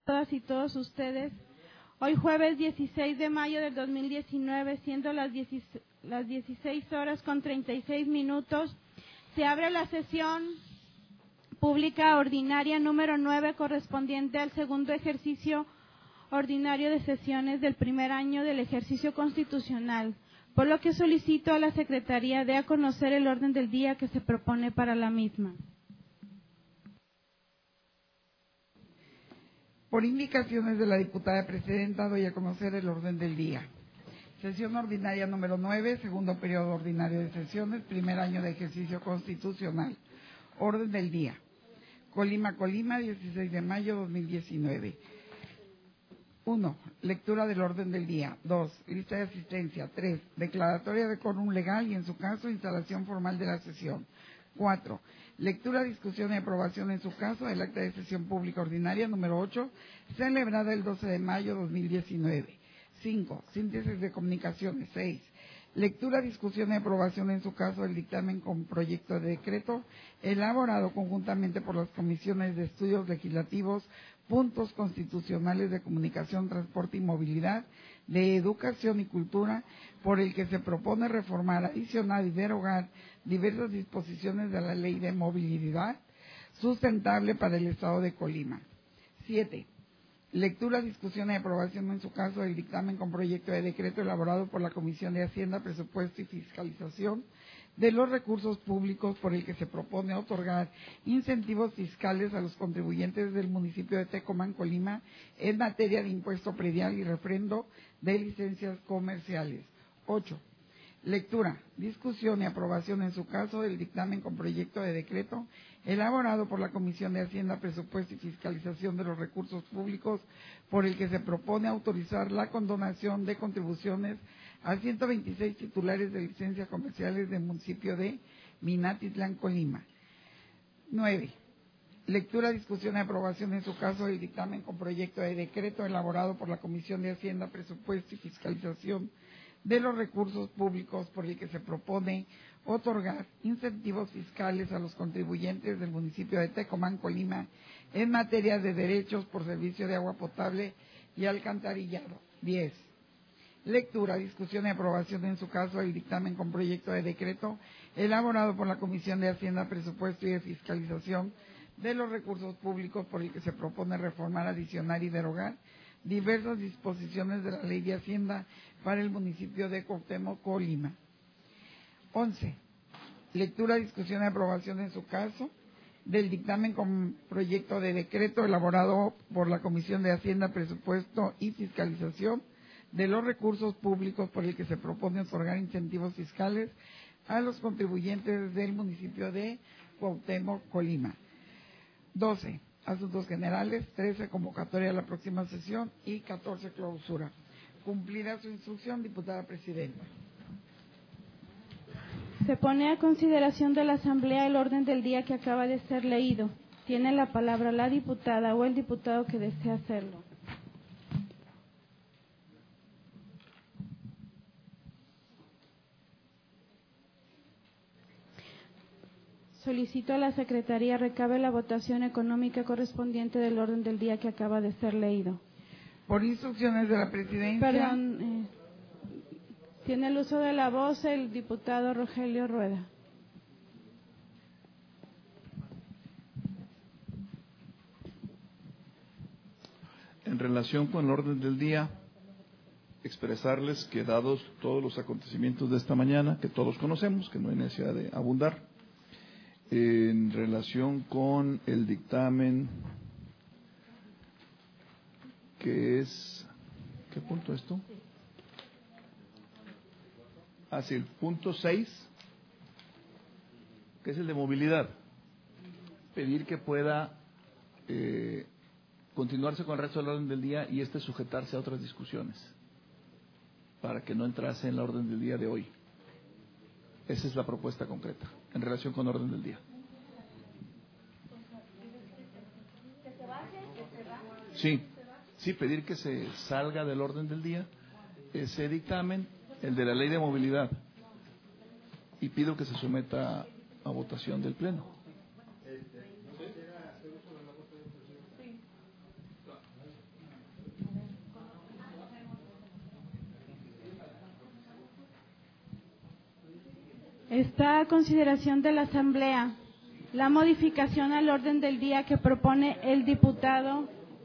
todas y todos ustedes. Hoy jueves 16 de mayo del 2019, siendo las 16 horas con 36 minutos, se abre la sesión pública ordinaria número 9 correspondiente al segundo ejercicio ordinario de sesiones del primer año del ejercicio constitucional, por lo que solicito a la Secretaría dé a conocer el orden del día que se propone para la misma. Por indicaciones de la diputada presidenta, doy a conocer el orden del día. Sesión ordinaria número 9, segundo periodo ordinario de sesiones, primer año de ejercicio constitucional. Orden del día. Colima, 16 de mayo 2019. 1. Lectura del orden del día. 2. Lista de asistencia. 3. Declaratoria de quórum legal y, en su caso, instalación formal de la sesión. 4. Lectura, discusión y aprobación, en su caso, del acta de sesión pública ordinaria número 8, celebrada el 12 de mayo 2019. 5. Síntesis de comunicaciones. 6. Lectura, discusión y aprobación, en su caso, del dictamen con proyecto de decreto elaborado conjuntamente por las comisiones de estudios legislativos, puntos constitucionales de comunicación, transporte y movilidad, de educación y cultura, por el que se propone reformar, adicionar y derogar diversas disposiciones de la Ley de Movilidad Sustentable para el Estado de Colima. 7. Lectura, discusión y aprobación, en su caso, del dictamen con proyecto de decreto elaborado por la Comisión de Hacienda, Presupuesto y Fiscalización de los Recursos Públicos, por el que se propone otorgar incentivos fiscales a los contribuyentes del municipio de Tecomán, Colima, en materia de impuesto predial y refrendo de licencias comerciales. 8. Lectura, discusión y aprobación, en su caso, del dictamen con proyecto de decreto elaborado por la Comisión de Hacienda, Presupuesto y Fiscalización de los Recursos Públicos, por el que se propone autorizar la condonación de contribuciones a 126 titulares de licencias comerciales del municipio de Minatitlán, Colima. 9. Lectura, discusión y aprobación, en su caso, del dictamen con proyecto de decreto elaborado por la Comisión de Hacienda, Presupuesto y Fiscalización de los Recursos Públicos, por el que se propone otorgar incentivos fiscales a los contribuyentes del municipio de Tecomán, Colima, en materia de derechos por servicio de agua potable y alcantarillado. 10. Lectura, discusión y aprobación, en su caso, del dictamen con proyecto de decreto elaborado por la Comisión de Hacienda, Presupuesto y de Fiscalización de los Recursos Públicos, por el que se propone reformar, adicionar y derogar diversas disposiciones de la Ley de Hacienda para el municipio de Cuauhtémoc, Colima. 11. Lectura, discusión y aprobación, en su caso, del dictamen con proyecto de decreto elaborado por la Comisión de Hacienda, Presupuesto y Fiscalización de los Recursos Públicos, por el que se propone otorgar incentivos fiscales a los contribuyentes del municipio de Cuauhtémoc, Colima. 12. Asuntos generales. 13. Convocatoria a la próxima sesión. Y 14. Clausura. Cumplida su instrucción, diputada presidenta. Se pone a consideración de la Asamblea el orden del día que acaba de ser leído. Tiene la palabra la diputada o el diputado que desea hacerlo. Solicito a la Secretaría recabe la votación económica correspondiente del orden del día que acaba de ser leído. Por instrucciones de la presidencia. Perdón, tiene el uso de la voz el diputado Rogelio Rueda. En relación con el orden del día, expresarles que, dados todos los acontecimientos de esta mañana, que todos conocemos, que no hay necesidad de abundar, en relación con el dictamen que es... ¿Qué punto es esto? Hacia el punto 6, que es el de movilidad. Pedir que pueda continuarse con el resto del orden del día y sujetarse a otras discusiones, para que no entrase en la orden del día de hoy. Esa es la propuesta concreta, en relación con el orden del día. Sí, pedir que se salga del orden del día ese dictamen, el de la Ley de Movilidad, y pido que se someta a votación del Pleno. Está a consideración de la Asamblea la modificación al orden del día que propone el diputado.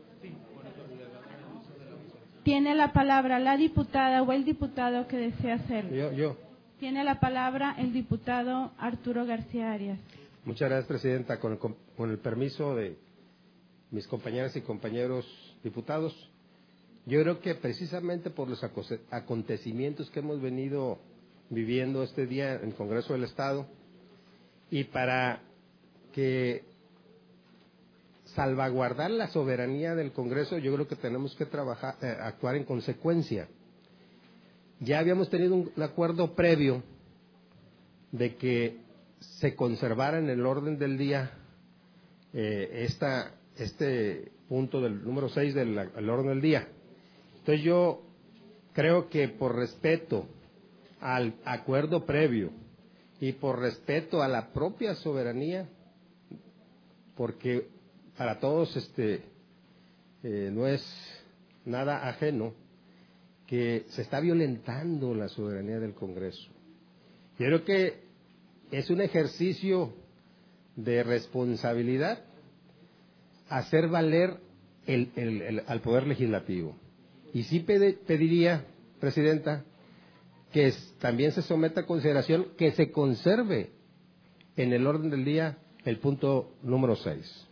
Tiene la palabra la diputada o el diputado que desea hacerlo. Yo. Tiene la palabra el diputado Arturo García Arias. Muchas gracias, Presidenta. Con el permiso de mis compañeras y compañeros diputados, yo creo que precisamente por los acontecimientos que hemos venido viviendo este día en el Congreso del Estado y para que salvaguardar la soberanía del Congreso, yo creo que tenemos que actuar en consecuencia. Ya habíamos tenido un acuerdo previo de que se conservara en el orden del día este punto del número 6 del orden del día. Entonces yo creo que por respeto al acuerdo previo y por respeto a la propia soberanía, porque para todos no es nada ajeno que se está violentando la soberanía del Congreso. Yo creo que es un ejercicio de responsabilidad hacer valer al Poder Legislativo. Y sí pediría, Presidenta, que también se someta a consideración que se conserve en el orden del día el punto número 6.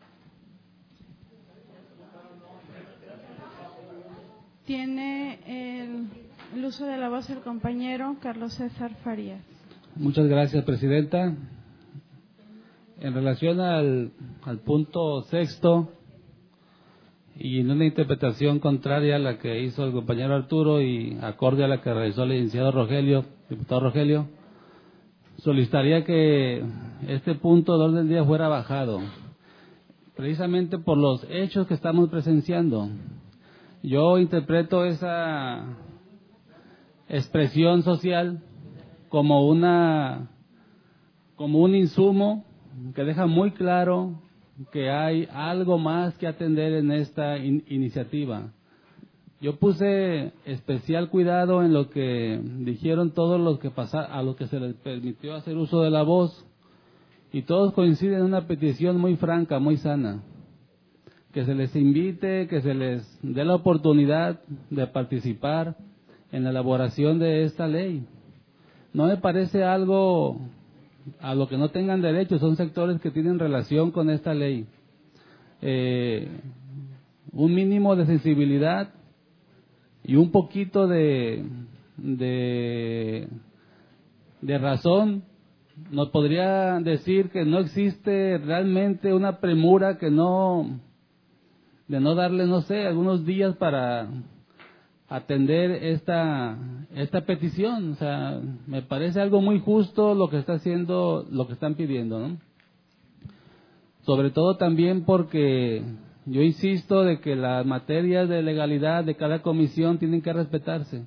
Tiene el uso de la voz el compañero Carlos César Farías. Muchas gracias, Presidenta. En relación al punto 6, y en una interpretación contraria a la que hizo el compañero Arturo y acorde a la que realizó el licenciado Rogelio, diputado Rogelio, solicitaría que este punto del orden del día fuera bajado, precisamente por los hechos que estamos presenciando. Yo interpreto esa expresión social como un insumo que deja muy claro que hay algo más que atender en esta iniciativa. Yo puse especial cuidado en lo que dijeron todos los que a los que se les permitió hacer uso de la voz, y todos coinciden en una petición muy franca, muy sana, que se les invite, que se les dé la oportunidad de participar en la elaboración de esta ley. No me parece algo a lo que no tengan derecho, son sectores que tienen relación con esta ley. Un mínimo de sensibilidad y un poquito de razón nos podría decir que no existe realmente una premura de no darle, no sé, algunos días para atender esta petición. O sea, me parece algo muy justo lo que está haciendo, lo que están pidiendo, ¿no? Sobre todo también porque yo insisto de que las materias de legalidad de cada comisión tienen que respetarse.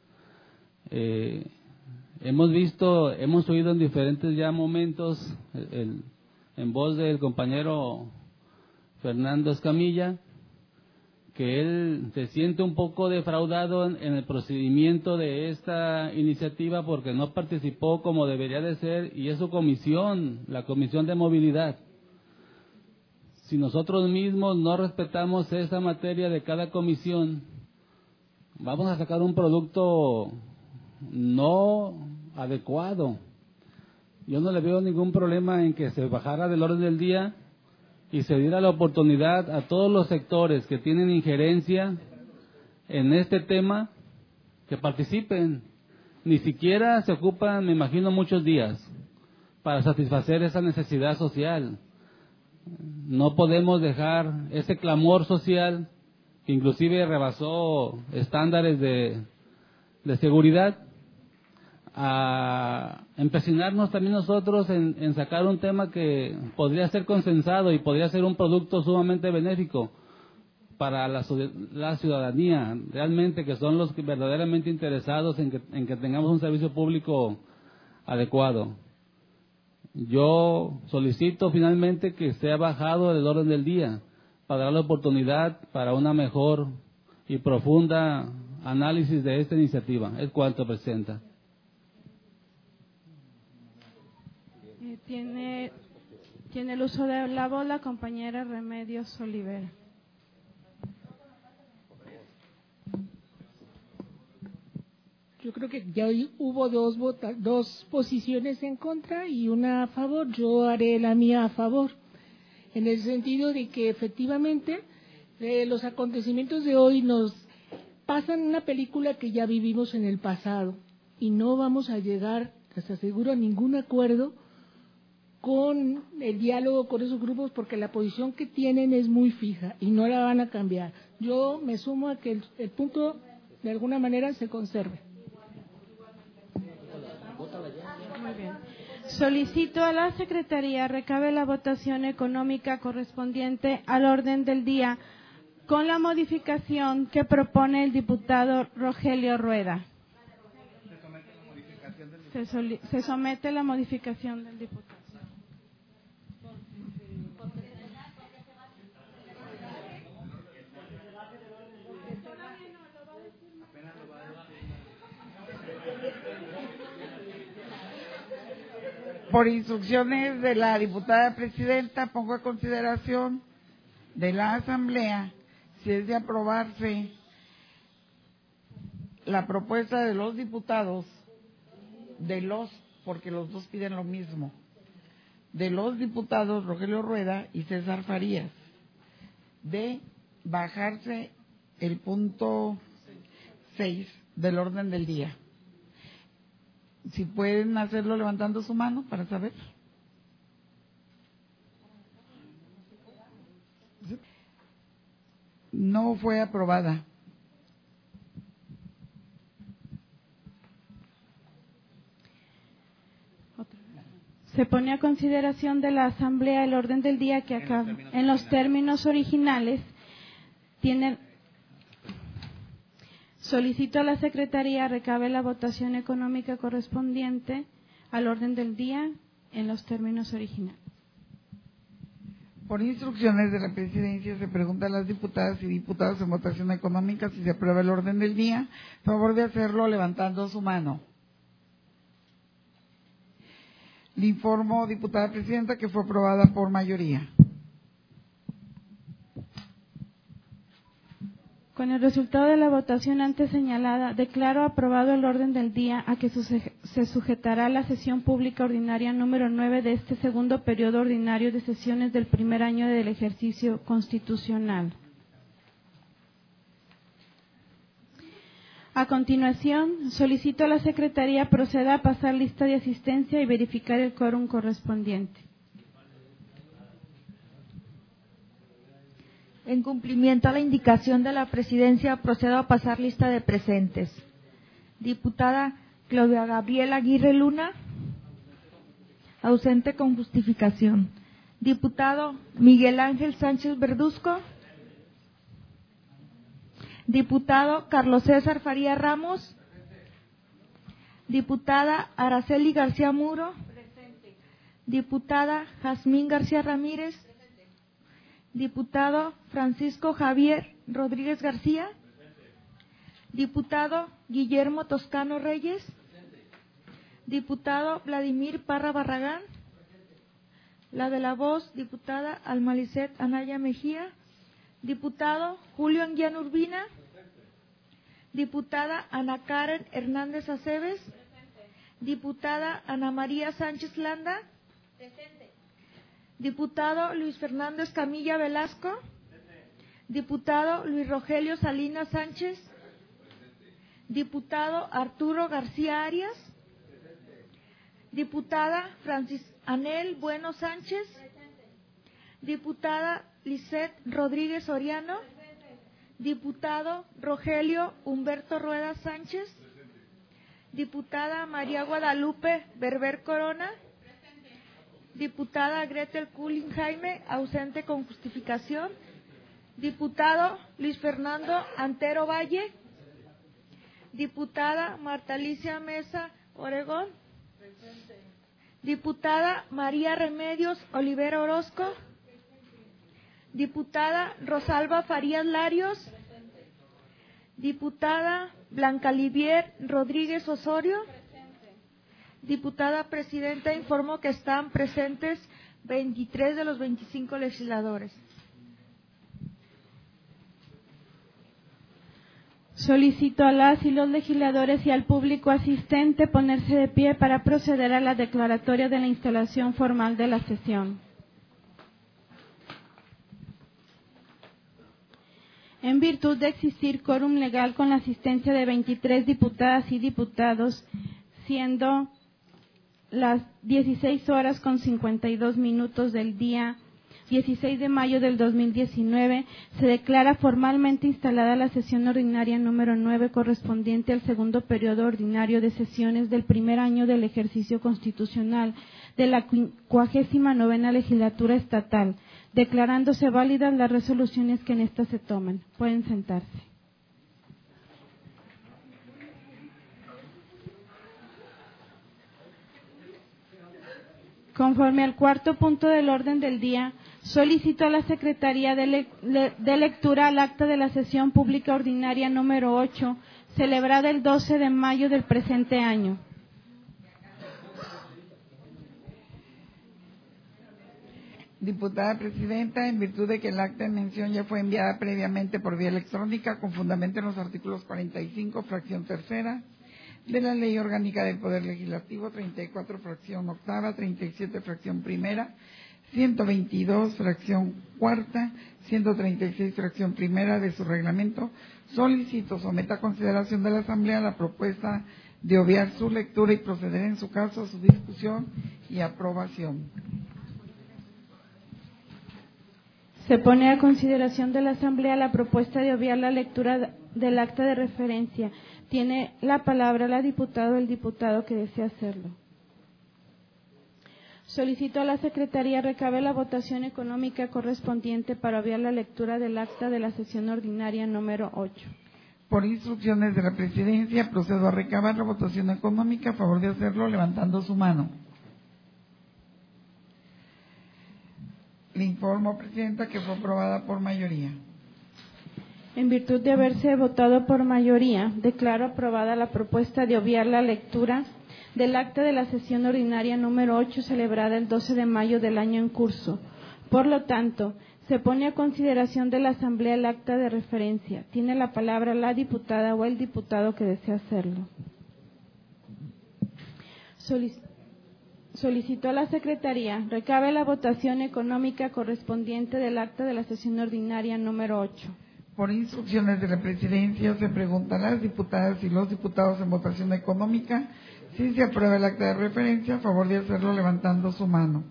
Hemos oído en diferentes ya momentos en voz del compañero Fernando Escamilla, que él se siente un poco defraudado en el procedimiento de esta iniciativa porque no participó como debería de ser, y es su comisión, la Comisión de Movilidad. Si nosotros mismos no respetamos esa materia de cada comisión, vamos a sacar un producto no adecuado. Yo no le veo ningún problema en que se bajara del orden del día y se diera la oportunidad a todos los sectores que tienen injerencia en este tema que participen. Ni siquiera se ocupan, me imagino, muchos días para satisfacer esa necesidad social. No podemos dejar ese clamor social, que inclusive rebasó estándares de seguridad, a empecinarnos también nosotros en sacar un tema que podría ser consensado y podría ser un producto sumamente benéfico para la ciudadanía, realmente, que son los que verdaderamente interesados en que tengamos un servicio público adecuado. Yo solicito finalmente que sea bajado del orden del día para dar la oportunidad para una mejor y profunda análisis de esta iniciativa. Es cuanto, Presidenta. Tiene el uso de la voz la compañera Remedios Olivera. Yo creo que ya hoy hubo dos posiciones en contra y una a favor. Yo haré la mía a favor, en el sentido de que efectivamente los acontecimientos de hoy nos pasan una película que ya vivimos en el pasado y no vamos a llegar, les aseguro, a ningún acuerdo con el diálogo con esos grupos, porque la posición que tienen es muy fija y no la van a cambiar. Yo me sumo a que el punto de alguna manera se conserve. Muy bien. Solicito a la Secretaría recabe la votación económica correspondiente al orden del día con la modificación que propone el diputado Rogelio Rueda. Se somete la modificación del diputado. Por instrucciones de la diputada presidenta, pongo a consideración de la Asamblea, si es de aprobarse la propuesta de los diputados, porque los dos piden lo mismo, de los diputados Rogelio Rueda y César Farías, de bajarse el punto 6 del orden del día. Si pueden hacerlo levantando su mano para saber. No fue aprobada. Se pone a consideración de la Asamblea el orden del día que acaba en los términos originales. Solicito a la Secretaría recabe la votación económica correspondiente al orden del día en los términos originales. Por instrucciones de la Presidencia se pregunta a las diputadas y diputados en votación económica si se aprueba el orden del día. Favor de hacerlo levantando su mano. Le informo, diputada presidenta, que fue aprobada por mayoría. Con el resultado de la votación antes señalada, declaro aprobado el orden del día a que se sujetará la sesión pública ordinaria número 9 de este segundo periodo ordinario de sesiones del primer año del ejercicio constitucional. A continuación, solicito a la Secretaría proceda a pasar lista de asistencia y verificar el quórum correspondiente. En cumplimiento a la indicación de la Presidencia, procedo a pasar lista de presentes. Diputada Claudia Gabriela Aguirre Luna, ausente con justificación. Diputado Miguel Ángel Sánchez Verduzco. Diputado Carlos César Faría Ramos. Diputada Araceli García Muro. Diputada Jazmín García Ramírez. Diputado Francisco Javier Rodríguez García. Diputado Guillermo Toscano Reyes. Diputado Vladimir Parra Barragán. La de la voz, diputada Almalicet Anaya Mejía. Diputado Julio Anguiano Urbina. Diputada Ana Karen Hernández Aceves. Diputada Ana María Sánchez Landa. Diputado Luis Fernando Escamilla Velasco. Diputado Luis Rogelio Salinas Sánchez. Diputado Arturo García Arias. Diputada Francis Anel Bueno Sánchez. Diputada Lisette Rodríguez Soriano. Diputado Rogelio Humberto Rueda Sánchez. Diputada María Guadalupe Berber Corona. Diputada Gretel Culin Jaime, ausente con justificación. Diputado Luis Fernando Antero Valle. Diputada Marta Alicia Mesa Oregón. Diputada María Remedios Olivera Orozco. Diputada Rosalba Farías Larios. Diputada Blanca Livier Rodríguez Osorio. Diputada Presidenta, informo que están presentes 23 de los 25 legisladores. Solicito a las y los legisladores y al público asistente ponerse de pie para proceder a la declaratoria de la instalación formal de la sesión. En virtud de existir quórum legal con la asistencia de 23 diputadas y diputados, siendo las 16 horas con 52 minutos del día 16 de mayo del 2019, se declara formalmente instalada la sesión ordinaria número 9 correspondiente al segundo periodo ordinario de sesiones del primer año del ejercicio constitucional de la 59ª legislatura estatal, declarándose válidas las resoluciones que en esta se toman. Pueden sentarse. Conforme al cuarto punto del orden del día, solicito a la Secretaría de Lectura al acta de la sesión pública ordinaria número 8, celebrada el 12 de mayo del presente año. Diputada Presidenta, en virtud de que el acta en mención ya fue enviada previamente por vía electrónica con fundamento en los artículos 45, fracción tercera, de la Ley Orgánica del Poder Legislativo, 34, fracción octava, 37, fracción primera, 122, fracción cuarta, 136, fracción primera de su reglamento, solicito someta a consideración de la Asamblea la propuesta de obviar su lectura y proceder en su caso a su discusión y aprobación. Se pone a consideración de la Asamblea la propuesta de obviar la lectura del acta de referencia. Tiene la palabra la diputada o el diputado que desea hacerlo. Solicito a la Secretaría recabe la votación económica correspondiente para obviar la lectura del acta de la sesión ordinaria número 8. Por instrucciones de la Presidencia, procedo a recabar la votación económica. A favor de hacerlo, levantando su mano. Le informo, Presidenta, que fue aprobada por mayoría. En virtud de haberse votado por mayoría, declaro aprobada la propuesta de obviar la lectura del acta de la sesión ordinaria número 8 celebrada el 12 de mayo del año en curso. Por lo tanto, se pone a consideración de la Asamblea el acta de referencia. Tiene la palabra la diputada o el diputado que desea hacerlo. Solicito a la Secretaría recabe la votación económica correspondiente del acta de la sesión ordinaria número 8. Por instrucciones de la Presidencia, se pregunta a las diputadas y los diputados en votación económica si se aprueba el acta de referencia. A favor de hacerlo, levantando su mano.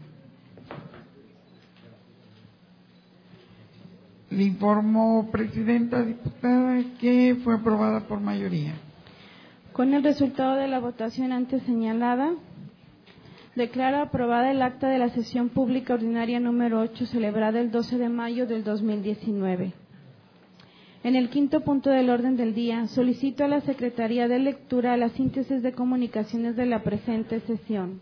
Le informo, Presidenta, diputada, que fue aprobada por mayoría. Con el resultado de la votación antes señalada, declaro aprobada el acta de la sesión pública ordinaria número 8 celebrada el 12 de mayo del 2019. En el quinto punto del orden del día, solicito a la Secretaría de Lectura la síntesis de comunicaciones de la presente sesión.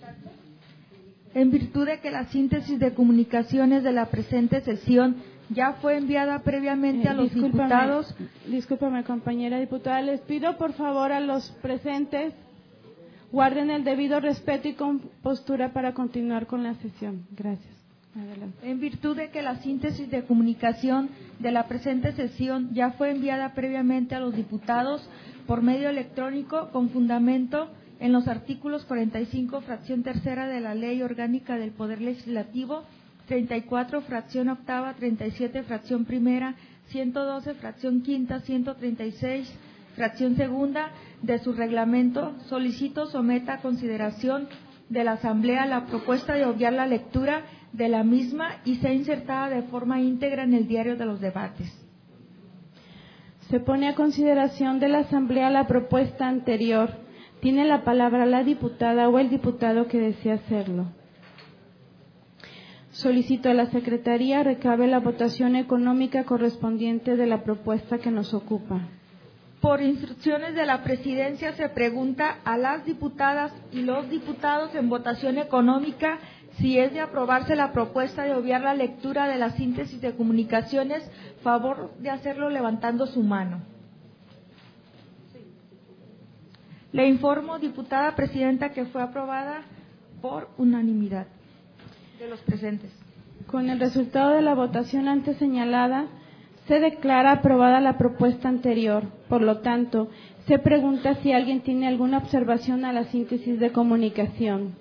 En virtud de que la síntesis de comunicaciones de la presente sesión ya fue enviada previamente a los diputados. Discúlpame, compañera diputada, les pido por favor a los presentes guarden el debido respeto y compostura para continuar con la sesión. Gracias. Adelante. En virtud de que la síntesis de comunicación de la presente sesión ya fue enviada previamente a los diputados por medio electrónico con fundamento en los artículos 45, fracción tercera de la Ley Orgánica del Poder Legislativo, 34, fracción octava, 37, fracción primera, 112, fracción quinta, 136, fracción segunda de su reglamento, solicito someta a consideración de la Asamblea la propuesta de obviar la lectura de la misma y sea insertada de forma íntegra en el diario de los debates. Se pone a consideración de la Asamblea la propuesta anterior. Tiene la palabra la diputada o el diputado que desea hacerlo. Solicito a la Secretaría recabe la votación económica correspondiente de la propuesta que nos ocupa. Por instrucciones de la Presidencia se pregunta a las diputadas y los diputados en votación económica si es de aprobarse la propuesta de obviar la lectura de la síntesis de comunicaciones, favor de hacerlo levantando su mano. Le informo, diputada presidenta, que fue aprobada por unanimidad de los presentes. Con el resultado de la votación antes señalada, se declara aprobada la propuesta anterior. Por lo tanto, se pregunta si alguien tiene alguna observación a la síntesis de comunicación.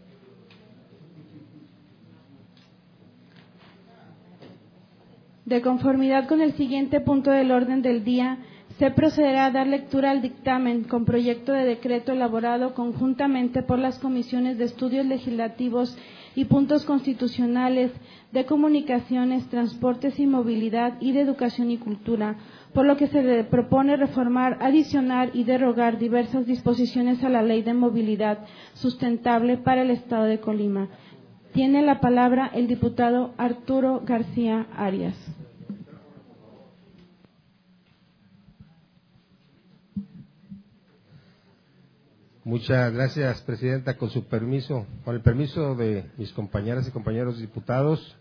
De conformidad con el siguiente punto del orden del día, se procederá a dar lectura al dictamen con proyecto de decreto elaborado conjuntamente por las comisiones de estudios legislativos y puntos constitucionales, de comunicaciones, transportes y movilidad y de educación y cultura, por lo que se le propone reformar, adicionar y derogar diversas disposiciones a la Ley de Movilidad Sustentable para el Estado de Colima. Tiene la palabra el diputado Arturo García Arias. Muchas gracias, presidenta. Con su permiso, con el permiso de mis compañeras y compañeros diputados,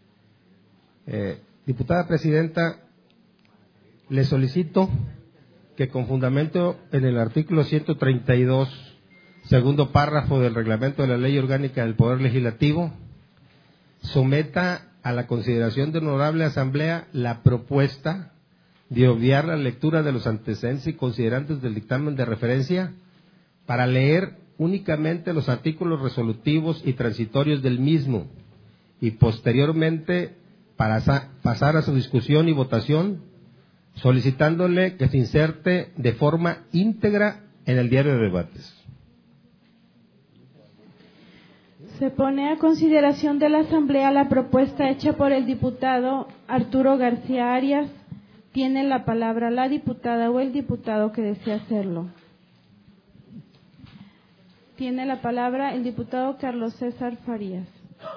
diputada presidenta, le solicito que con fundamento en el artículo 132, segundo párrafo del reglamento de la Ley Orgánica del Poder Legislativo, someta a la consideración de honorable Asamblea la propuesta de obviar la lectura de los antecedentes y considerantes del dictamen de referencia para leer únicamente los artículos resolutivos y transitorios del mismo y posteriormente para pasar a su discusión y votación, solicitándole que se inserte de forma íntegra en el diario de debates. Se pone a consideración de la Asamblea la propuesta hecha por el diputado Arturo García Arias. Tiene la palabra la diputada o el diputado que desea hacerlo. Tiene la palabra el diputado Carlos César Farías.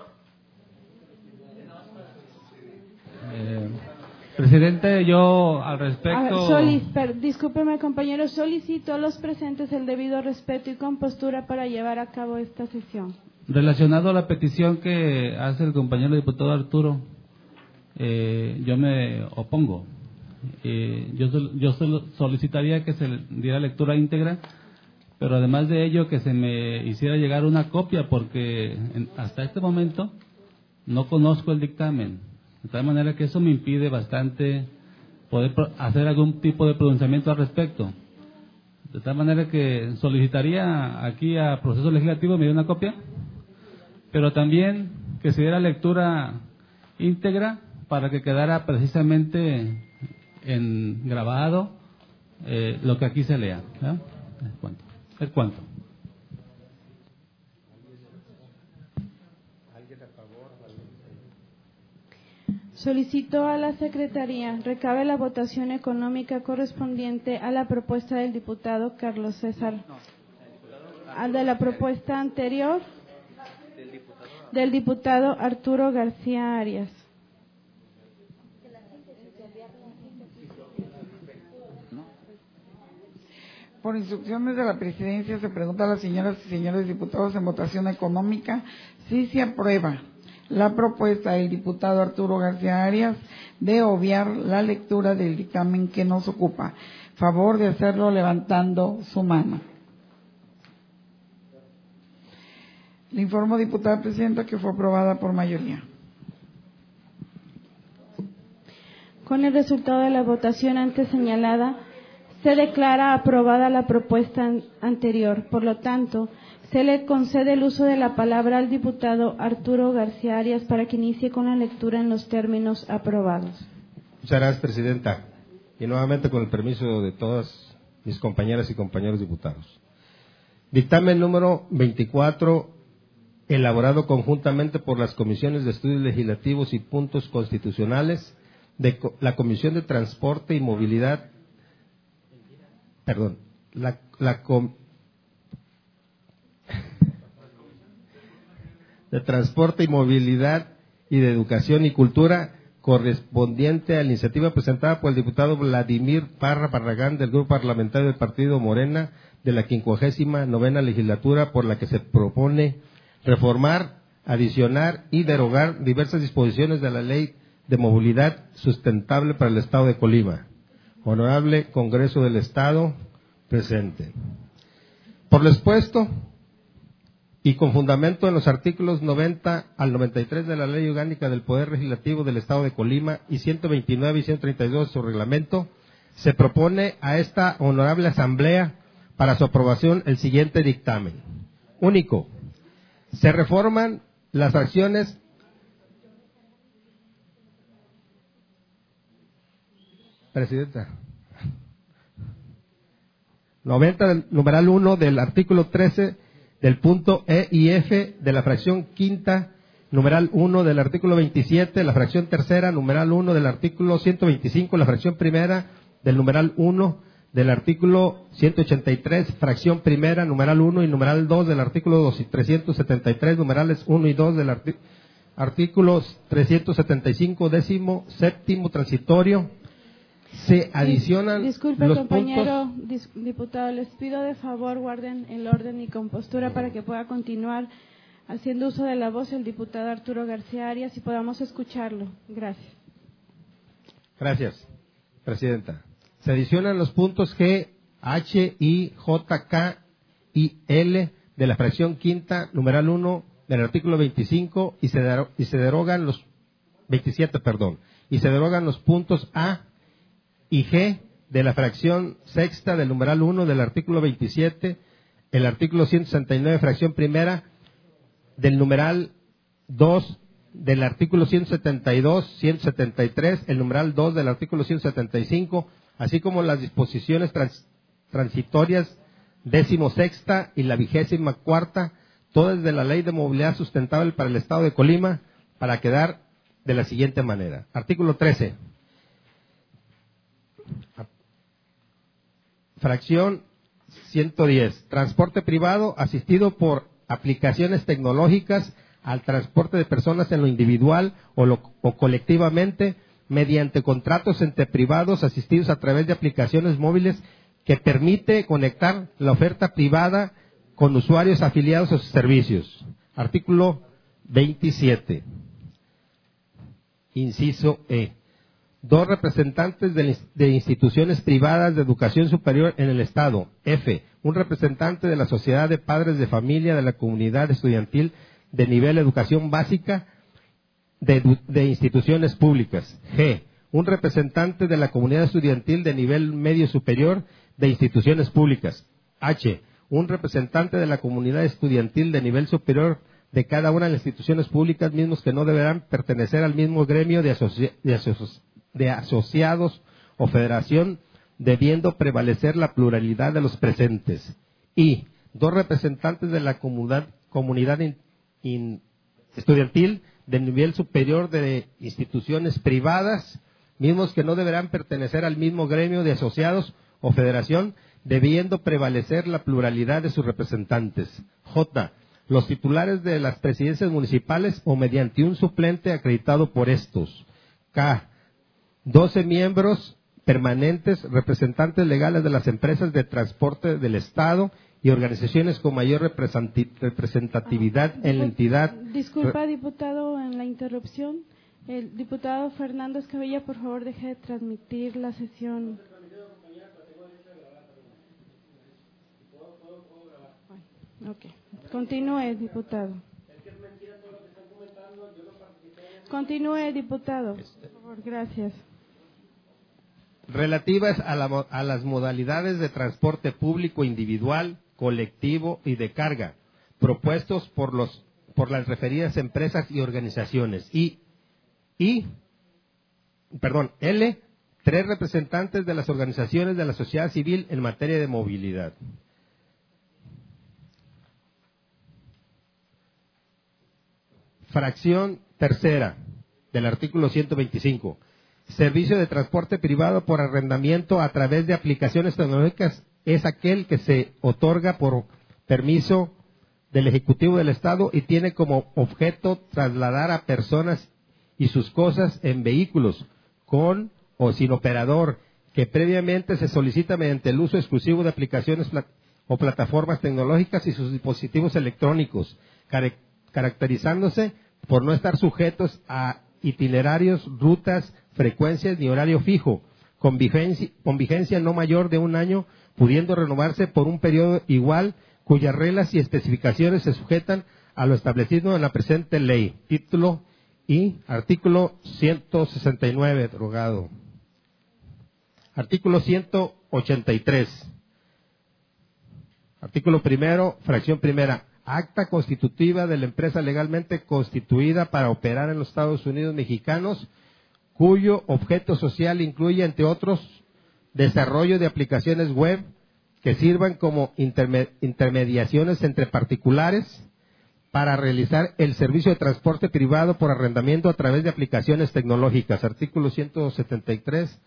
Presidente, yo al respecto... Discúlpeme, compañero, solicito a los presentes el debido respeto y compostura para llevar a cabo esta sesión. Relacionado a la petición que hace el compañero diputado Arturo, yo me opongo. Yo solicitaría que se diera lectura íntegra, pero además de ello que se me hiciera llegar una copia, porque hasta este momento no conozco el dictamen, de tal manera que eso me impide bastante poder hacer algún tipo de pronunciamiento al respecto. De tal manera que solicitaría aquí a Proceso Legislativo me dé una copia, pero también que se diera lectura íntegra para que quedara precisamente en grabado lo que aquí se lea. ¿No? ¿El cuánto? Solicito a la Secretaría recabe la votación económica correspondiente a la propuesta del diputado Carlos César. Al de la propuesta anterior del diputado Arturo García Arias. Por instrucciones de la presidencia se pregunta a las señoras y señores diputados en votación económica si se aprueba la propuesta del diputado Arturo García Arias de obviar la lectura del dictamen que nos ocupa. Favor de hacerlo levantando su mano. Le informo, diputada presidenta, que fue aprobada por mayoría. Con el resultado de la votación antes señalada, se declara aprobada la propuesta anterior. Por lo tanto, se le concede el uso de la palabra al diputado Arturo García Arias para que inicie con la lectura en los términos aprobados. Muchas gracias, presidenta. Y nuevamente con el permiso de todas mis compañeras y compañeros diputados. Dictamen número 24, elaborado conjuntamente por las comisiones de estudios legislativos y puntos constitucionales de la Comisión de Transporte y Movilidad, de Transporte y Movilidad y de Educación y Cultura, correspondiente a la iniciativa presentada por el diputado Vladimir Parra Barragán del Grupo Parlamentario del Partido Morena de la 59ª legislatura, por la que se propone reformar, adicionar y derogar diversas disposiciones de la Ley de Movilidad Sustentable para el Estado de Colima. Honorable Congreso del Estado, presente. Por lo expuesto, y con fundamento en los artículos 90 al 93 de la Ley Orgánica del Poder Legislativo del Estado de Colima y 129 y 132 de su reglamento, se propone a esta honorable Asamblea para su aprobación el siguiente dictamen. Único. Se reforman las fracciones Presidenta. 90, numeral 1 del artículo 13 del punto E y F de la fracción quinta, numeral 1 del artículo 27, la fracción tercera, numeral 1 del artículo 125, la fracción primera del numeral 1 del artículo 183, fracción primera, numeral 1 y numeral 2 del artículo 373, numerales 1 y 2 del artículo 375, décimo séptimo transitorio. Se adicionan Disculpe, los compañero puntos. diputado, les pido de favor guarden el orden y compostura para que pueda continuar haciendo uso de la voz el diputado Arturo García Arias y podamos escucharlo. Gracias. Gracias, Presidenta. Se adicionan los puntos G, H, I, J, K y L de la fracción quinta, numeral 1 del artículo 25 y se derogan los 27, y se derogan los puntos A y G de la fracción sexta del numeral 1 del artículo 27, el artículo 169, fracción primera, del numeral 2 del artículo 172, 173, el numeral 2 del artículo 175, así como las disposiciones transitorias 16ª y la 24ª, todas de la Ley de Movilidad Sustentable para el Estado de Colima, para quedar de la siguiente manera. Artículo 13. Fracción 110. Transporte privado asistido por aplicaciones tecnológicas al transporte de personas en lo individual o colectivamente mediante contratos entre privados asistidos a través de aplicaciones móviles que permite conectar la oferta privada con usuarios afiliados a sus servicios. Artículo 27. Inciso E. 2 representantes de instituciones privadas de educación superior en el Estado. F. Un representante de la Sociedad de Padres de Familia de la Comunidad Estudiantil de nivel educación básica de instituciones públicas. G. Un representante de la Comunidad Estudiantil de nivel medio superior de instituciones públicas. H. Un representante de la Comunidad Estudiantil de nivel superior de cada una de las instituciones públicas, mismos que no deberán pertenecer al mismo gremio de asociados o federación, debiendo prevalecer la pluralidad de los presentes. Y 2 representantes de la comunidad estudiantil de nivel superior de instituciones privadas, mismos que no deberán pertenecer al mismo gremio de asociados o federación, debiendo prevalecer la pluralidad de sus representantes. J. Los titulares de las presidencias municipales o mediante un suplente acreditado por estos. K. 12 miembros permanentes, representantes legales de las empresas de transporte del Estado y organizaciones con mayor representatividad en la entidad. Disculpa, diputado, en la interrupción. El diputado Fernando Escamilla, por favor, deje de transmitir la sesión. Ok. Continúe, diputado. Continúe, diputado. Por favor, gracias. Relativas a las modalidades de transporte público individual, colectivo y de carga, propuestos por las referidas empresas y organizaciones. L. 3 representantes de las organizaciones de la sociedad civil en materia de movilidad. Fracción tercera del artículo 125. Servicio de transporte privado por arrendamiento a través de aplicaciones tecnológicas es aquel que se otorga por permiso del Ejecutivo del Estado y tiene como objeto trasladar a personas y sus cosas en vehículos con o sin operador, que previamente se solicita mediante el uso exclusivo de aplicaciones o plataformas tecnológicas y sus dispositivos electrónicos, caracterizándose por no estar sujetos a itinerarios, rutas, frecuencias ni horario fijo, con vigencia no mayor de un año, pudiendo renovarse por un periodo igual cuyas reglas y especificaciones se sujetan a lo establecido en la presente ley. Título y artículo 169, derogado. Artículo 183. Artículo primero, fracción primera. Acta constitutiva de la empresa legalmente constituida para operar en los Estados Unidos mexicanos, cuyo objeto social incluye, entre otros, desarrollo de aplicaciones web que sirvan como intermediaciones entre particulares para realizar el servicio de transporte privado por arrendamiento a través de aplicaciones tecnológicas. Artículo 173,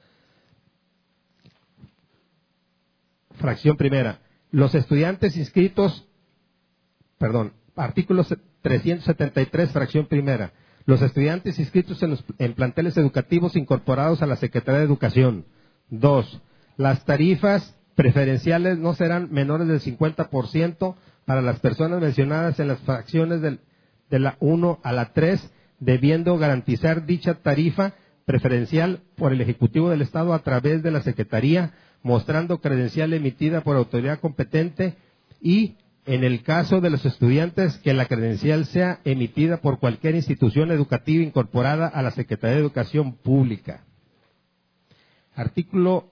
fracción primera. Los estudiantes inscritos, artículo 373, fracción primera. Los estudiantes inscritos en planteles educativos incorporados a la Secretaría de Educación. 2. Las tarifas preferenciales no serán menores del 50% para las personas mencionadas en las fracciones de la 1 a la 3, debiendo garantizar dicha tarifa preferencial por el Ejecutivo del Estado a través de la Secretaría, mostrando credencial emitida por autoridad competente, y en el caso de los estudiantes, que la credencial sea emitida por cualquier institución educativa incorporada a la Secretaría de Educación Pública. Artículo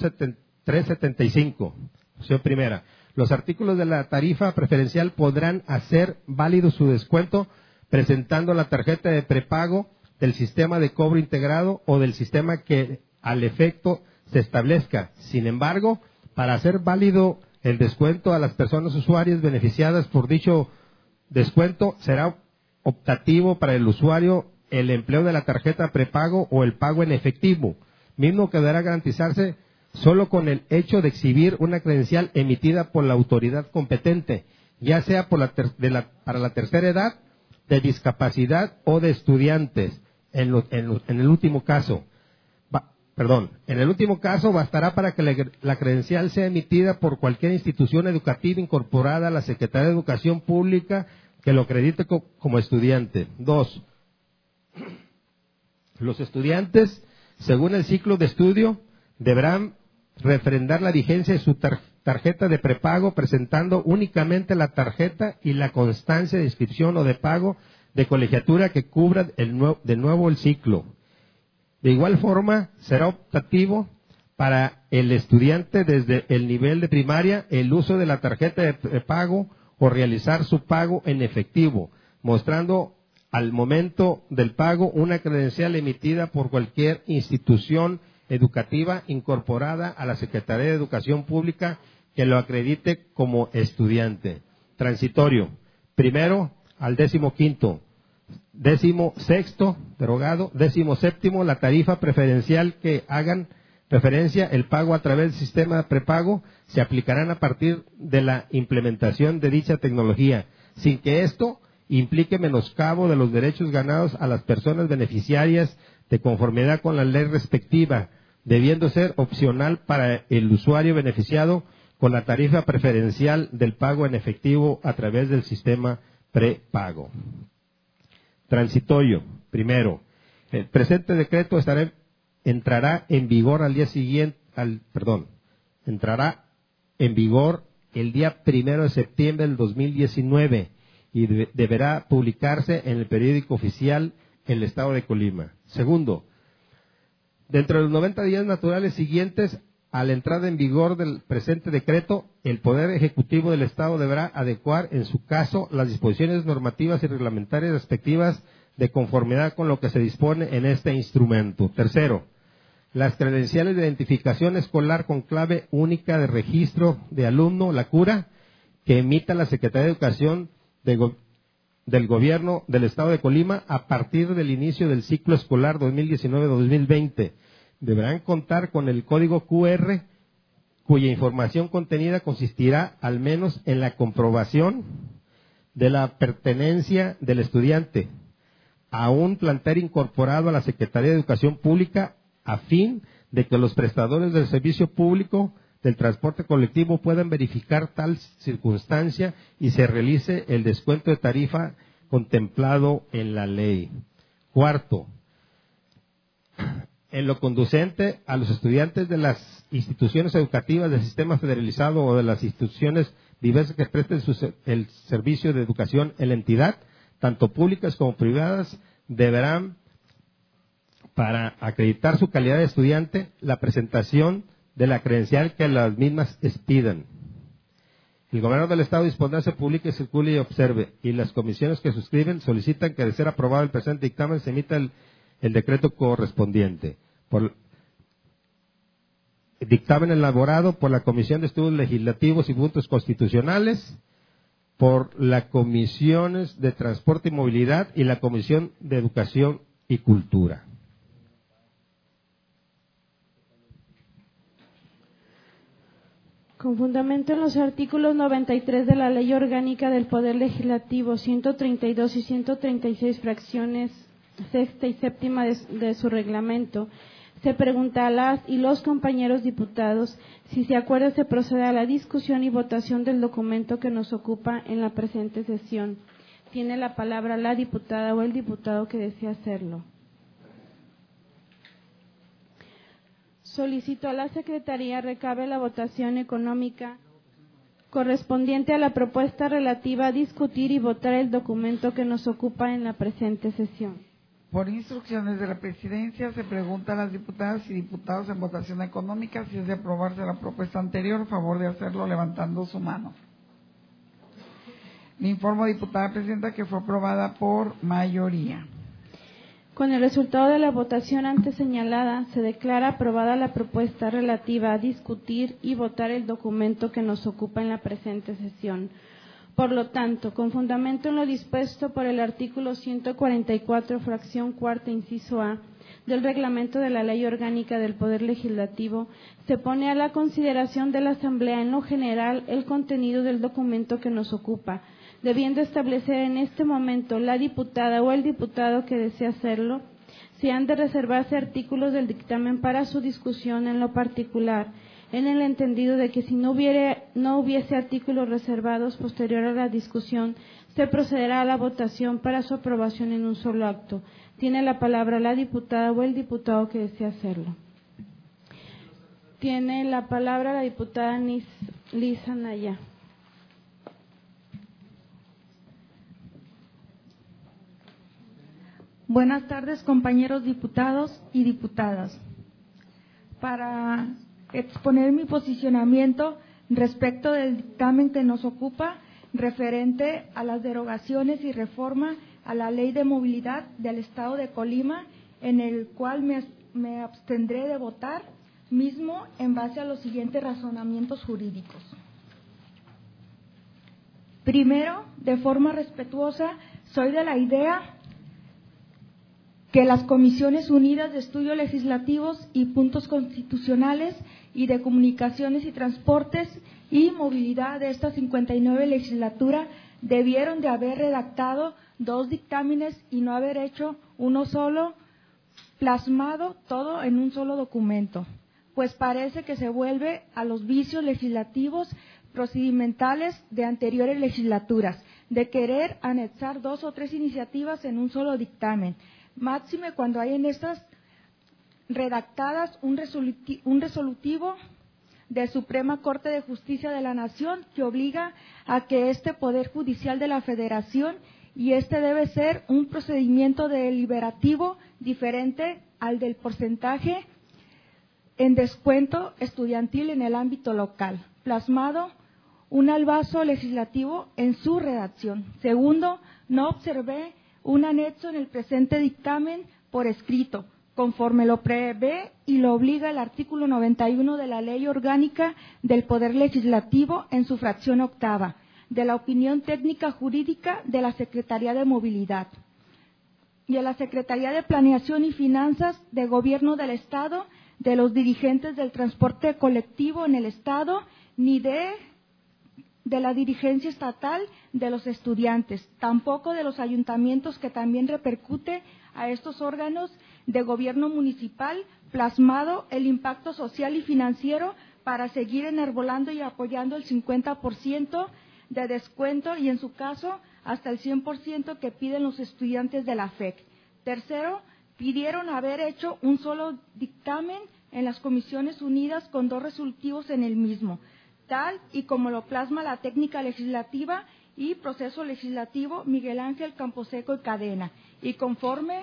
375, fracción primera. Los artículos de la tarifa preferencial podrán hacer válido su descuento presentando la tarjeta de prepago del sistema de cobro integrado o del sistema que al efecto se establezca. Sin embargo, para hacer válido el descuento a las personas usuarias beneficiadas por dicho descuento, será optativo para el usuario el empleo de la tarjeta prepago o el pago en efectivo, mismo que deberá garantizarse solo con el hecho de exhibir una credencial emitida por la autoridad competente, ya sea para la tercera edad, de discapacidad o de estudiantes. En el último caso bastará para que la credencial sea emitida por cualquier institución educativa incorporada a la Secretaría de Educación Pública que lo acredite como estudiante. 2. Los estudiantes, según el ciclo de estudio, deberán refrendar la vigencia de su tarjeta de prepago presentando únicamente la tarjeta y la constancia de inscripción o de pago de colegiatura que cubra de nuevo el ciclo. De igual forma, será optativo para el estudiante desde el nivel de primaria el uso de la tarjeta de prepago o realizar su pago en efectivo, mostrando al momento del pago una credencial emitida por cualquier institución educativa incorporada a la Secretaría de Educación Pública que lo acredite como estudiante. Transitorio, primero al 15º. 16º, derogado. 17º, la tarifa preferencial que hagan referencia el pago a través del sistema de prepago se aplicarán a partir de la implementación de dicha tecnología, sin que esto implique menoscabo de los derechos ganados a las personas beneficiarias de conformidad con la ley respectiva, debiendo ser opcional para el usuario beneficiado con la tarifa preferencial del pago en efectivo a través del sistema prepago. Transitorio, primero, el presente decreto entrará en vigor entrará en vigor el día 1 de septiembre del 2019 y deberá publicarse en el periódico oficial en el Estado de Colima. Segundo, dentro de los 90 días naturales siguientes a la entrada en vigor del presente decreto, el Poder Ejecutivo del Estado deberá adecuar, en su caso, las disposiciones normativas y reglamentarias respectivas de conformidad con lo que se dispone en este instrumento. Tercero, las credenciales de identificación escolar con clave única de registro de alumno, la CURA, que emita la Secretaría de Educación del Gobierno del Estado de Colima a partir del inicio del ciclo escolar 2019-2020. Deberán contar con el código QR, cuya información contenida consistirá al menos en la comprobación de la pertenencia del estudiante a un plantel incorporado a la Secretaría de Educación Pública, a fin de que los prestadores del servicio público del transporte colectivo puedan verificar tal circunstancia y se realice el descuento de tarifa contemplado en la ley. Cuarto, en lo conducente a los estudiantes de las instituciones educativas del sistema federalizado o de las instituciones diversas que presten el servicio de educación en la entidad, tanto públicas como privadas, deberán, para acreditar su calidad de estudiante, la presentación de la credencial que las mismas expidan. El gobernador del Estado dispondrá se publique, circule y observe, y las comisiones que suscriben solicitan que, de ser aprobado el presente dictamen, se emita el decreto correspondiente. Por dictamen elaborado por la Comisión de Estudios Legislativos y Puntos Constitucionales, por las Comisiones de Transporte y Movilidad y la Comisión de Educación y Cultura. Con fundamento en los artículos 93 de la Ley Orgánica del Poder Legislativo, 132 y 136 fracciones sexta y séptima de su reglamento, se pregunta a las y los compañeros diputados si se acuerda se procede a la discusión y votación del documento que nos ocupa en la presente sesión. Tiene la palabra la diputada o el diputado que desea hacerlo. Solicito a la Secretaría recabe la votación económica correspondiente a la propuesta relativa a discutir y votar el documento que nos ocupa en la presente sesión. Por instrucciones de la Presidencia, se pregunta a las diputadas y diputados en votación económica si es de aprobarse la propuesta anterior, a favor de hacerlo levantando su mano. Le informo, diputada presidenta, que fue aprobada por mayoría. Con el resultado de la votación antes señalada, se declara aprobada la propuesta relativa a discutir y votar el documento que nos ocupa en la presente sesión. Por lo tanto, con fundamento en lo dispuesto por el artículo 144, fracción cuarta, inciso A, del reglamento de la Ley Orgánica del Poder Legislativo, se pone a la consideración de la Asamblea en lo general el contenido del documento que nos ocupa, debiendo establecer en este momento la diputada o el diputado que desea hacerlo, si han de reservarse artículos del dictamen para su discusión en lo particular, en el entendido de que si no hubiese artículos reservados posterior a la discusión, se procederá a la votación para su aprobación en un solo acto. Tiene la palabra la diputada o el diputado que desea hacerlo. Tiene la palabra la diputada Lisa Naya. Buenas tardes, compañeros diputados y diputadas. Para exponer mi posicionamiento respecto del dictamen que nos ocupa referente a las derogaciones y reforma a la Ley de Movilidad del Estado de Colima, en el cual me abstendré de votar, mismo en base a los siguientes razonamientos jurídicos. Primero, de forma respetuosa, soy de la idea que las Comisiones Unidas de Estudios Legislativos y Puntos Constitucionales y de Comunicaciones y Transportes y Movilidad de esta 59 legislatura debieron de haber redactado 2 dictámenes y no haber hecho uno solo, plasmado todo en un solo documento, pues parece que se vuelve a los vicios legislativos procedimentales de anteriores legislaturas, de querer anexar 2 o 3 iniciativas en un solo dictamen. Máxime cuando hay en estas redactadas un resolutivo de Suprema Corte de Justicia de la Nación que obliga a que este Poder Judicial de la Federación, y este debe ser un procedimiento deliberativo diferente al del porcentaje en descuento estudiantil en el ámbito local, plasmado un albazo legislativo en su redacción. Segundo, no observé un anexo en el presente dictamen por escrito, conforme lo prevé y lo obliga el artículo 91 de la Ley Orgánica del Poder Legislativo en su fracción octava, de la opinión técnica jurídica de la Secretaría de Movilidad y de la Secretaría de Planeación y Finanzas de Gobierno del Estado, de los dirigentes del transporte colectivo en el Estado, ni de la dirigencia estatal de los estudiantes, tampoco de los ayuntamientos, que también repercute a estos órganos de gobierno municipal, plasmado el impacto social y financiero para seguir enarbolando y apoyando el 50% de descuento y en su caso hasta el 100% que piden los estudiantes de la FEC. Tercero, pidieron haber hecho un solo dictamen en las Comisiones Unidas con 2 resolutivos en el mismo, tal y como lo plasma la técnica legislativa y proceso legislativo Miguel Ángel Camposeco y Cadena, y conforme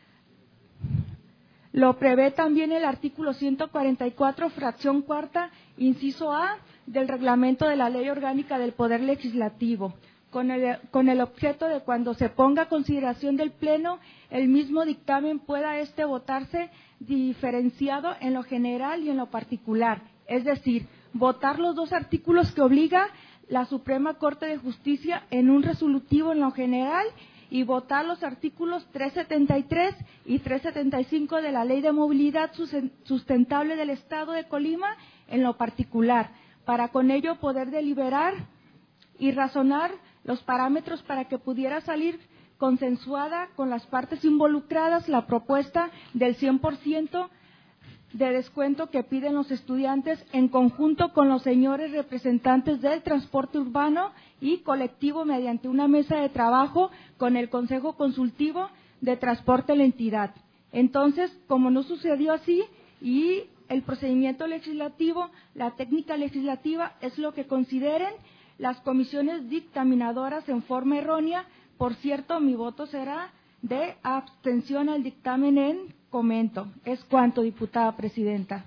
lo prevé también el artículo 144, fracción cuarta, inciso A, del reglamento de la Ley Orgánica del Poder Legislativo, con el objeto de cuando se ponga a consideración del Pleno, el mismo dictamen pueda votarse diferenciado en lo general y en lo particular, es decir, votar los 2 artículos que obliga la Suprema Corte de Justicia en un resolutivo en lo general y votar los artículos 373 y 375 de la Ley de Movilidad Sustentable del Estado de Colima en lo particular, para con ello poder deliberar y razonar los parámetros para que pudiera salir consensuada con las partes involucradas la propuesta del 100% de descuento que piden los estudiantes en conjunto con los señores representantes del transporte urbano y colectivo mediante una mesa de trabajo con el Consejo Consultivo de Transporte de la entidad. Entonces, como no sucedió así y el procedimiento legislativo, la técnica legislativa es lo que consideren las comisiones dictaminadoras en forma errónea. Por cierto, mi voto será de abstención al dictamen en comento. Es cuanto, diputada presidenta.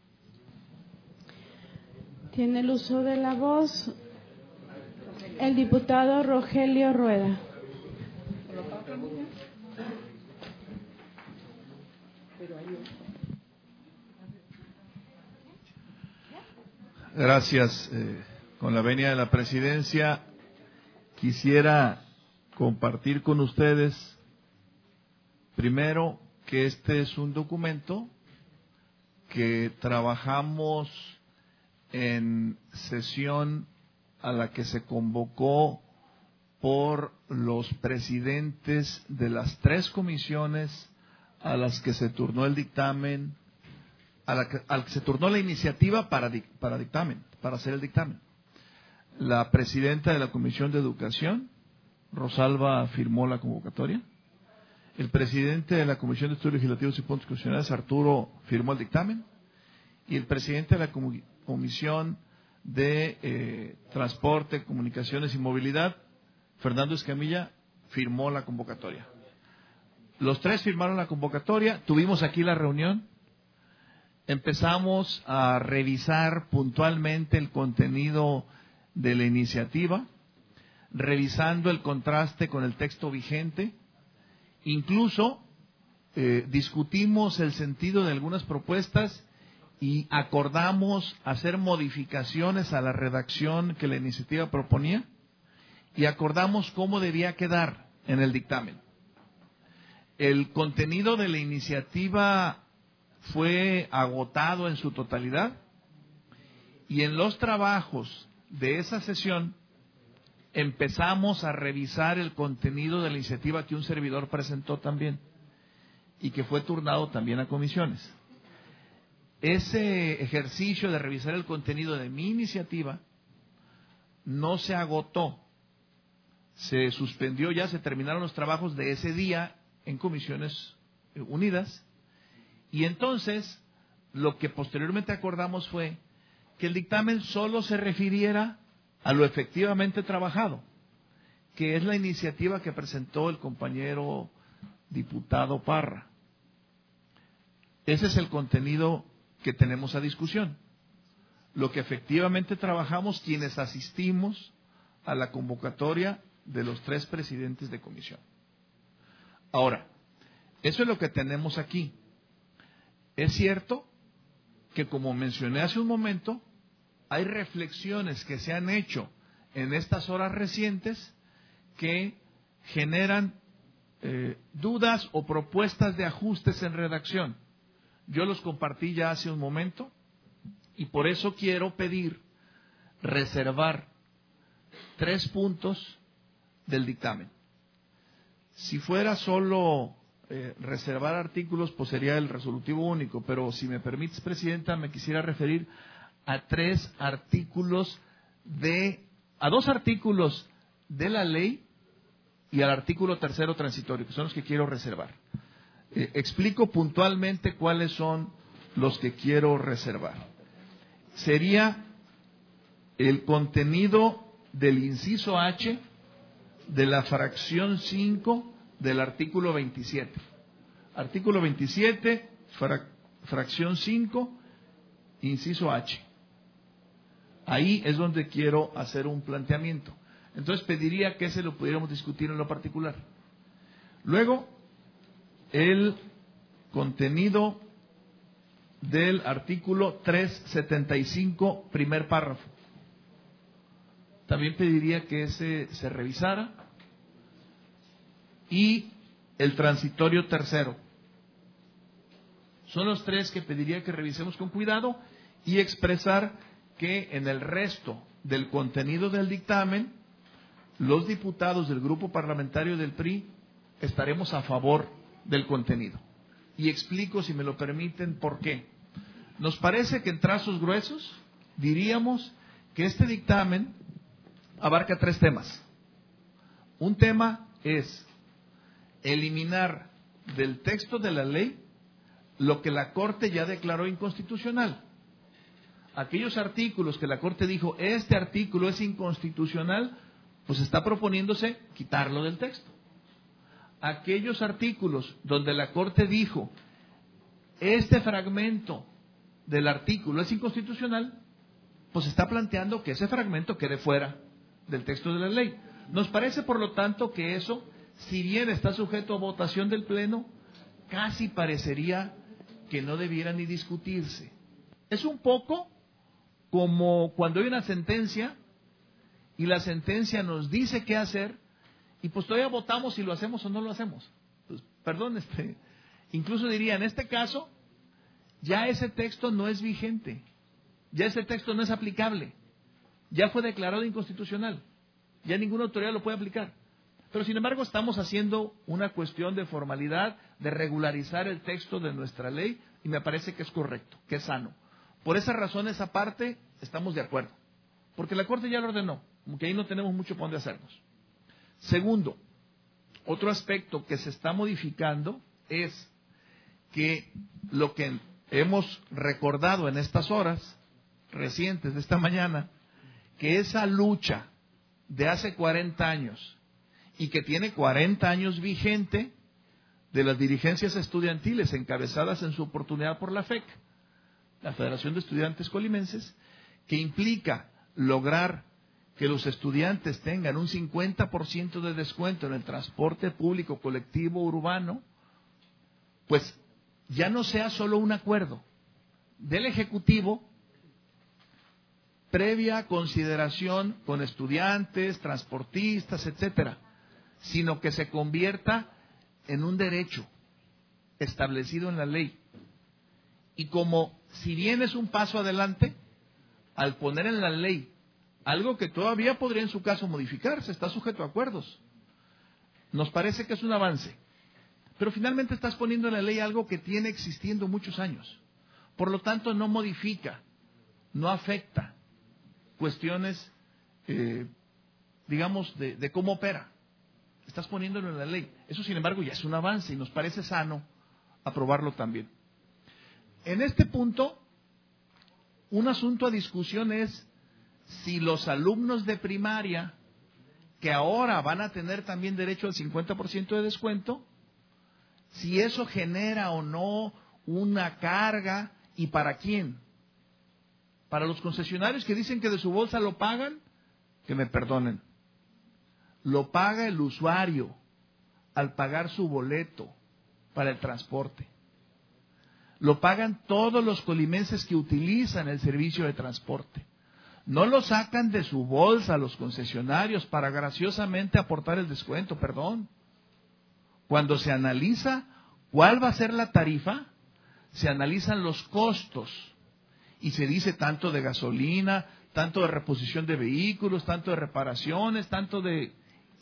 Tiene el uso de la voz el diputado Rogelio Rueda. Gracias. Con la venia de la presidencia, quisiera compartir con ustedes, primero, que este es un documento que trabajamos en sesión a la que se convocó por los presidentes de las 3 comisiones a las que se turnó el dictamen, al que se turnó la iniciativa para hacer el dictamen. La presidenta de la Comisión de Educación, Rosalba, firmó la convocatoria. El presidente de la Comisión de Estudios Legislativos y Puntos Constitucionales, Arturo, firmó el dictamen. Y el presidente de la Comisión de Transporte, Comunicaciones y Movilidad, Fernando Escamilla, firmó la convocatoria. Los 3 firmaron la convocatoria, tuvimos aquí la reunión, empezamos a revisar puntualmente el contenido de la iniciativa, revisando el contraste con el texto vigente, incluso discutimos el sentido de algunas propuestas y acordamos hacer modificaciones a la redacción que la iniciativa proponía y acordamos cómo debía quedar en el dictamen. El contenido de la iniciativa fue agotado en su totalidad y en los trabajos de esa sesión empezamos a revisar el contenido de la iniciativa que un servidor presentó también y que fue turnado también a comisiones. Ese ejercicio de revisar el contenido de mi iniciativa no se agotó, se suspendió ya, se terminaron los trabajos de ese día en comisiones unidas y entonces lo que posteriormente acordamos fue que el dictamen solo se refiriera a lo efectivamente trabajado, que es la iniciativa que presentó el compañero diputado Parra. Ese es el contenido que tenemos a discusión. Lo que efectivamente trabajamos quienes asistimos a la convocatoria de los 3 presidentes de comisión. Ahora, eso es lo que tenemos aquí. Es cierto que, como mencioné hace un momento, hay reflexiones que se han hecho en estas horas recientes que generan dudas o propuestas de ajustes en redacción. Yo los compartí ya hace un momento y por eso quiero pedir reservar 3 puntos del dictamen. Si fuera solo reservar artículos, pues sería el resolutivo único, pero si me permites, Presidenta, me quisiera referir a 2 artículos de la ley y al artículo 3º transitorio, que son los que quiero reservar. explico puntualmente cuáles son los que quiero reservar. Sería el contenido del inciso H de la fracción 5 del artículo 27. Artículo 27, fracción 5, inciso H. Ahí es donde quiero hacer un planteamiento. Entonces pediría que ese lo pudiéramos discutir en lo particular. Luego, el contenido del artículo 375, primer párrafo. También pediría que ese se revisara. Y el transitorio tercero. Son los tres que pediría que revisemos con cuidado y expresar que en el resto del contenido del dictamen, los diputados del grupo parlamentario del PRI estaremos a favor del contenido. Y explico, si me lo permiten, por qué. Nos parece que en trazos gruesos diríamos que este dictamen abarca tres temas. Un tema es eliminar del texto de la ley lo que la Corte ya declaró inconstitucional. Aquellos artículos que la Corte dijo, este artículo es inconstitucional, pues está proponiéndose quitarlo del texto. Aquellos artículos donde la Corte dijo, este fragmento del artículo es inconstitucional, pues está planteando que ese fragmento quede fuera del texto de la ley. Nos parece, por lo tanto, que eso, si bien está sujeto a votación del Pleno, casi parecería que no debiera ni discutirse. Es un poco como cuando hay una sentencia y la sentencia nos dice qué hacer y pues todavía votamos si lo hacemos o no lo hacemos. Pues, perdón, incluso diría, en este caso, ya ese texto no es vigente, ya ese texto no es aplicable, ya fue declarado inconstitucional, ya ninguna autoridad lo puede aplicar. Pero sin embargo estamos haciendo una cuestión de formalidad, de regularizar el texto de nuestra ley, y me parece que es correcto, que es sano. Por esa razón, esa parte, estamos de acuerdo. Porque la Corte ya lo ordenó, aunque ahí no tenemos mucho por dónde hacernos. Segundo, otro aspecto que se está modificando es que lo que hemos recordado en estas horas recientes de esta mañana, que esa lucha de hace 40 años y que tiene 40 años vigente de las dirigencias estudiantiles encabezadas en su oportunidad por la FEC, la Federación de Estudiantes Colimenses, que implica lograr que los estudiantes tengan un 50% de descuento en el transporte público colectivo urbano, pues ya no sea solo un acuerdo del Ejecutivo previa consideración con estudiantes, transportistas, etcétera, sino que se convierta en un derecho establecido en la ley. Y como, si bien es un paso adelante, al poner en la ley algo que todavía podría en su caso modificarse, está sujeto a acuerdos, nos parece que es un avance. Pero finalmente estás poniendo en la ley algo que tiene existiendo muchos años. Por lo tanto, no modifica, no afecta cuestiones, digamos, de cómo opera. Estás poniéndolo en la ley. Eso, sin embargo, ya es un avance y nos parece sano aprobarlo también. En este punto, un asunto a discusión es si los alumnos de primaria, que ahora van a tener también derecho al 50% de descuento, si eso genera o no una carga y para quién. Para los concesionarios que dicen que de su bolsa lo pagan, que me perdonen. Lo paga el usuario al pagar su boleto para el transporte. Lo pagan todos los colimenses que utilizan el servicio de transporte. No lo sacan de su bolsa los concesionarios para graciosamente aportar el descuento, perdón. Cuando se analiza cuál va a ser la tarifa, se analizan los costos y se dice tanto de gasolina, tanto de reposición de vehículos, tanto de reparaciones, tanto de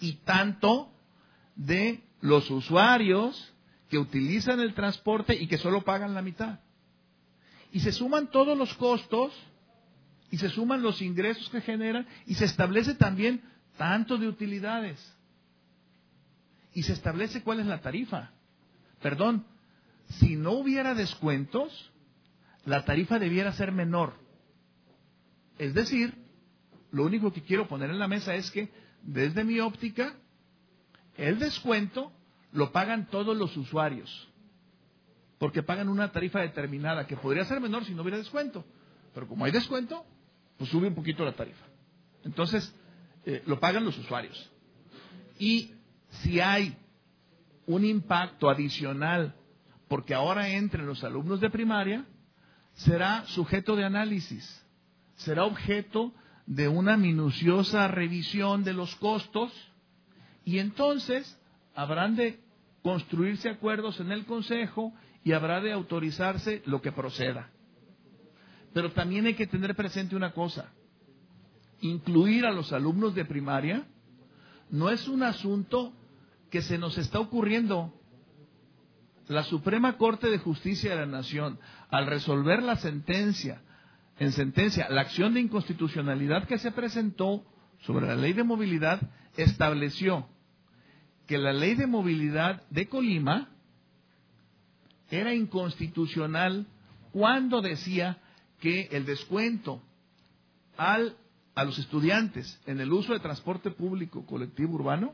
los usuarios que utilizan el transporte y que solo pagan la mitad. Y se suman todos los costos y se suman los ingresos que generan y se establece también tanto de utilidades. Y se establece cuál es la tarifa. Perdón, si no hubiera descuentos, la tarifa debiera ser menor. Es decir, lo único que quiero poner en la mesa es que, desde mi óptica, el descuento lo pagan todos los usuarios, porque pagan una tarifa determinada, que podría ser menor si no hubiera descuento, pero como hay descuento, pues sube un poquito la tarifa. Entonces, lo pagan los usuarios. Y si hay un impacto adicional, porque ahora entren los alumnos de primaria, será sujeto de análisis, será objeto de una minuciosa revisión de los costos, y entonces habrán de construirse acuerdos en el Consejo y habrá de autorizarse lo que proceda. Pero también hay que tener presente una cosa: incluir a los alumnos de primaria no es un asunto que se nos está ocurriendo. La Suprema Corte de Justicia de la Nación, al resolver la sentencia, la acción de inconstitucionalidad que se presentó sobre la Ley de Movilidad, estableció que la Ley de Movilidad de Colima era inconstitucional cuando decía que el descuento a los estudiantes en el uso de transporte público colectivo urbano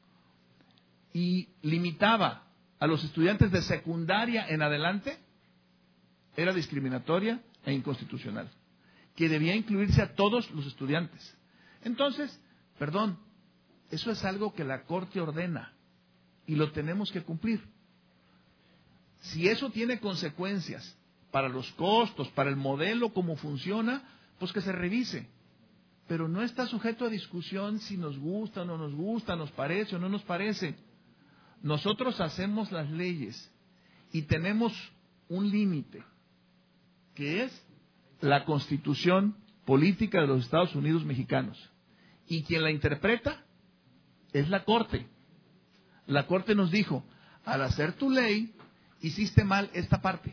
y limitaba a los estudiantes de secundaria en adelante era discriminatoria e inconstitucional, que debía incluirse a todos los estudiantes. Entonces, eso es algo que la Corte ordena y lo tenemos que cumplir. Si eso tiene consecuencias para los costos, para el modelo, cómo funciona, pues que se revise. Pero no está sujeto a discusión si nos gusta o no nos gusta, nos parece o no nos parece. Nosotros hacemos las leyes y tenemos un límite, que es la Constitución Política de los Estados Unidos Mexicanos. Y quien la interpreta es la Corte. La Corte nos dijo: al hacer tu ley, hiciste mal esta parte.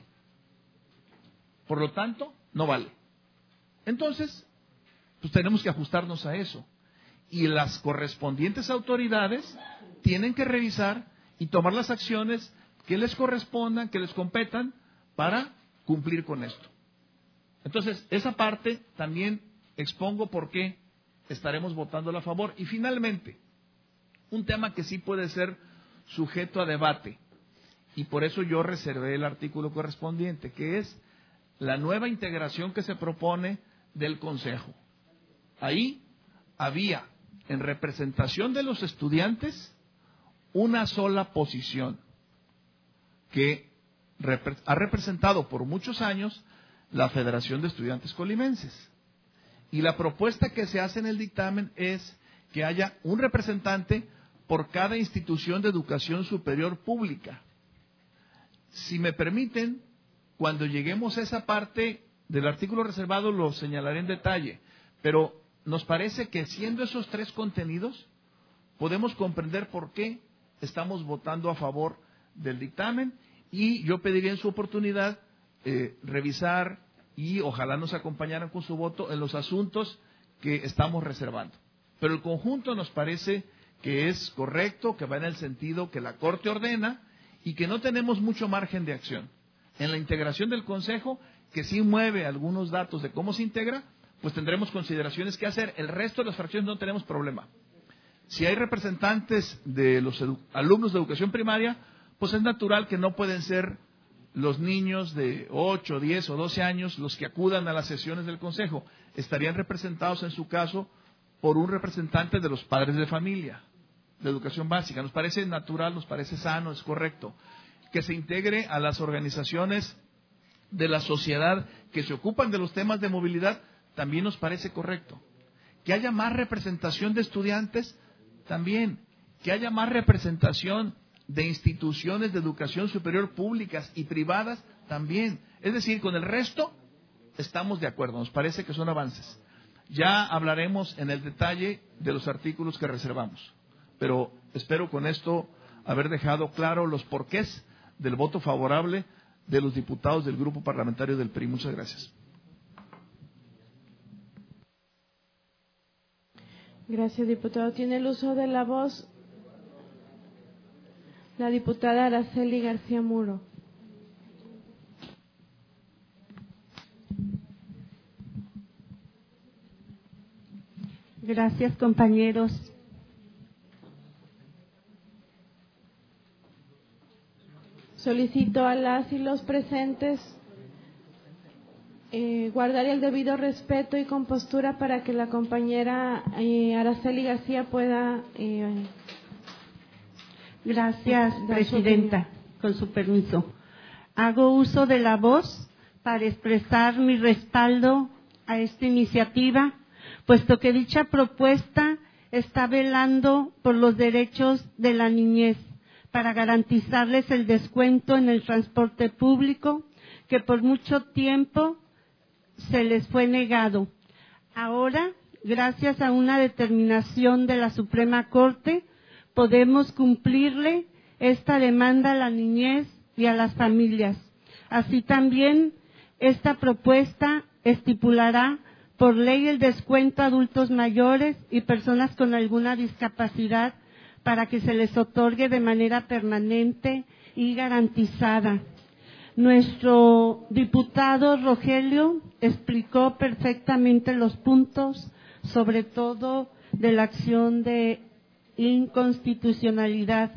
Por lo tanto, no vale. Entonces, pues tenemos que ajustarnos a eso. Y las correspondientes autoridades tienen que revisar y tomar las acciones que les correspondan, que les competan, para cumplir con esto. Entonces, esa parte también expongo por qué estaremos votando a favor. Y finalmente, un tema que sí puede ser sujeto a debate, y por eso yo reservé el artículo correspondiente, que es la nueva integración que se propone del Consejo. Ahí había, en representación de los estudiantes, una sola posición que ha representado por muchos años la Federación de Estudiantes Colimenses. Y la propuesta que se hace en el dictamen es que haya un representante por cada institución de educación superior pública. Si me permiten, cuando lleguemos a esa parte del artículo reservado lo señalaré en detalle, pero nos parece que siendo esos tres contenidos, podemos comprender por qué estamos votando a favor del dictamen, y yo pediría en su oportunidad revisar y ojalá nos acompañaran con su voto en los asuntos que estamos reservando. Pero el conjunto nos parece que es correcto, que va en el sentido que la Corte ordena y que no tenemos mucho margen de acción. En la integración del Consejo, que sí mueve algunos datos de cómo se integra, pues tendremos consideraciones que hacer. El resto de las fracciones no tenemos problema. Si hay representantes de los alumnos de educación primaria, pues es natural que no pueden ser los niños de 8, 10 o 12 años los que acudan a las sesiones del Consejo. Estarían representados, en su caso, por un representante de los padres de familia, de educación básica. Nos parece natural, nos parece sano, es correcto. Que se integre a las organizaciones de la sociedad que se ocupan de los temas de movilidad, también nos parece correcto. Que haya más representación de estudiantes, también. Que haya más representación de instituciones de educación superior públicas y privadas, también. Es decir, con el resto estamos de acuerdo, nos parece que son avances. Ya hablaremos en el detalle de los artículos que reservamos, pero espero con esto haber dejado claro los porqués del voto favorable de los diputados del Grupo Parlamentario del PRI. Muchas gracias. Gracias, diputado. Tiene el uso de la voz la diputada Araceli García Muro. Gracias, compañeros. Solicito a las y los presentes guardar el debido respeto y compostura para que la compañera Araceli García pueda. Gracias, Presidenta. Con su permiso. Hago uso de la voz para expresar mi respaldo a esta iniciativa, puesto que dicha propuesta está velando por los derechos de la niñez, para garantizarles el descuento en el transporte público que por mucho tiempo se les fue negado. Ahora, gracias a una determinación de la Suprema Corte, podemos cumplirle esta demanda a la niñez y a las familias. Así también, esta propuesta estipulará por ley el descuento a adultos mayores y personas con alguna discapacidad para que se les otorgue de manera permanente y garantizada. Nuestro diputado Rogelio explicó perfectamente los puntos, sobre todo de la acción de inconstitucionalidad.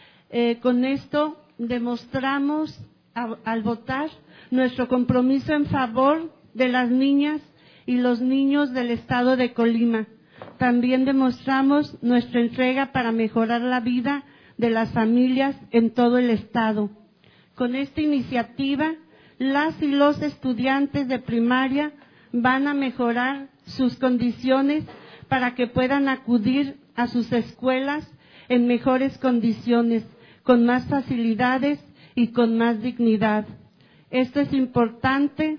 Con esto demostramos al votar nuestro compromiso en favor de las niñas y los niños del estado de Colima. También demostramos nuestra entrega para mejorar la vida de las familias en todo el estado. Con esta iniciativa, las y los estudiantes de primaria van a mejorar sus condiciones para que puedan acudir a sus escuelas en mejores condiciones, con más facilidades y con más dignidad. Esto es importante,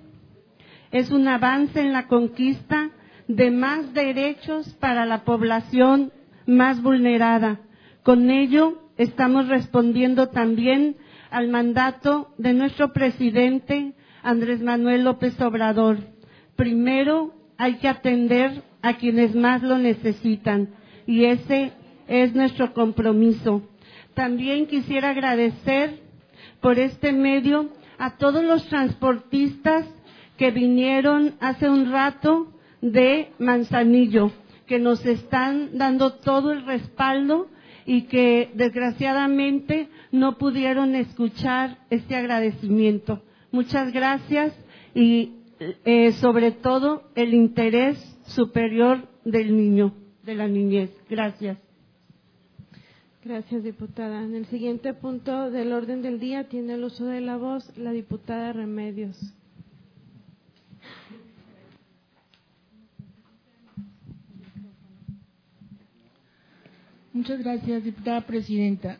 es un avance en la conquista de más derechos para la población más vulnerada. Con ello, estamos respondiendo también al mandato de nuestro presidente Andrés Manuel López Obrador. Primero, hay que atender a quienes más lo necesitan, y ese es nuestro compromiso. También quisiera agradecer por este medio a todos los transportistas que vinieron hace un rato de Manzanillo, que nos están dando todo el respaldo y que desgraciadamente no pudieron escuchar este agradecimiento. Muchas gracias y sobre todo el interés superior del niño, de la niñez. Gracias. Gracias, diputada. En el siguiente punto del orden del día tiene el uso de la voz la diputada Remedios. Muchas gracias, diputada presidenta.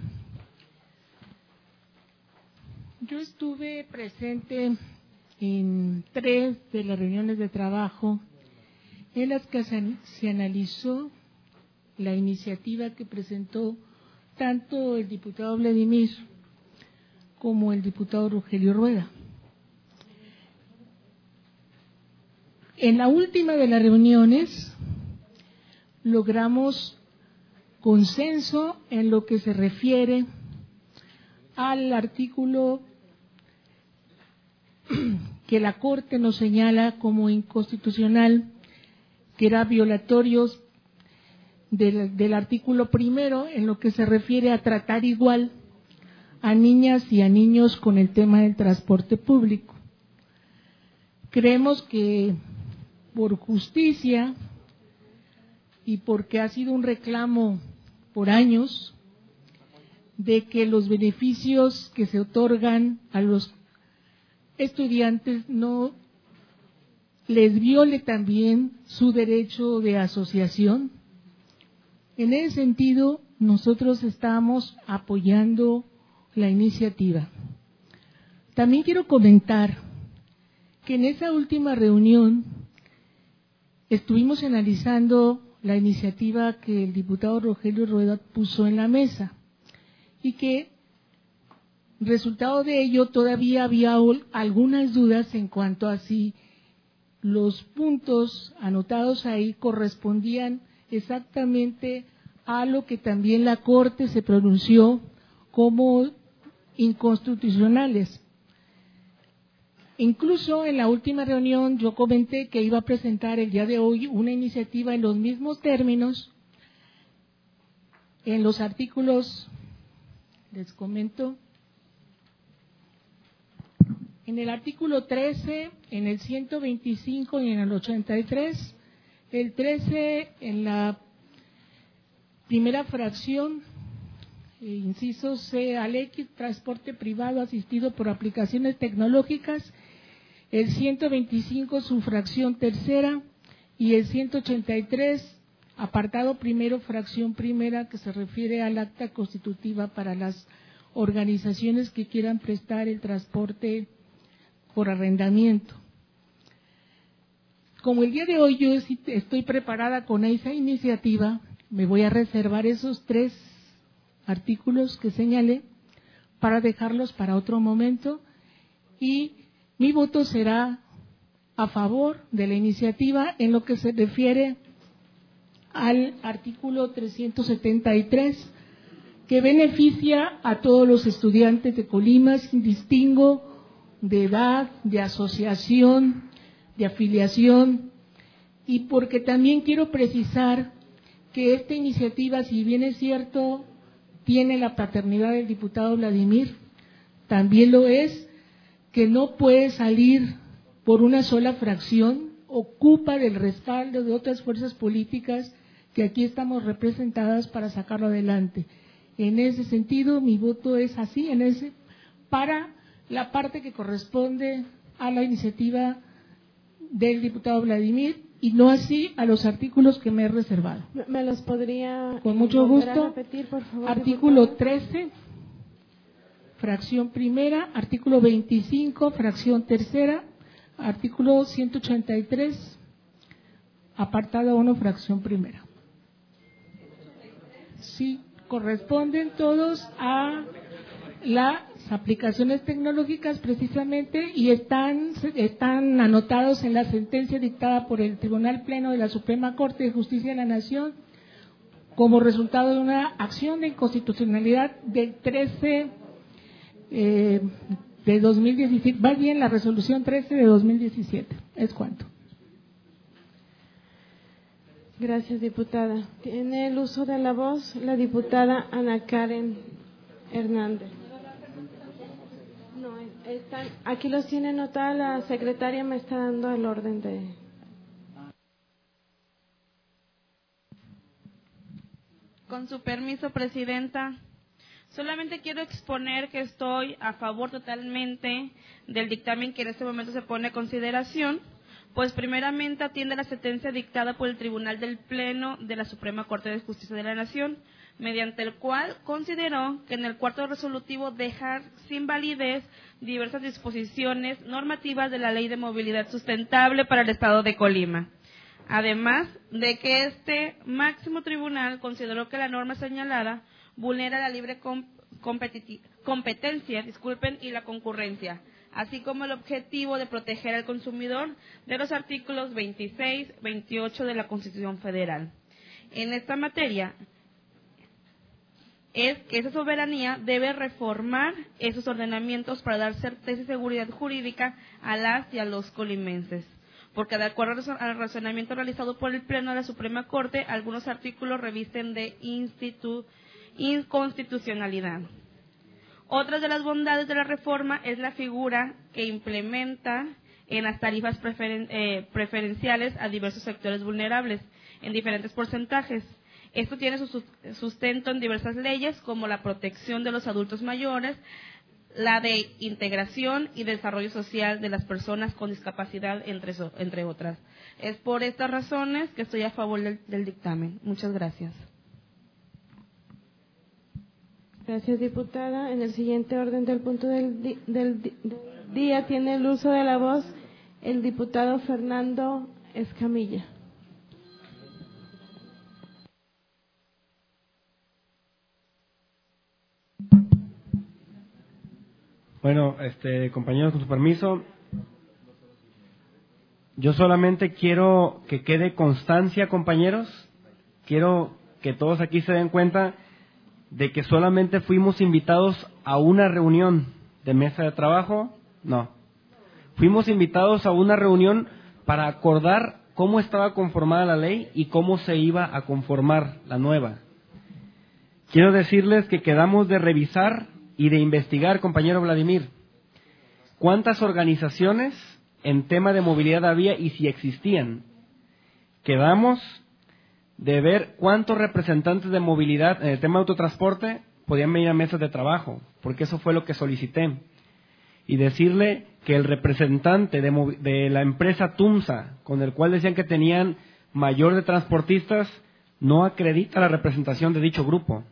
Yo estuve presente en 3 de las reuniones de trabajo en las que se analizó la iniciativa que presentó tanto el diputado Vladimir como el diputado Rogelio Rueda. En la última de las reuniones logramos consenso en lo que se refiere al artículo que la Corte nos señala como inconstitucional, que era violatorios del artículo primero en lo que se refiere a tratar igual a niñas y a niños con el tema del transporte público. Creemos que por justicia y porque ha sido un reclamo por años de que los beneficios que se otorgan a los estudiantes no les viole también su derecho de asociación. En ese sentido, nosotros estamos apoyando la iniciativa. También quiero comentar que en esa última reunión estuvimos analizando la iniciativa que el diputado Rogelio Rueda puso en la mesa y que, resultado de ello, todavía había algunas dudas en cuanto a si los puntos anotados ahí correspondían exactamente a lo que también la Corte se pronunció como inconstitucionales. Incluso en la última reunión yo comenté que iba a presentar el día de hoy una iniciativa en los mismos términos, en los artículos, les comento, en el artículo 13, en el 125 y en el 83, el 13 en la primera fracción, inciso C al X, transporte privado asistido por aplicaciones tecnológicas, el 125 su fracción tercera y el 183 apartado primero fracción primera, que se refiere al acta constitutiva para las organizaciones que quieran prestar el transporte por arrendamiento. Como el día de hoy yo estoy preparada con esa iniciativa, me voy a reservar esos 3 artículos que señalé para dejarlos para otro momento, y mi voto será a favor de la iniciativa en lo que se refiere al artículo 373, que beneficia a todos los estudiantes de Colima sin distingo de edad, de asociación, de afiliación, y porque también quiero precisar que esta iniciativa, si bien es cierto, tiene la paternidad del diputado Vladimir, también lo es que no puede salir por una sola fracción, ocupa del respaldo de otras fuerzas políticas que aquí estamos representadas para sacarlo adelante. En ese sentido, mi voto es así, para la parte que corresponde a la iniciativa del diputado Vladimir, y no así a los artículos que me he reservado. ¿Me los podría con mucho gusto repetir, por favor? Artículo 13, fracción primera, artículo 25, fracción tercera, artículo 183, apartado 1, fracción primera. Sí, corresponden todos a las aplicaciones tecnológicas precisamente, y están anotados en la sentencia dictada por el Tribunal Pleno de la Suprema Corte de Justicia de la Nación como resultado de una acción de inconstitucionalidad del 13 de 2017, va bien la resolución 13 de 2017. ¿Es cuánto? Gracias, diputada. Tiene el uso de la voz la diputada Ana Karen Hernández. No, aquí los tiene anotada, la secretaria me está dando el orden de... Con su permiso, presidenta, solamente quiero exponer que estoy a favor totalmente del dictamen que en este momento se pone a consideración, pues primeramente atiende la sentencia dictada por el Tribunal del Pleno de la Suprema Corte de Justicia de la Nación, mediante el cual consideró que en el cuarto resolutivo dejar sin validez diversas disposiciones normativas de la Ley de Movilidad Sustentable para el Estado de Colima. Además de que este máximo tribunal consideró que la norma señalada vulnera la libre competencia y la concurrencia, así como el objetivo de proteger al consumidor de los artículos 26, 28 de la Constitución Federal. En esta materia es que esa soberanía debe reformar esos ordenamientos para dar certeza y seguridad jurídica a las y a los colimenses, porque de acuerdo al razonamiento realizado por el Pleno de la Suprema Corte, algunos artículos revisten de inconstitucionalidad. Otra de las bondades de la reforma es la figura que implementa en las tarifas preferenciales a diversos sectores vulnerables en diferentes porcentajes. Esto tiene su sustento en diversas leyes, como la protección de los adultos mayores, la de integración y desarrollo social de las personas con discapacidad, entre otras. Es por estas razones que estoy a favor del dictamen. Muchas gracias. Gracias, diputada. En el siguiente orden del punto del día tiene el uso de la voz el diputado Fernando Escamilla. Bueno, compañeros, con su permiso, yo solamente quiero que quede constancia, compañeros, quiero que todos aquí se den cuenta de que solamente fuimos invitados a una reunión de mesa de trabajo, no. fuimos invitados a una reunión para acordar cómo estaba conformada la ley y cómo se iba a conformar la nueva. Quiero decirles que quedamos de revisar y de investigar, compañero Vladimir, cuántas organizaciones en tema de movilidad había y si existían. Quedamos de ver cuántos representantes de movilidad en el tema de autotransporte podían venir a mesas de trabajo, porque eso fue lo que solicité. Y decirle que el representante de la empresa TUMSA, con el cual decían que tenían mayor de transportistas, no acredita la representación de dicho grupo.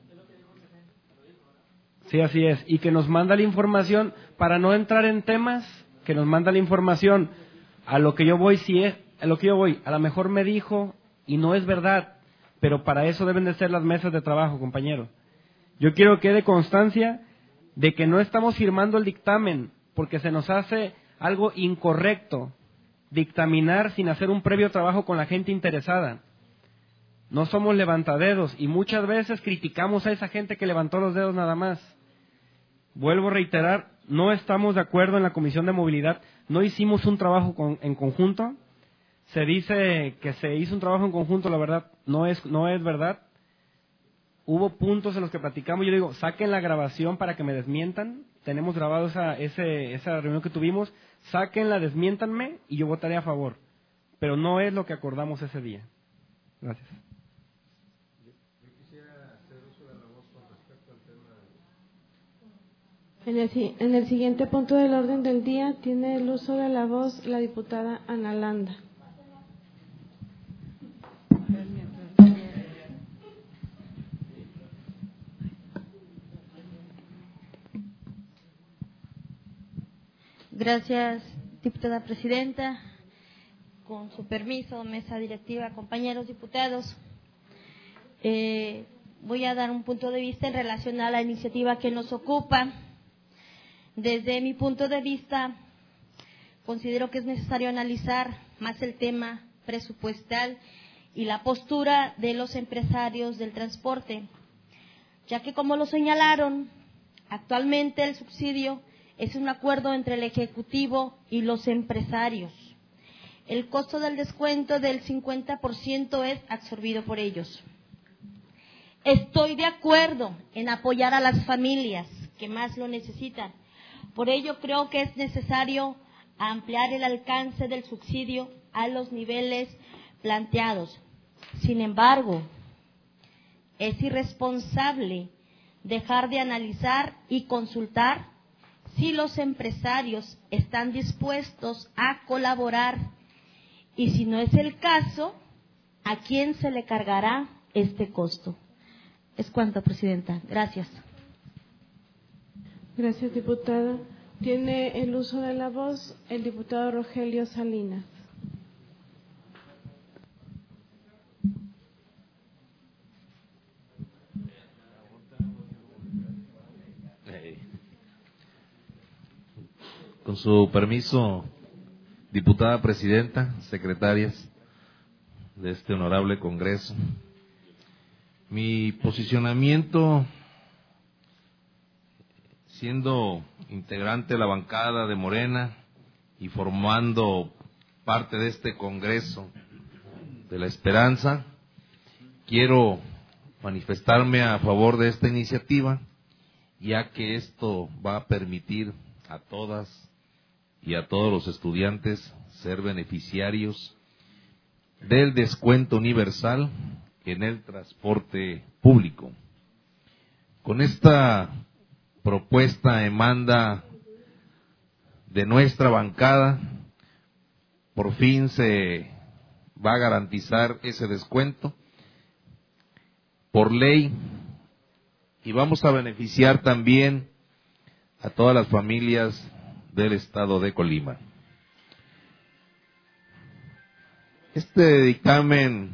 Sí, así es. Y que nos manda la información, para no entrar en temas, que nos manda la información a lo que yo voy, a lo mejor me dijo y no es verdad, pero para eso deben de ser las mesas de trabajo, compañero. Yo quiero que quede constancia de que no estamos firmando el dictamen porque se nos hace algo incorrecto dictaminar sin hacer un previo trabajo con la gente interesada. No somos levantadedos y muchas veces criticamos a esa gente que levantó los dedos nada más. Vuelvo a reiterar, no estamos de acuerdo en la Comisión de Movilidad, no hicimos un trabajo en conjunto. Se dice que se hizo un trabajo en conjunto, la verdad no es verdad. Hubo puntos en los que platicamos, yo digo, saquen la grabación para que me desmientan. Tenemos grabado esa reunión que tuvimos, sáquenla, desmiéntanme y yo votaré a favor. Pero no es lo que acordamos ese día. Gracias. Yo quisiera hacer uso de la voz con respecto al tema. En el siguiente punto del orden del día tiene el uso de la voz la diputada Ana Landa. Gracias, diputada presidenta. Con su permiso, mesa directiva, compañeros diputados, voy a dar un punto de vista en relación a la iniciativa que nos ocupa. Desde mi punto de vista, considero que es necesario analizar más el tema presupuestal y la postura de los empresarios del transporte, ya que, como lo señalaron, actualmente el subsidio es un acuerdo entre el Ejecutivo y los empresarios. El costo del descuento del 50% es absorbido por ellos. Estoy de acuerdo en apoyar a las familias que más lo necesitan. Por ello creo que es necesario ampliar el alcance del subsidio a los niveles planteados. Sin embargo, es irresponsable dejar de analizar y consultar si los empresarios están dispuestos a colaborar y, si no es el caso, ¿a quién se le cargará este costo? Es cuanto, presidenta. Gracias. Gracias, diputada. Tiene el uso de la voz el diputado Rogelio Salinas. Con su permiso, diputada presidenta, secretarias de este honorable Congreso, mi posicionamiento, siendo integrante de la bancada de Morena y formando parte de este Congreso de la Esperanza, quiero manifestarme a favor de esta iniciativa, ya que esto va a permitir a todas y a todos los estudiantes ser beneficiarios del descuento universal en el transporte público. Con esta propuesta demanda de nuestra bancada, por fin se va a garantizar ese descuento por ley y vamos a beneficiar también a todas las familias del estado de Colima. Este dictamen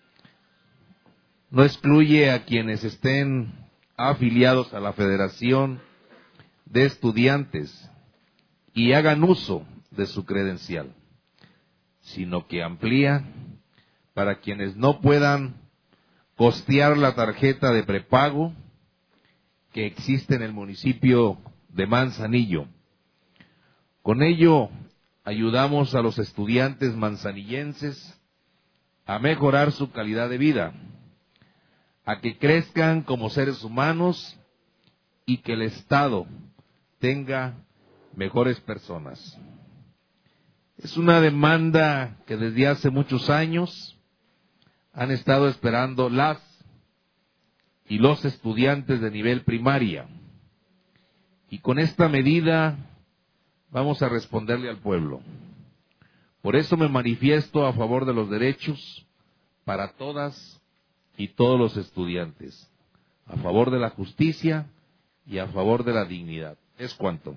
no excluye a quienes estén afiliados a la Federación de Estudiantes y hagan uso de su credencial, sino que amplía para quienes no puedan costear la tarjeta de prepago que existe en el municipio de Manzanillo. Con ello, ayudamos a los estudiantes manzanillenses a mejorar su calidad de vida, a que crezcan como seres humanos y que el Estado tenga mejores personas. Es una demanda que desde hace muchos años han estado esperando las y los estudiantes de nivel primaria. Y con esta medida vamos a responderle al pueblo. Por eso me manifiesto a favor de los derechos para todas y todos los estudiantes, a favor de la justicia y a favor de la dignidad. Es cuanto.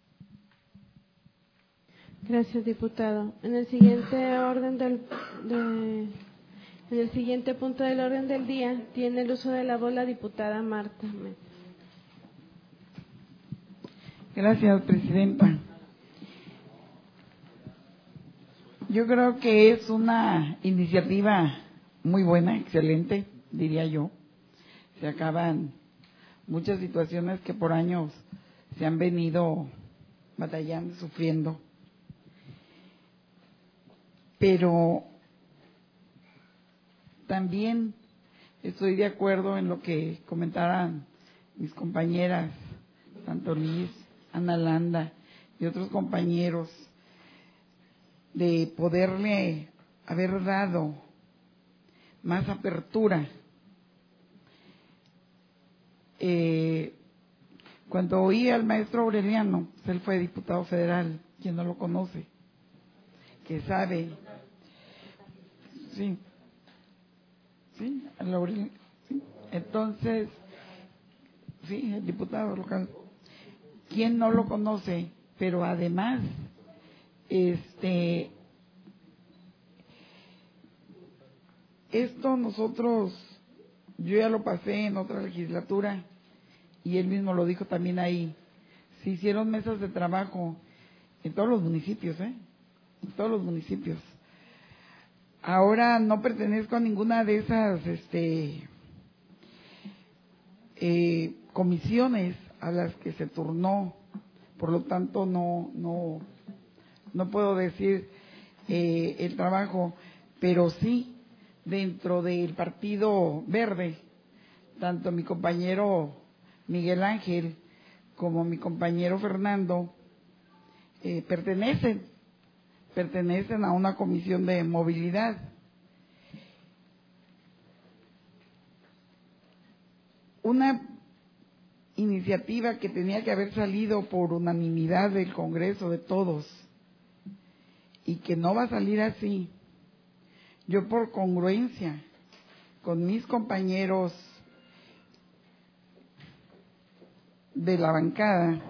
Gracias, diputado. En el siguiente en el siguiente punto del orden del día tiene el uso de la voz la diputada Marta Méndez. Gracias, presidenta. Yo creo que es una iniciativa muy buena, excelente, diría yo. Se acaban muchas situaciones que por años se han venido batallando, sufriendo. Pero también estoy de acuerdo en lo que comentaran mis compañeras, tanto Liz, Ana Landa y otros compañeros, de poderle haber dado más apertura. Cuando oí al maestro Aureliano, pues él fue diputado federal, quien no lo conoce, que sabe, sí, entonces, sí, el diputado local, quien no lo conoce, pero además, esto nosotros, yo ya lo pasé en otra legislatura y él mismo lo dijo también ahí, se hicieron mesas de trabajo en todos los municipios, en todos los municipios. Ahora no pertenezco a ninguna de esas comisiones a las que se turnó, por lo tanto no puedo decir el trabajo, pero sí dentro del Partido Verde, tanto mi compañero Miguel Ángel como mi compañero Fernando pertenecen a una comisión de movilidad. Una iniciativa que tenía que haber salido por unanimidad del Congreso de todos y que no va a salir así. Yo, por congruencia con mis compañeros de la bancada,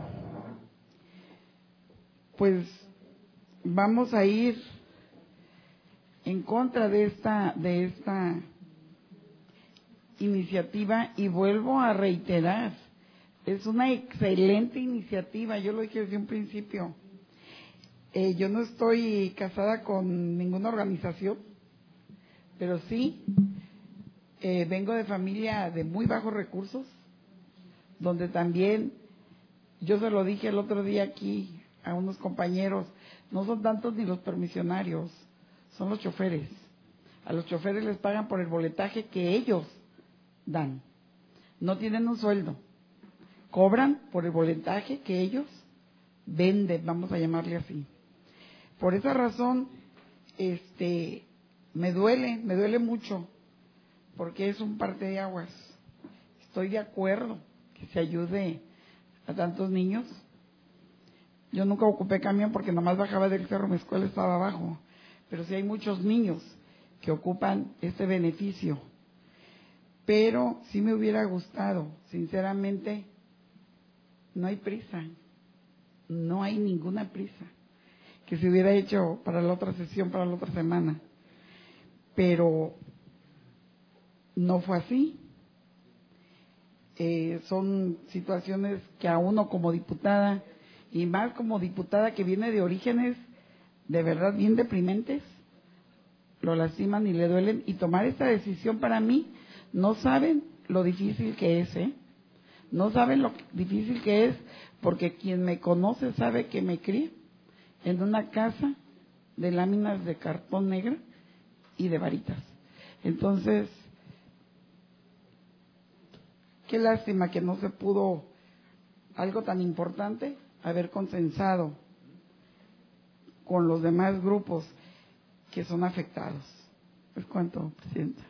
pues vamos a ir en contra de esta iniciativa, y vuelvo a reiterar, es una excelente iniciativa, yo lo dije desde un principio. Yo no estoy casada con ninguna organización, pero sí vengo de familia de muy bajos recursos, donde también, yo se lo dije el otro día aquí a unos compañeros, no son tantos ni los permisionarios, son los choferes. A los choferes les pagan por el boletaje que ellos dan, no tienen un sueldo, cobran por el boletaje que ellos venden, vamos a llamarle así. Por esa razón, me duele mucho, porque es un parteaguas. Estoy de acuerdo que se ayude a tantos niños. Yo nunca ocupé camión porque nomás bajaba del cerro, mi escuela estaba abajo, pero sí hay muchos niños que ocupan este beneficio. Pero sí me hubiera gustado, sinceramente, no hay prisa, no hay ninguna prisa, que se hubiera hecho para la otra sesión, para la otra semana, pero no fue así. Son situaciones que a uno como diputada, y más como diputada que viene de orígenes de verdad bien deprimentes, lo lastiman y le duelen, y tomar esta decisión para mí, no saben lo difícil que es, no saben lo difícil que es, porque quien me conoce sabe que me crié en una casa de láminas de cartón negra y de varitas. Entonces, qué lástima que no se pudo algo tan importante haber consensado con los demás grupos que son afectados. ¿Es cuánto, Presidenta?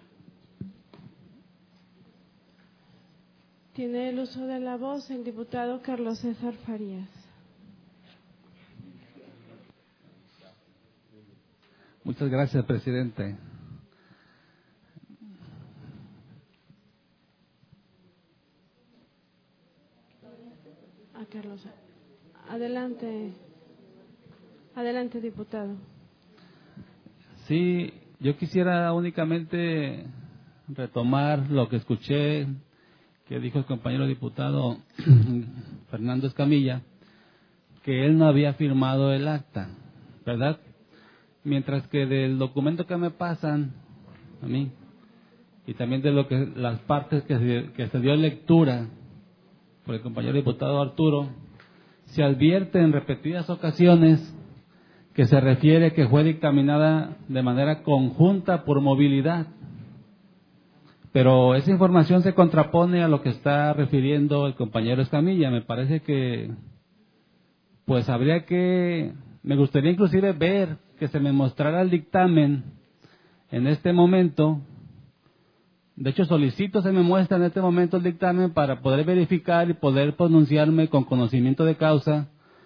Tiene el uso de la voz el diputado Carlos César Farías. Muchas gracias, presidente. A Carlos. Adelante. Adelante, diputado. Sí, yo quisiera únicamente retomar lo que escuché que dijo el compañero diputado Fernando Escamilla, que él no había firmado el acta, ¿verdad? Mientras que del documento que me pasan a mí y también de lo que las partes que se dio lectura por el compañero diputado Arturo, se advierte en repetidas ocasiones que se refiere que fue dictaminada de manera conjunta por movilidad. Pero esa información se contrapone a lo que está refiriendo el compañero Escamilla. Me parece que, pues me gustaría inclusive ver que se me mostrara el dictamen en este momento. De hecho, solicito se me muestra en este momento el dictamen para poder verificar y poder pronunciarme con conocimiento de causa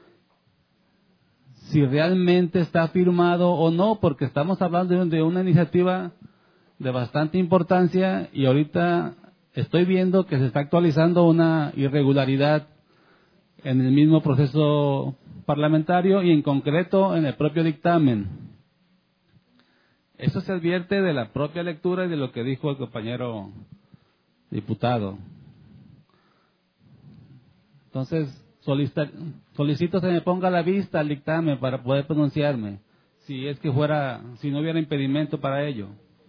si realmente está firmado o no, porque estamos hablando de una iniciativa de bastante importancia y ahorita estoy viendo que se está actualizando una irregularidad en el mismo proceso parlamentario y en concreto en el propio dictamen. Eso se advierte de la propia lectura y de lo que dijo el compañero diputado. Entonces, solicito se me ponga a la vista el dictamen para poder pronunciarme, si no hubiera impedimento para ello.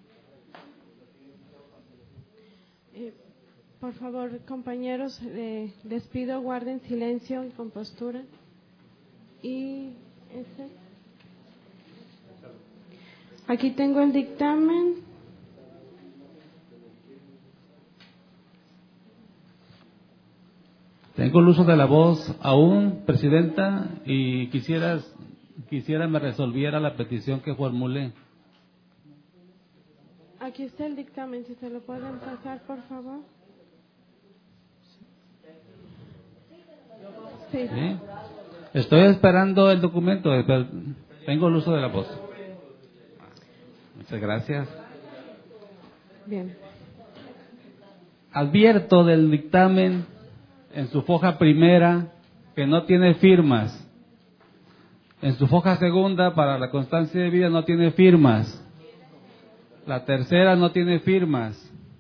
Por favor, compañeros, les pido guarden silencio y compostura. Aquí tengo el dictamen. Tengo el uso de la voz aún, Presidenta, y quisiera me resolviera la petición que formulé. Aquí está el dictamen, si se lo pueden pasar, por favor. Sí. ¿Sí? Estoy esperando el documento, pero tengo el uso de la voz. Muchas gracias. Bien. Advierto del dictamen en su foja primera que no tiene firmas. En su foja segunda, para la constancia de vida, no tiene firmas. La tercera no tiene firmas.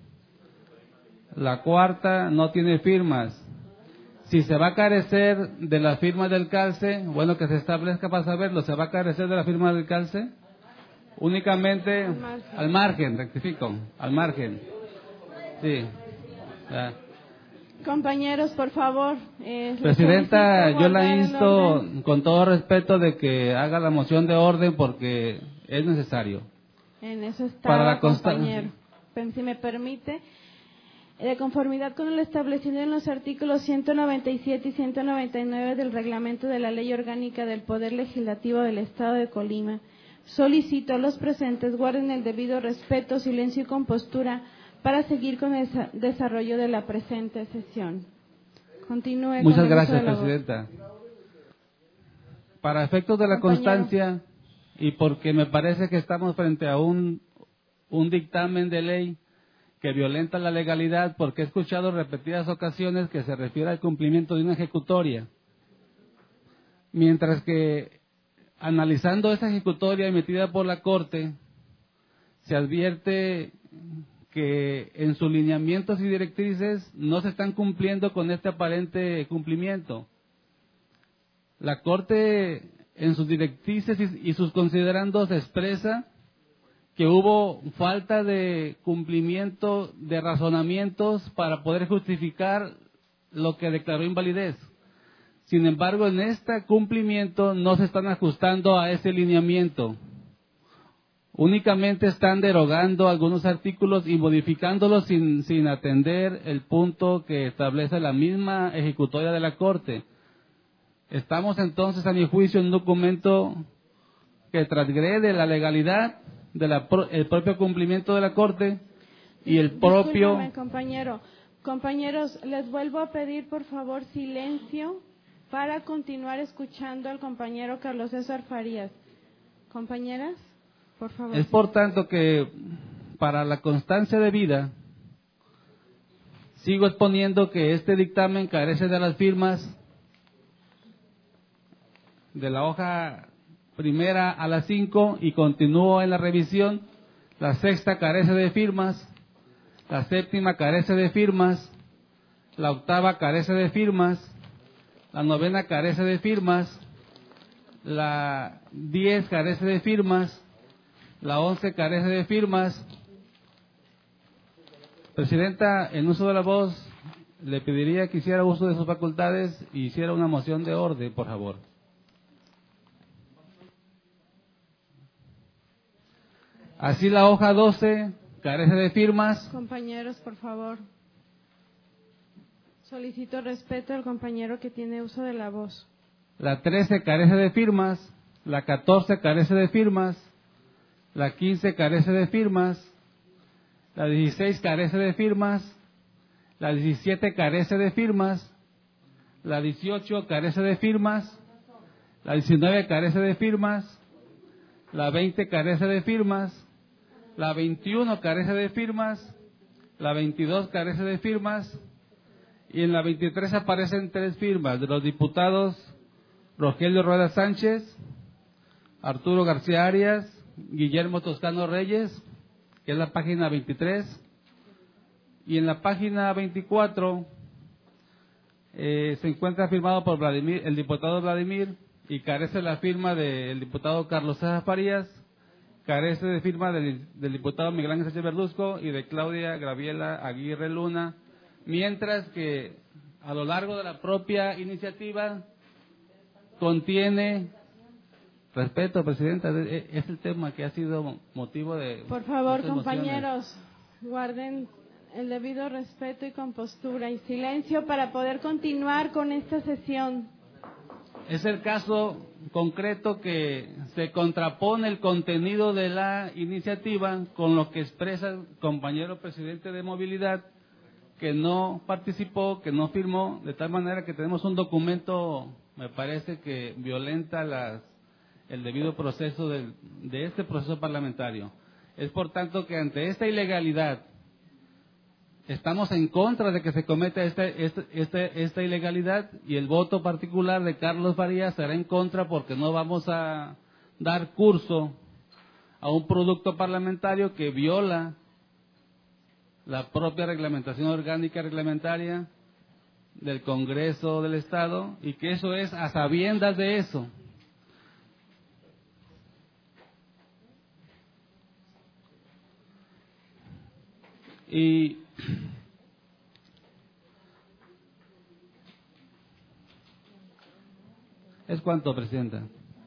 La cuarta no tiene firmas. Si se va a carecer de la firma del calce, bueno, que se establezca para saberlo, ¿se va a carecer de la firma del calce? Únicamente al margen, rectifico, al margen. Sí. Ya. Compañeros, por favor. Presidenta, yo la insto con todo respeto de que haga la moción de orden porque es necesario. En eso está, para la compañero. Si me permite, de conformidad con lo establecido en los artículos 197 y 199 del reglamento de la Ley Orgánica del Poder Legislativo del Estado de Colima, solicito a los presentes guarden el debido respeto, silencio y compostura para seguir con el desarrollo de la presente sesión. Continúe. Muchas gracias, Presidenta. Para efectos de la constancia y porque me parece que estamos frente a un dictamen de ley que violenta la legalidad, porque he escuchado repetidas ocasiones que se refiere al cumplimiento de una ejecutoria, mientras que analizando esa ejecutoria emitida por la Corte se advierte que en sus lineamientos y directrices no se están cumpliendo con este aparente cumplimiento. La Corte en sus directrices y sus considerandos expresa que hubo falta de cumplimiento de razonamientos para poder justificar lo que declaró invalidez. Sin embargo, en este cumplimiento no se están ajustando a ese lineamiento. Únicamente están derogando algunos artículos y modificándolos sin atender el punto que establece la misma ejecutoria de la Corte. Estamos entonces, a mi juicio, en un documento que transgrede la legalidad el propio cumplimiento de la Corte y el propio... Discúlpame, compañeros, les vuelvo a pedir por favor silencio para continuar escuchando al compañero Carlos César Farías. Compañeras, por favor. Es por tanto que para la constancia de vida sigo exponiendo que este dictamen carece de las firmas de la hoja primera a la 5 y continúo en la revisión. La sexta carece de firmas, la séptima carece de firmas, la octava carece de firmas, la novena carece de firmas, la 10 carece de firmas, la 11 carece de firmas. Presidenta, en uso de la voz, le pediría que hiciera uso de sus facultades y hiciera una moción de orden, por favor. Así la hoja 12 carece de firmas. Compañeros, por favor. Solicito respeto al compañero que tiene uso de la voz. La 13 carece de firmas. La 14 carece de firmas. La 15 carece de firmas. La 16 carece de firmas. La 17 carece de firmas. La 18 carece de firmas. La 19 carece de firmas. La 20 carece de firmas. La 21 carece de firmas. La 22 carece de firmas. Y en la 23 aparecen 3 firmas de los diputados Rogelio Rueda Sánchez, Arturo García Arias, Guillermo Toscano Reyes, que es la página 23. Y en la página 24 se encuentra firmado por el diputado Vladimir, y carece la firma del diputado Carlos César Farías, carece de firma del diputado Miguel Ángel Sánchez Verduzco y de Claudia Graviela Aguirre Luna, mientras que a lo largo de la propia iniciativa contiene... Respeto, Presidenta, es el tema que ha sido motivo de... Por favor, de compañeros, guarden el debido respeto y compostura y silencio para poder continuar con esta sesión. Es el caso concreto que se contrapone el contenido de la iniciativa con lo que expresa el compañero presidente de Movilidad, que no participó, que no firmó, de tal manera que tenemos un documento, me parece que violenta el debido proceso de este proceso parlamentario. Es por tanto que ante esta ilegalidad estamos en contra de que se cometa esta ilegalidad, y el voto particular de Carlos Farías será en contra, porque no vamos a dar curso a un producto parlamentario que viola la propia reglamentación orgánica reglamentaria del Congreso del Estado, y que eso es a sabiendas de eso. Y es cuanto, Presidenta.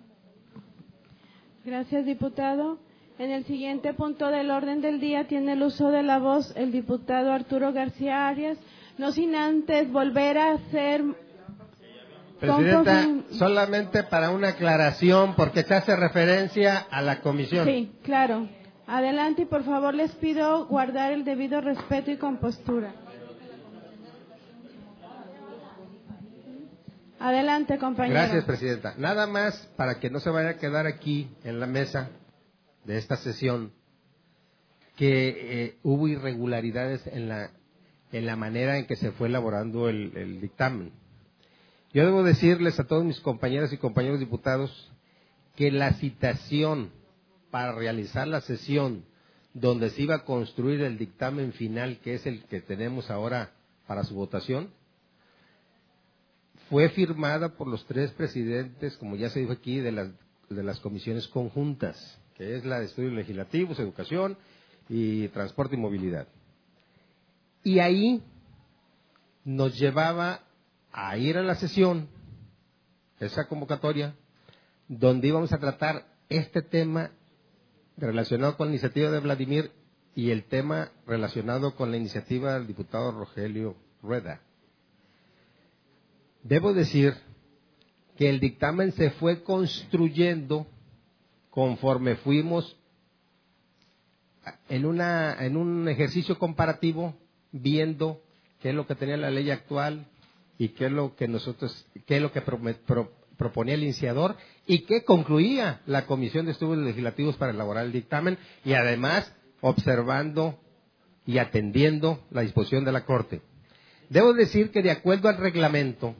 Gracias, diputado. En el siguiente punto del orden del día tiene el uso de la voz el diputado Arturo García Arias, no sin antes volver a hacer... Presidenta, solamente para una aclaración, porque se hace referencia a la comisión. Sí, claro. Adelante, y por favor les pido guardar el debido respeto y compostura. Adelante, compañero. Gracias, Presidenta. Nada más para que no se vaya a quedar aquí en la mesa de esta sesión que hubo irregularidades en la manera en que se fue elaborando el dictamen. Yo debo decirles a todos mis compañeras y compañeros diputados que la citación para realizar la sesión donde se iba a construir el dictamen final, que es el que tenemos ahora para su votación, fue firmada por los 3 presidentes, como ya se dijo aquí, de las comisiones conjuntas, que es la de Estudios Legislativos, Educación y Transporte y Movilidad. Y ahí nos llevaba a ir a la sesión esa convocatoria, donde íbamos a tratar este tema relacionado con la iniciativa de Vladimir y el tema relacionado con la iniciativa del diputado Rogelio Rueda. Debo decir que el dictamen se fue construyendo conforme fuimos en un ejercicio comparativo, viendo qué es lo que tenía la ley actual y qué es lo que proponía el iniciador y qué concluía la Comisión de Estudios Legislativos para elaborar el dictamen, y además observando y atendiendo la disposición de la Corte. Debo decir que de acuerdo al reglamento,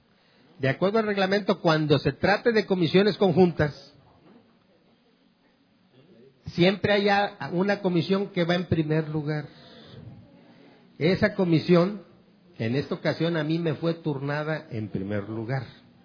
cuando se trate de comisiones conjuntas, siempre hay una comisión que va en primer lugar. Esa comisión, en esta ocasión, a mí me fue turnada en primer lugar.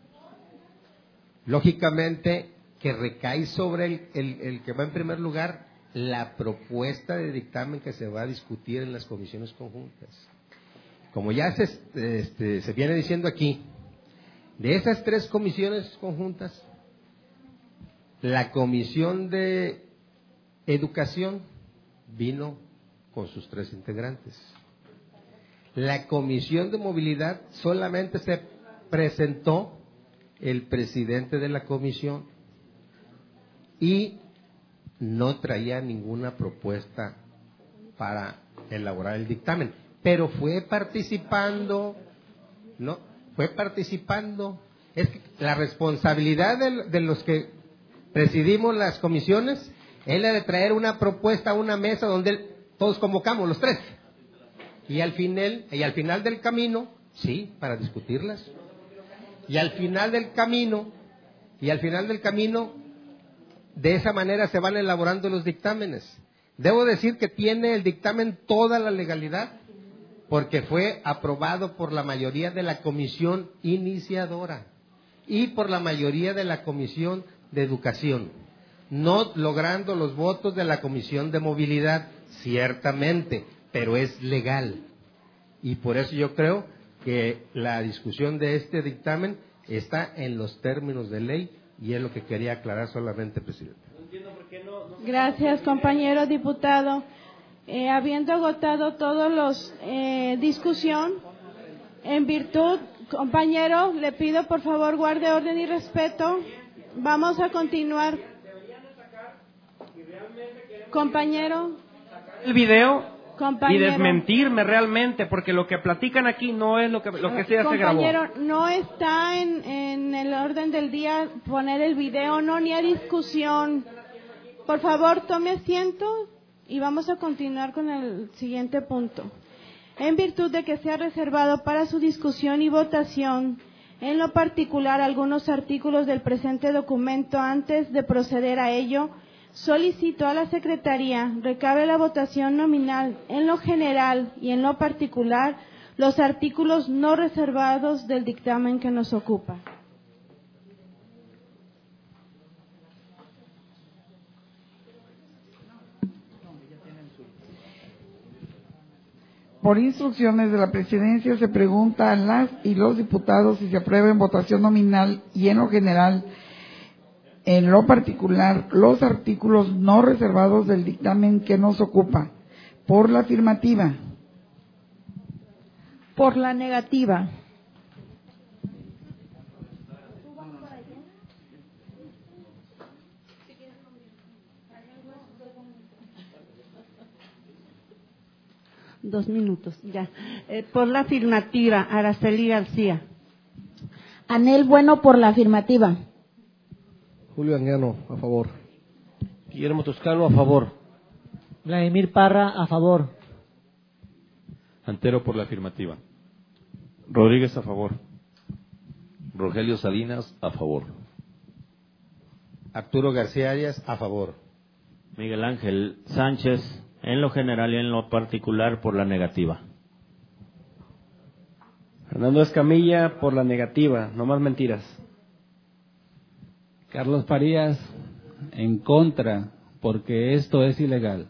Lógicamente, que recae sobre el que va en primer lugar la propuesta de dictamen que se va a discutir en las comisiones conjuntas. Como ya se viene diciendo aquí, de esas 3 comisiones conjuntas, la Comisión de Educación vino con sus 3 integrantes. La Comisión de Movilidad solamente se presentó el presidente de la comisión y no traía ninguna propuesta para elaborar el dictamen, pero fue participando. Es que la responsabilidad de los que presidimos las comisiones es la de traer una propuesta a una mesa donde todos convocamos los 3 y al final del camino, sí, para discutirlas, y al final del camino, de esa manera se van elaborando los dictámenes. Debo decir que tiene el dictamen toda la legalidad, porque fue aprobado por la mayoría de la comisión iniciadora y por la mayoría de la comisión de educación, no logrando los votos de la comisión de movilidad, ciertamente, pero es legal. Y por eso yo creo que la discusión de este dictamen está en los términos de ley, y es lo que quería aclarar solamente, presidente. Gracias, compañero diputado. Habiendo agotado todos los discusión, en virtud, compañero, le pido por favor guarde orden y respeto. Vamos a continuar. Compañero. El video compañero, y desmentirme realmente, porque lo que platican aquí no es lo que se grabó. Compañero, no está en el orden del día poner el video, no, ni a discusión. Por favor, tome asiento y vamos a continuar con el siguiente punto. En virtud de que se ha reservado para su discusión y votación, en lo particular algunos artículos del presente documento, antes de proceder a ello, solicito a la Secretaría recabe la votación nominal en lo general y en lo particular los artículos no reservados del dictamen que nos ocupa. Por instrucciones de la Presidencia se pregunta a las y los diputados si se aprueba en votación nominal y en lo general, en lo particular, los artículos no reservados del dictamen que nos ocupa. Por la afirmativa. Por la negativa. Dos minutos, ya. Por la afirmativa, Araceli García. Anel Bueno, por la afirmativa. Julio Anguiano, a favor. Guillermo Toscano, a favor. Vladimir Parra, a favor. Antero, por la afirmativa. Rodríguez, a favor. Rogelio Salinas, a favor. Arturo García Arias, a favor. Miguel Ángel Sánchez, en lo general y en lo particular, por la negativa. Fernando Escamilla, por la negativa, no más mentiras. Carlos Farías, en contra, porque esto es ilegal.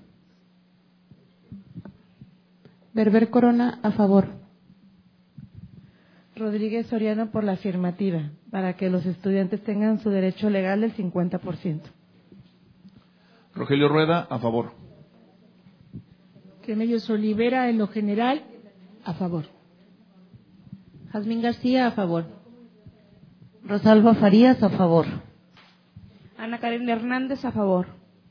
Berber Corona, a favor. Rodríguez Soriano por la afirmativa, para que los estudiantes tengan su derecho legal del 50%. Rogelio Rueda, a favor. Remedios Olivera, en lo general, a favor. Jazmín García, a favor. Rosalba Farías, a favor. Ana Karen Hernández, a favor.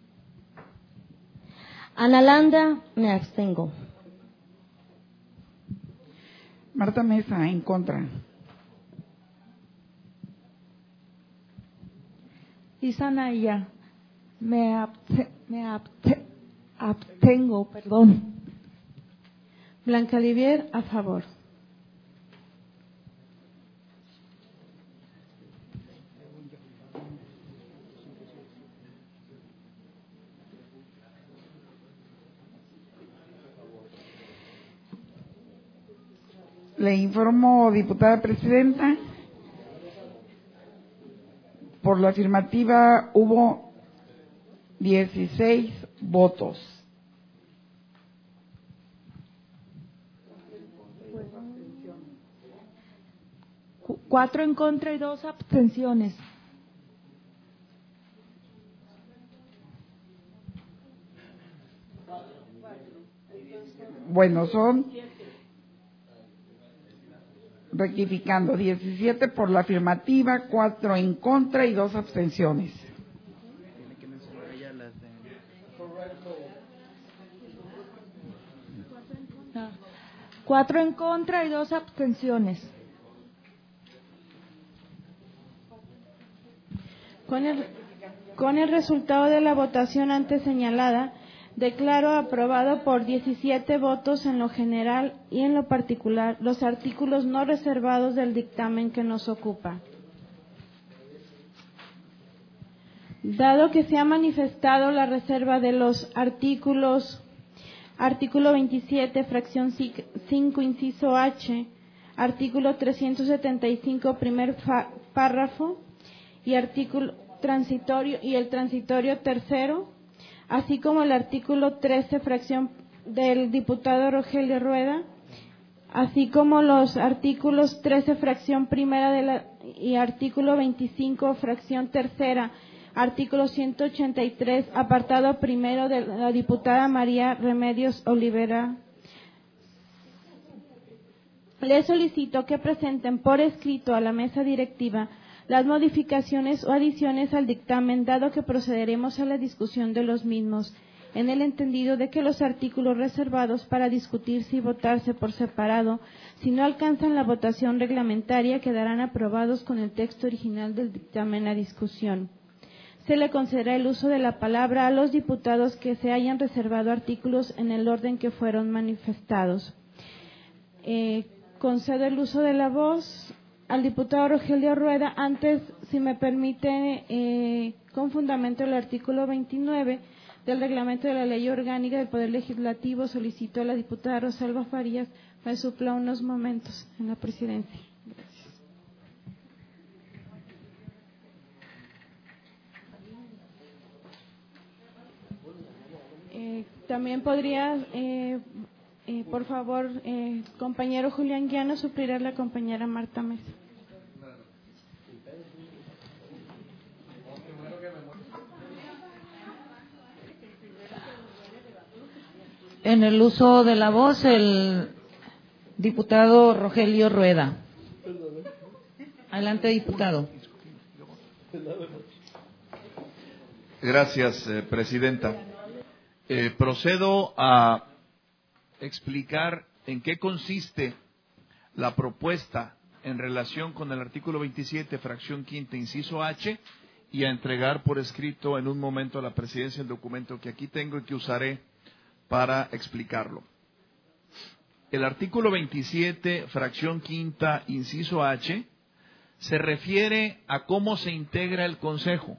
Ana Landa, me abstengo. Marta Mesa, en contra. Isa Naya, abstengo, perdón. Blanca Olivier, a favor. Le informo, diputada presidenta, por la afirmativa hubo 16 votos. Cuatro en contra y 2 abstenciones. Bueno, son, rectificando, 17 por la afirmativa, 4 en contra y 2 abstenciones. Cuatro en contra y 2 abstenciones. Con el resultado de la votación antes señalada, declaro aprobado por 17 votos en lo general y en lo particular los artículos no reservados del dictamen que nos ocupa. Dado que se ha manifestado la reserva de los artículo 27, fracción 5, inciso H, artículo 375, primer párrafo, y artículo transitorio y el transitorio tercero, así como el artículo 13, fracción del diputado Rogelio Rueda, así como los artículos 13, fracción primera y artículo 25, fracción tercera, artículo 183, apartado primero de la diputada María Remedios Olivera. Les solicito que presenten por escrito a la mesa directiva las modificaciones o adiciones al dictamen, dado que procederemos a la discusión de los mismos, en el entendido de que los artículos reservados para discutirse y votarse por separado, si no alcanzan la votación reglamentaria, quedarán aprobados con el texto original del dictamen a discusión. Se le concederá el uso de la palabra a los diputados que se hayan reservado artículos en el orden que fueron manifestados. Concedo el uso de la voz al diputado Rogelio Rueda. Antes, si me permite, con fundamento el artículo 29 del reglamento de la Ley Orgánica del Poder Legislativo, solicito a la diputada Rosalba Farías me supla unos momentos en la presidencia. Gracias. También podría, por favor, compañero Julián Guiano, suplir a la compañera Marta Mesa. En el uso de la voz, el diputado Rogelio Rueda. Adelante, diputado. Gracias, presidenta. Procedo a explicar en qué consiste la propuesta en relación con el artículo 27, fracción quinta, inciso H, y a entregar por escrito en un momento a la presidencia el documento que aquí tengo y que usaré para explicarlo. El artículo 27, fracción quinta, inciso H, se refiere a cómo se integra el Consejo.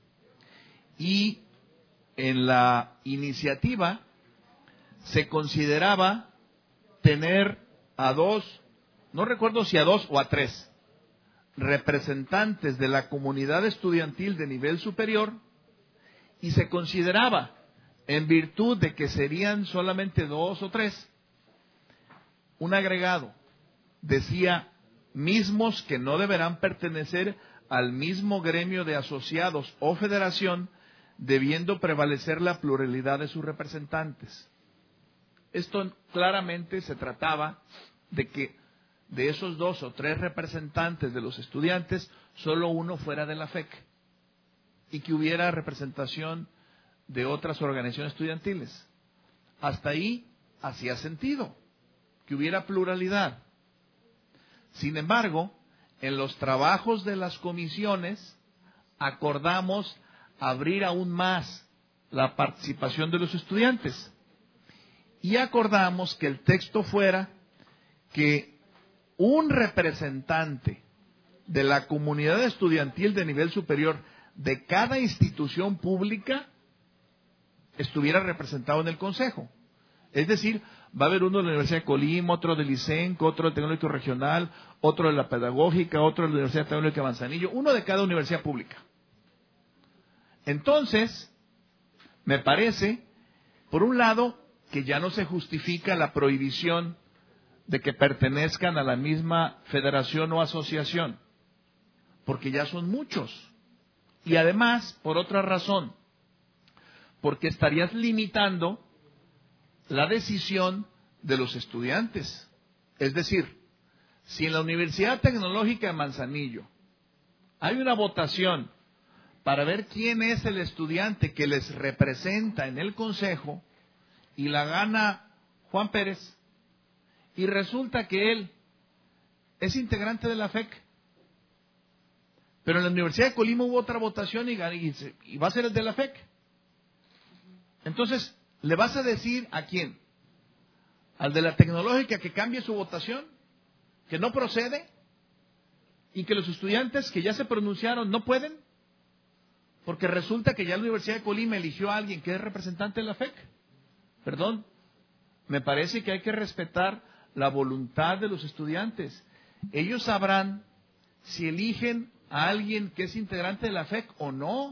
Y en la iniciativa se consideraba tener a 2, no recuerdo si a 2 o a 3, representantes de la comunidad estudiantil de nivel superior, y se consideraba, en virtud de que serían solamente 2 o 3, un agregado decía mismos que no deberán pertenecer al mismo gremio de asociados o federación, debiendo prevalecer la pluralidad de sus representantes. Esto claramente se trataba de que de esos 2 o 3 representantes de los estudiantes, solo uno fuera de la FEC y que hubiera representación de otras organizaciones estudiantiles. Hasta ahí hacía sentido que hubiera pluralidad. Sin embargo, en los trabajos de las comisiones acordamos abrir aún más la participación de los estudiantes y acordamos que el texto fuera que un representante de la comunidad estudiantil de nivel superior de cada institución pública estuviera representado en el Consejo. Es decir, va a haber uno de la Universidad de Colima, otro del ICENC, otro del Tecnológico Regional, otro de la Pedagógica, otro de la Universidad Tecnológica de Manzanillo, uno de cada universidad pública. Entonces, me parece, por un lado, que ya no se justifica la prohibición de que pertenezcan a la misma federación o asociación, porque ya son muchos. Y además, por otra razón, porque estarías limitando la decisión de los estudiantes. Es decir, si en la Universidad Tecnológica de Manzanillo hay una votación para ver quién es el estudiante que les representa en el consejo y la gana Juan Pérez, y resulta que él es integrante de la FEC, pero en la Universidad de Colima hubo otra votación y va a ser el de la FEC. Entonces, ¿le vas a decir a quién? ¿Al de la Tecnológica que cambie su votación? ¿Que no procede? ¿Y que los estudiantes que ya se pronunciaron no pueden? Porque resulta que ya la Universidad de Colima eligió a alguien que es representante de la FEC. Perdón, me parece que hay que respetar la voluntad de los estudiantes. Ellos sabrán si eligen a alguien que es integrante de la FEC o no.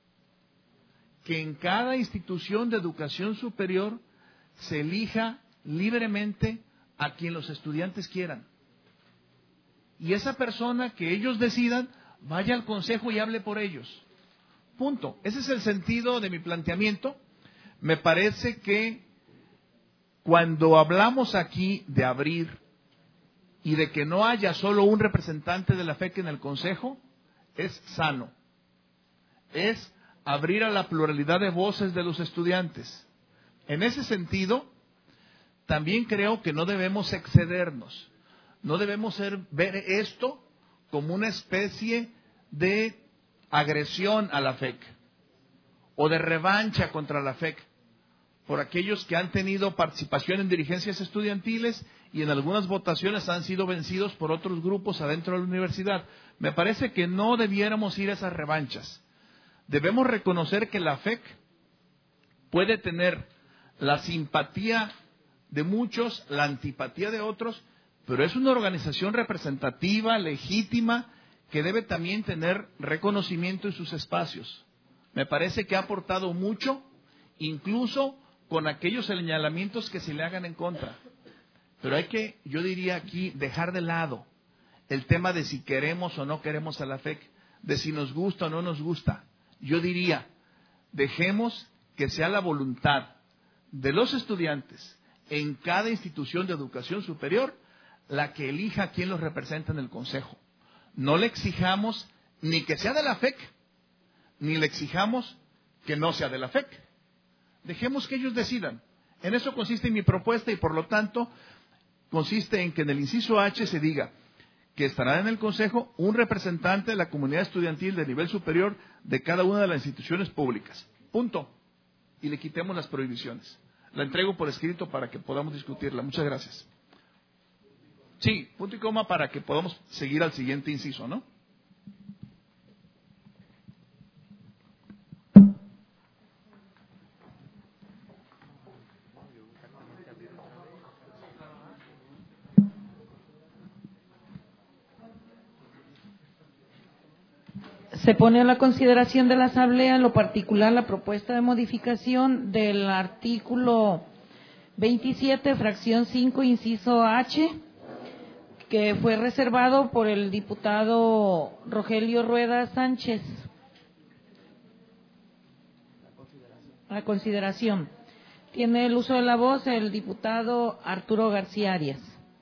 Que en cada institución de educación superior se elija libremente a quien los estudiantes quieran. Y esa persona que ellos decidan, vaya al consejo y hable por ellos. Punto. Ese es el sentido de mi planteamiento. Me parece que cuando hablamos aquí de abrir y de que no haya solo un representante de la FEC en el consejo, es sano. Es abrir a la pluralidad de voces de los estudiantes. En ese sentido, también creo que no debemos excedernos. No debemos ver esto como una especie de agresión a la FEC o de revancha contra la FEC por aquellos que han tenido participación en dirigencias estudiantiles y en algunas votaciones han sido vencidos por otros grupos adentro de la universidad. Me parece que no debiéramos ir a esas revanchas. Debemos reconocer que la FEC puede tener la simpatía de muchos, la antipatía de otros, pero es una organización representativa, legítima, que debe también tener reconocimiento en sus espacios. Me parece que ha aportado mucho, incluso con aquellos señalamientos que se le hagan en contra. Pero hay que, yo diría aquí, dejar de lado el tema de si queremos o no queremos a la FEC, de si nos gusta o no nos gusta. Yo diría, dejemos que sea la voluntad de los estudiantes en cada institución de educación superior la que elija a quién los representa en el consejo. No le exijamos ni que sea de la FEC, ni le exijamos que no sea de la FEC. Dejemos que ellos decidan. En eso consiste mi propuesta y por lo tanto consiste en que en el inciso H se diga que estará en el consejo un representante de la comunidad estudiantil de nivel superior de cada una de las instituciones públicas. Punto. Y le quitemos las prohibiciones. La entrego por escrito para que podamos discutirla. Muchas gracias. Sí, punto y coma para que podamos seguir al siguiente inciso, ¿no? Se pone a la consideración de la Asamblea, en lo particular, la propuesta de modificación del artículo 27, fracción 5, inciso H, que fue reservado por el diputado Rogelio Rueda Sánchez. A consideración. Tiene el uso de la voz el diputado Arturo García Arias.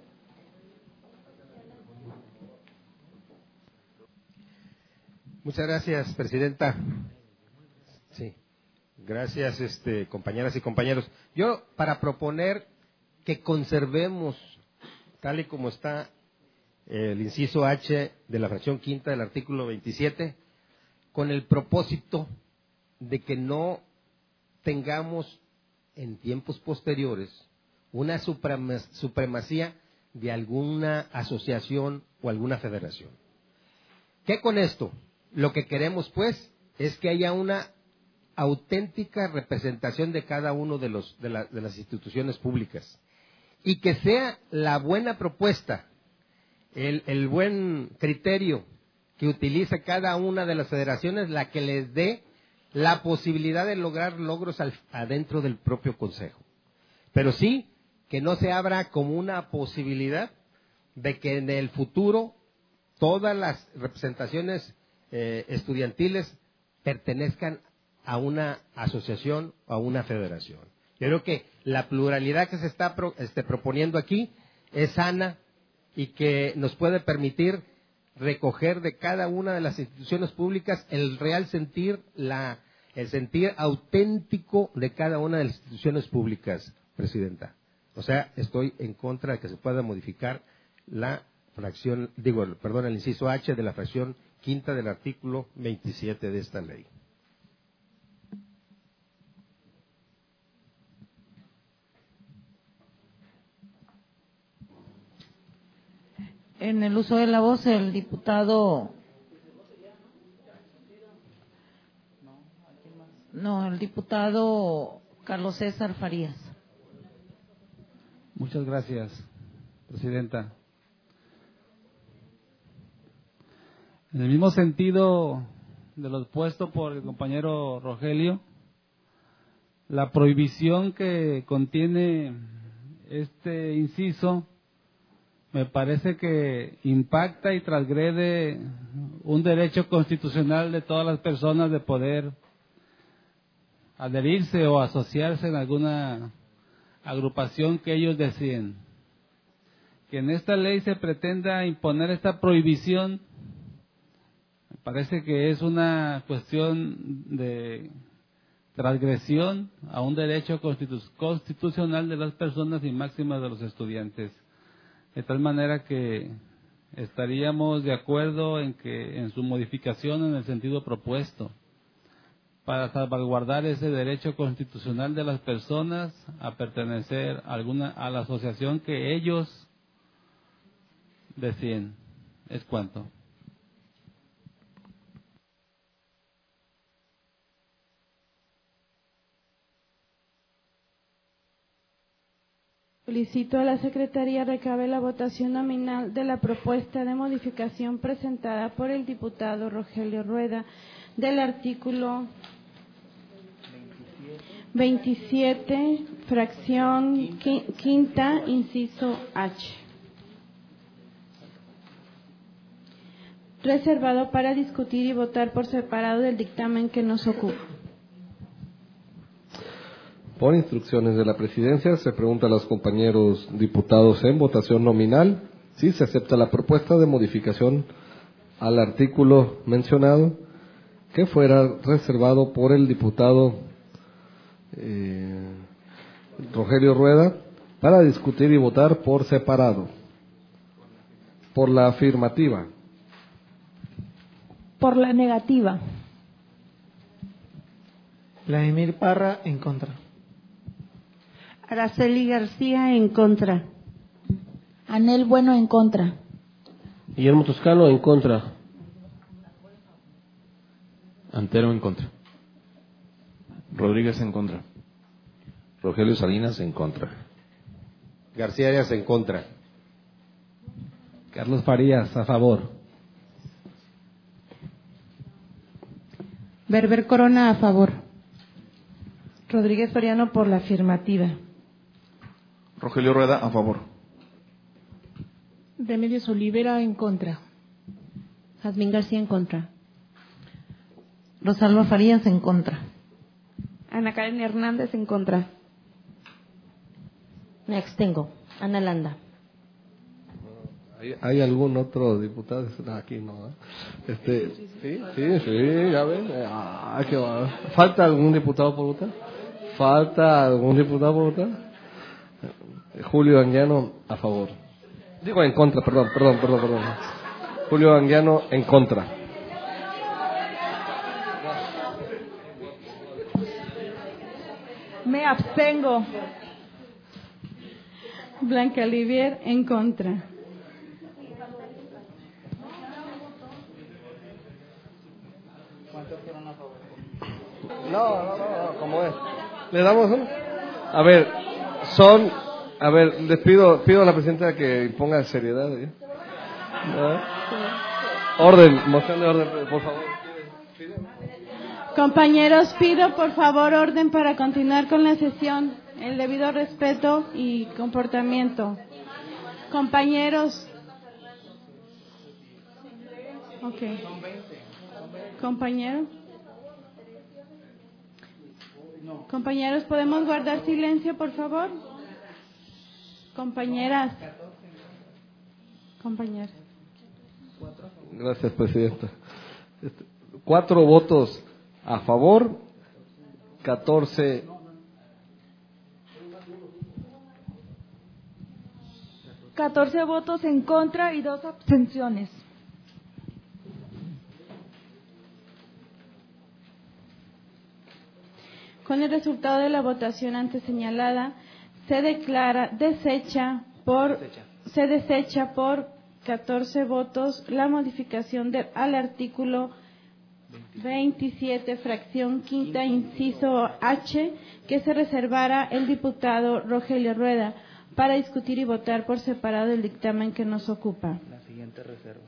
Muchas gracias, presidenta. Sí. Gracias, compañeras y compañeros. Yo, para proponer que conservemos, tal y como está el inciso H de la fracción quinta del artículo 27, con el propósito de que no tengamos en tiempos posteriores una supremacía de alguna asociación o alguna federación. ¿Qué con esto? Lo que queremos, pues, es que haya una auténtica representación de cada uno de las instituciones públicas y que sea la buena propuesta, el buen criterio que utilice cada una de las federaciones la que les dé la posibilidad de lograr logros adentro del propio Consejo. Pero sí que no se abra como una posibilidad de que en el futuro todas las representaciones estudiantiles pertenezcan a una asociación o a una federación. Yo creo que la pluralidad que se está proponiendo aquí es sana y que nos puede permitir recoger de cada una de las instituciones públicas el real sentir, el sentir auténtico de cada una de las instituciones públicas, presidenta. O sea, estoy en contra de que se pueda modificar la fracción, el inciso H de la fracción quinta del artículo 27 de esta ley. En el uso de la voz, el diputado... No, el diputado Carlos César Farías. Muchas gracias, presidenta. En el mismo sentido de lo expuesto por el compañero Rogelio, la prohibición que contiene este inciso me parece que impacta y transgrede un derecho constitucional de todas las personas de poder adherirse o asociarse en alguna agrupación que ellos deciden. Que en esta ley se pretenda imponer esta prohibición, me parece que es una cuestión de transgresión a un derecho constitucional de las personas y máxima de los estudiantes. De tal manera que estaríamos de acuerdo en que en su modificación en el sentido propuesto, para salvaguardar ese derecho constitucional de las personas a pertenecer a la asociación que ellos deciden. Es cuanto. Solicito a la Secretaría recabe la votación nominal de la propuesta de modificación presentada por el diputado Rogelio Rueda del artículo 27, fracción quinta, inciso H. Reservado para discutir y votar por separado del dictamen que nos ocupa. Por instrucciones de la Presidencia, se pregunta a los compañeros diputados en votación nominal si se acepta la propuesta de modificación al artículo mencionado que fuera reservado por el diputado Rogelio Rueda para discutir y votar por separado. Por la afirmativa. Por la negativa. Vladimir Parra, en contra. Araceli García, en contra. Anel Bueno, en contra. Guillermo Toscano, en contra. Antero, en contra. Rodríguez, en contra. Rogelio Salinas, en contra. García Arias, en contra. Carlos Farías, a favor. Berber Corona, a favor. Rodríguez Soriano, por la afirmativa. Rogelio Rueda, a favor. Remedios Olivera en contra. Jazmín García en contra. Rosalba Farías en contra. Ana Karen Hernández en contra. Me abstengo. Ana Landa. ¿Hay algún otro diputado? No, aquí no. Sí, ya ven. Qué va. ¿Falta algún diputado por votar? ¿Falta algún diputado por votar? Julio Anguiano a favor. Digo en contra, perdón. Julio Anguiano en contra. Me abstengo. Blanca Olivier en contra. No, ¿cómo es? ¿Le damos uno? Les pido a la presidenta que ponga seriedad. Orden, moción de orden, por favor. Compañeros, pido por favor orden para continuar con la sesión. El debido respeto y comportamiento. Compañeros. Ok. Compañeros, ¿podemos guardar silencio, por favor? Compañeras. Gracias, presidenta. 4 votos a favor, 14 votos en contra y 2 abstenciones. Con el resultado de la votación antes señalada, se desecha por 14 votos la modificación al artículo 27, fracción quinta, inciso H, que se reservara el diputado Rogelio Rueda para discutir y votar por separado el dictamen que nos ocupa. La siguiente reserva.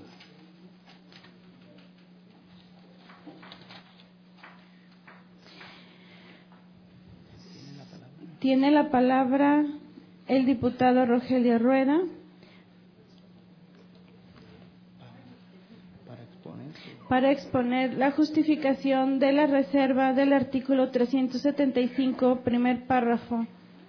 Tiene la palabra el diputado Rogelio Rueda. Para exponer la justificación de la reserva del artículo 375, primer párrafo.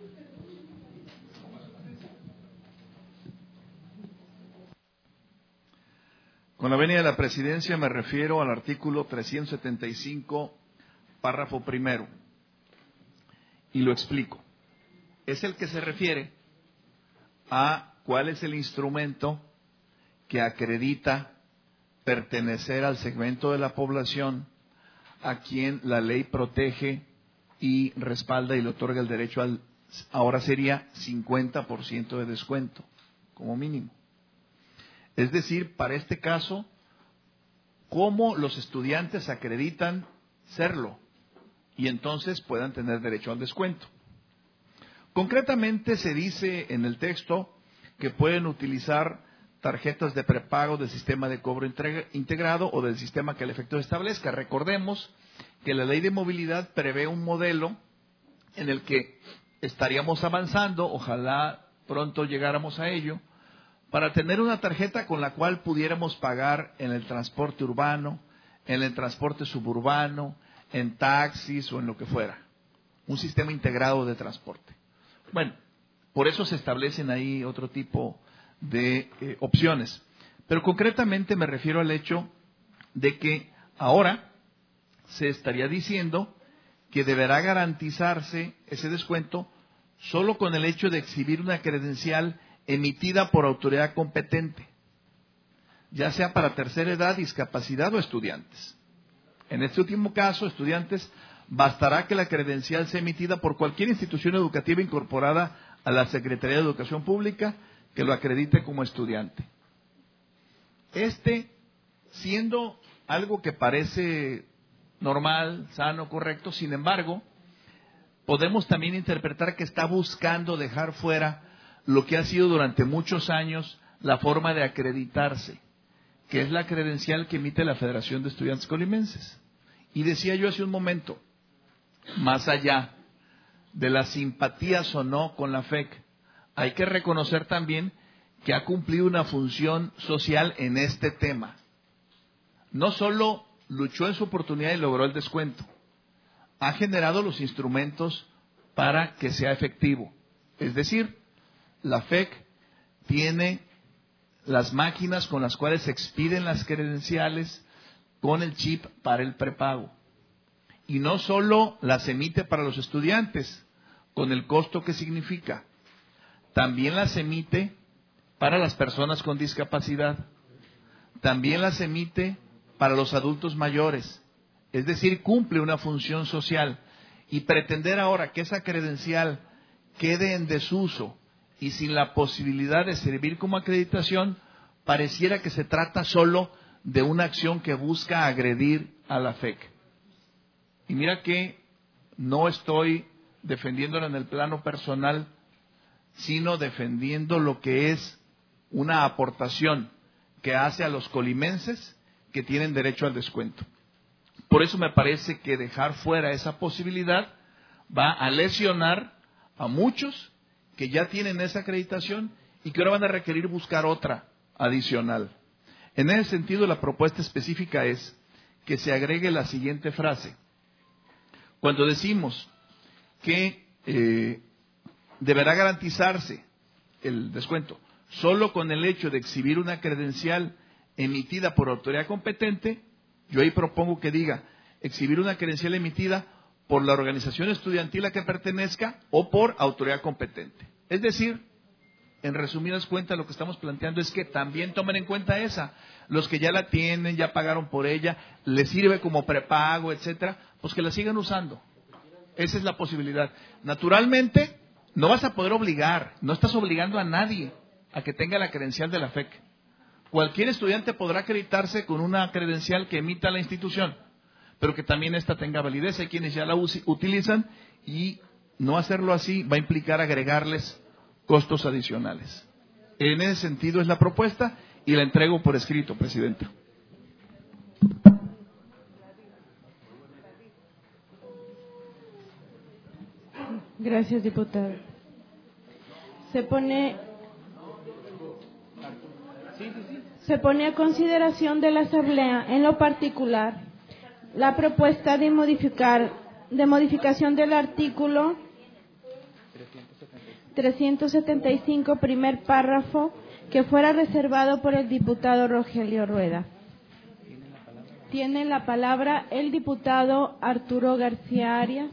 Con la venia de la presidencia me refiero al artículo 375, párrafo primero, y lo explico. Es el que se refiere a cuál es el instrumento que acredita pertenecer al segmento de la población a quien la ley protege y respalda y le otorga el derecho ahora sería 50% de descuento, como mínimo. Es decir, para este caso, cómo los estudiantes acreditan serlo y entonces puedan tener derecho al descuento. Concretamente se dice en el texto que pueden utilizar tarjetas de prepago del sistema de cobro integrado o del sistema que el efecto establezca. Recordemos que la ley de movilidad prevé un modelo en el que estaríamos avanzando, ojalá pronto llegáramos a ello, para tener una tarjeta con la cual pudiéramos pagar en el transporte urbano, en el transporte suburbano, en taxis o en lo que fuera. Un sistema integrado de transporte. Bueno, por eso se establecen ahí otro tipo de opciones. Pero concretamente me refiero al hecho de que ahora se estaría diciendo que deberá garantizarse ese descuento solo con el hecho de exhibir una credencial emitida por autoridad competente, ya sea para tercera edad, discapacidad o estudiantes. En este último caso, estudiantes, bastará que la credencial sea emitida por cualquier institución educativa incorporada a la Secretaría de Educación Pública que lo acredite como estudiante. Siendo algo que parece normal, sano, correcto, sin embargo, podemos también interpretar que está buscando dejar fuera lo que ha sido durante muchos años la forma de acreditarse, que es la credencial que emite la Federación de Estudiantes Colimenses. Y decía yo hace un momento, más allá de las simpatías o no con la FEC, hay que reconocer también que ha cumplido una función social en este tema. No solo luchó en su oportunidad y logró el descuento, ha generado los instrumentos para que sea efectivo. Es decir, la FEC tiene las máquinas con las cuales se expiden las credenciales con el chip para el prepago. Y no solo las emite para los estudiantes, con el costo que significa, también las emite para las personas con discapacidad, también las emite para los adultos mayores, es decir, cumple una función social. Y pretender ahora que esa credencial quede en desuso y sin la posibilidad de servir como acreditación, pareciera que se trata solo de una acción que busca agredir a la FEC. Y mira que no estoy defendiéndola en el plano personal, sino defendiendo lo que es una aportación que hace a los colimenses que tienen derecho al descuento. Por eso me parece que dejar fuera esa posibilidad va a lesionar a muchos que ya tienen esa acreditación y que ahora van a requerir buscar otra adicional. En ese sentido, la propuesta específica es que se agregue la siguiente frase. Cuando decimos que deberá garantizarse el descuento solo con el hecho de exhibir una credencial emitida por autoridad competente, yo ahí propongo que diga exhibir una credencial emitida por la organización estudiantil a que pertenezca o por autoridad competente. Es decir, en resumidas cuentas, lo que estamos planteando es que también tomen en cuenta esa. Los que ya la tienen, ya pagaron por ella, les sirve como prepago, etcétera, pues que la sigan usando. Esa es la posibilidad. Naturalmente, no vas a poder obligar, no estás obligando a nadie a que tenga la credencial de la FEC. Cualquier estudiante podrá acreditarse con una credencial que emita la institución, pero que también esta tenga validez. Hay quienes ya la utilizan y no hacerlo así va a implicar agregarles costos adicionales. En ese sentido es la propuesta y la entrego por escrito, Presidenta. Gracias, diputado. Se pone a consideración de la Asamblea, en lo particular, la propuesta de modificación del artículo 375, primer párrafo, que fuera reservado por el diputado Rogelio Rueda. Tiene la palabra el diputado Arturo García Arias.